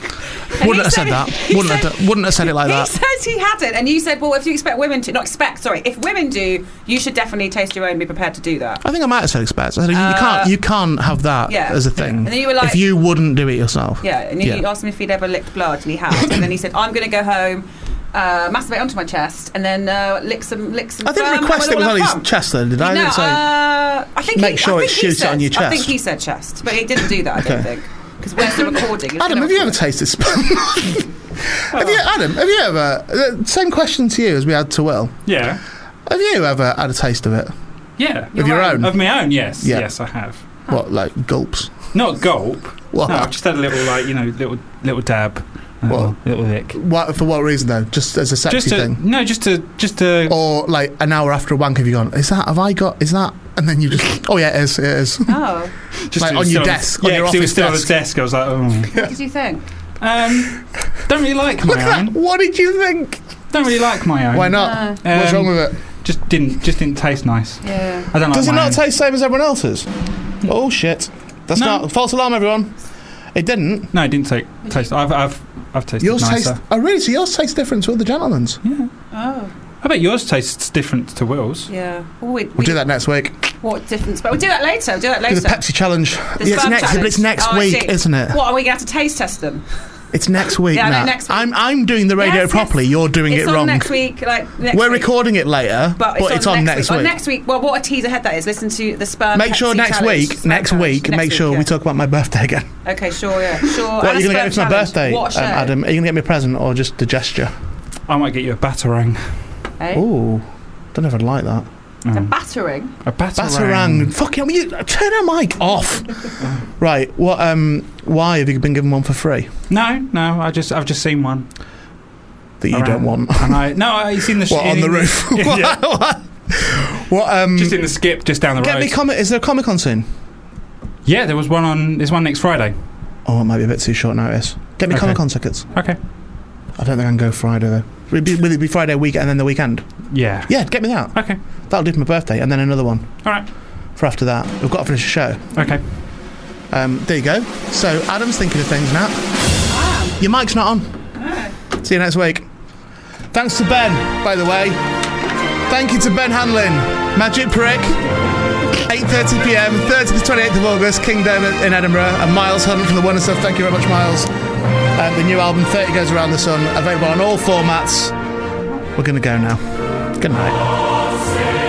And Wouldn't he have said that. he Wouldn't have. said- done- Wouldn't have said it like he that. says he hadn't, and you said, "Well, if you expect women to, not expect, sorry, if women do, you should definitely taste your own. Be prepared to do that." I think I might have said expect. I said, you, you Uh, can't. You can't have that yeah. as a thing. And then you were like- if you wouldn't do it yourself. Yeah, and you Yeah. asked him if he'd ever licked blood, and he had. And then he said, "I'm going to go home, uh, masturbate onto my chest, and then uh, lick some, lick some." I didn't sperm, request and it was we'll on have his fun." chest, though, did I? I No, didn't say. uh, I think Make he, sure I it think he shoots it said, on your I think chest. he said chest, but he didn't do that. I don't Okay. think, because where's the recording? It's Adam, gonna have you ever record. tasted spam? have you, Adam, have you ever? Uh, same question to you as we had to Will. Yeah. Have you ever had a taste of it? Yeah. Of your own? Of my own, yes. Yeah. Yes, I have. What, like gulps? Not gulp. What? No, I've just had a little, like, you know, little little dab. A What? Little, little lick. What, for what reason though? Just as a sexy Just to, thing? no, just to, just to. Or like an hour after a wank, have you gone? Is that? Have I got? Is that? And then you just. Oh yeah, it is. It is. Oh, Just like it on was your still desk, On on yeah, your 'cause it was office still on desk. the desk. I was like, oh. what did you think? Um, don't really like Look my at that. own. What did you think? Don't really like my own. Why not? No. What's Um, wrong with it? Just didn't, just didn't taste nice. Yeah. I don't like Does it my not own. taste the same as everyone else's? Oh shit! That's No. not false alarm, everyone. It didn't. No, it didn't take. Taste. I've, I've, I've tasted Yours nicer. tastes. Oh really? So yours tastes different to other gentlemen's. Yeah. Oh, I bet yours tastes different to Will's. yeah. Well, we, We'll do that next week. What difference? But we'll do that later. We'll do that Do later. the Pepsi challenge. The Yeah, it's sperm next, but challenge. it's next Oh, I week, see. isn't it? What, are we going to have to taste test them? It's next week Yeah, I know, now. next week. I'm I'm doing the radio Yes, properly. yes. You're doing it's it on wrong. next week. Like next We're week. recording it later, But it's, on, next week. On next week, well, what a teaser head that is. Listen to the sperm. Make sure Pepsi next challenge. week, Sperm next challenge. week, Next make sure week, we yeah. talk about my birthday again. Okay, sure, yeah, sure. What And are a you going to get me for sperm my challenge. birthday, What a um, show. Adam? Are you going to get me a present or just a gesture? I might get you a batarang. Eh? Oh, don't know if I'd like that. A battering. A batarang. Batarang. Fucking, you turn our mic off. Right. What? Um. Why have you been given one for free No, no. I just, I've just seen one. that you around. don't want? And I no, I seen the. sh- What on the in- roof? yeah. What? What? Um. Just in the skip, just down the Get road. me comic. Is there a Comic Con soon? Yeah, there was one on. There's one next Friday. Oh, it might be a bit too short notice. Get me Okay. Comic Con tickets. Okay. I don't think I can go Friday though. Will it be, will it be Friday week and then the weekend? Yeah. Yeah, get me that. Okay. That'll do for my birthday, and then another one All right. for after that. We've got to finish the show. Okay. Um, there you go. So Adam's thinking of things now. Your mic's not on. See you next week. Thanks to Ben, by the way. Thank you to Ben Hanlon, Magic Prick. eight thirty p m, thirtieth to twenty-eighth of August, Kingdom in Edinburgh, and Miles Hunt from the Wonder Stuff. Thank you very much, Miles. Um, the new album, thirty Goes Around the Sun, available on all formats. We're going to go now. Good night.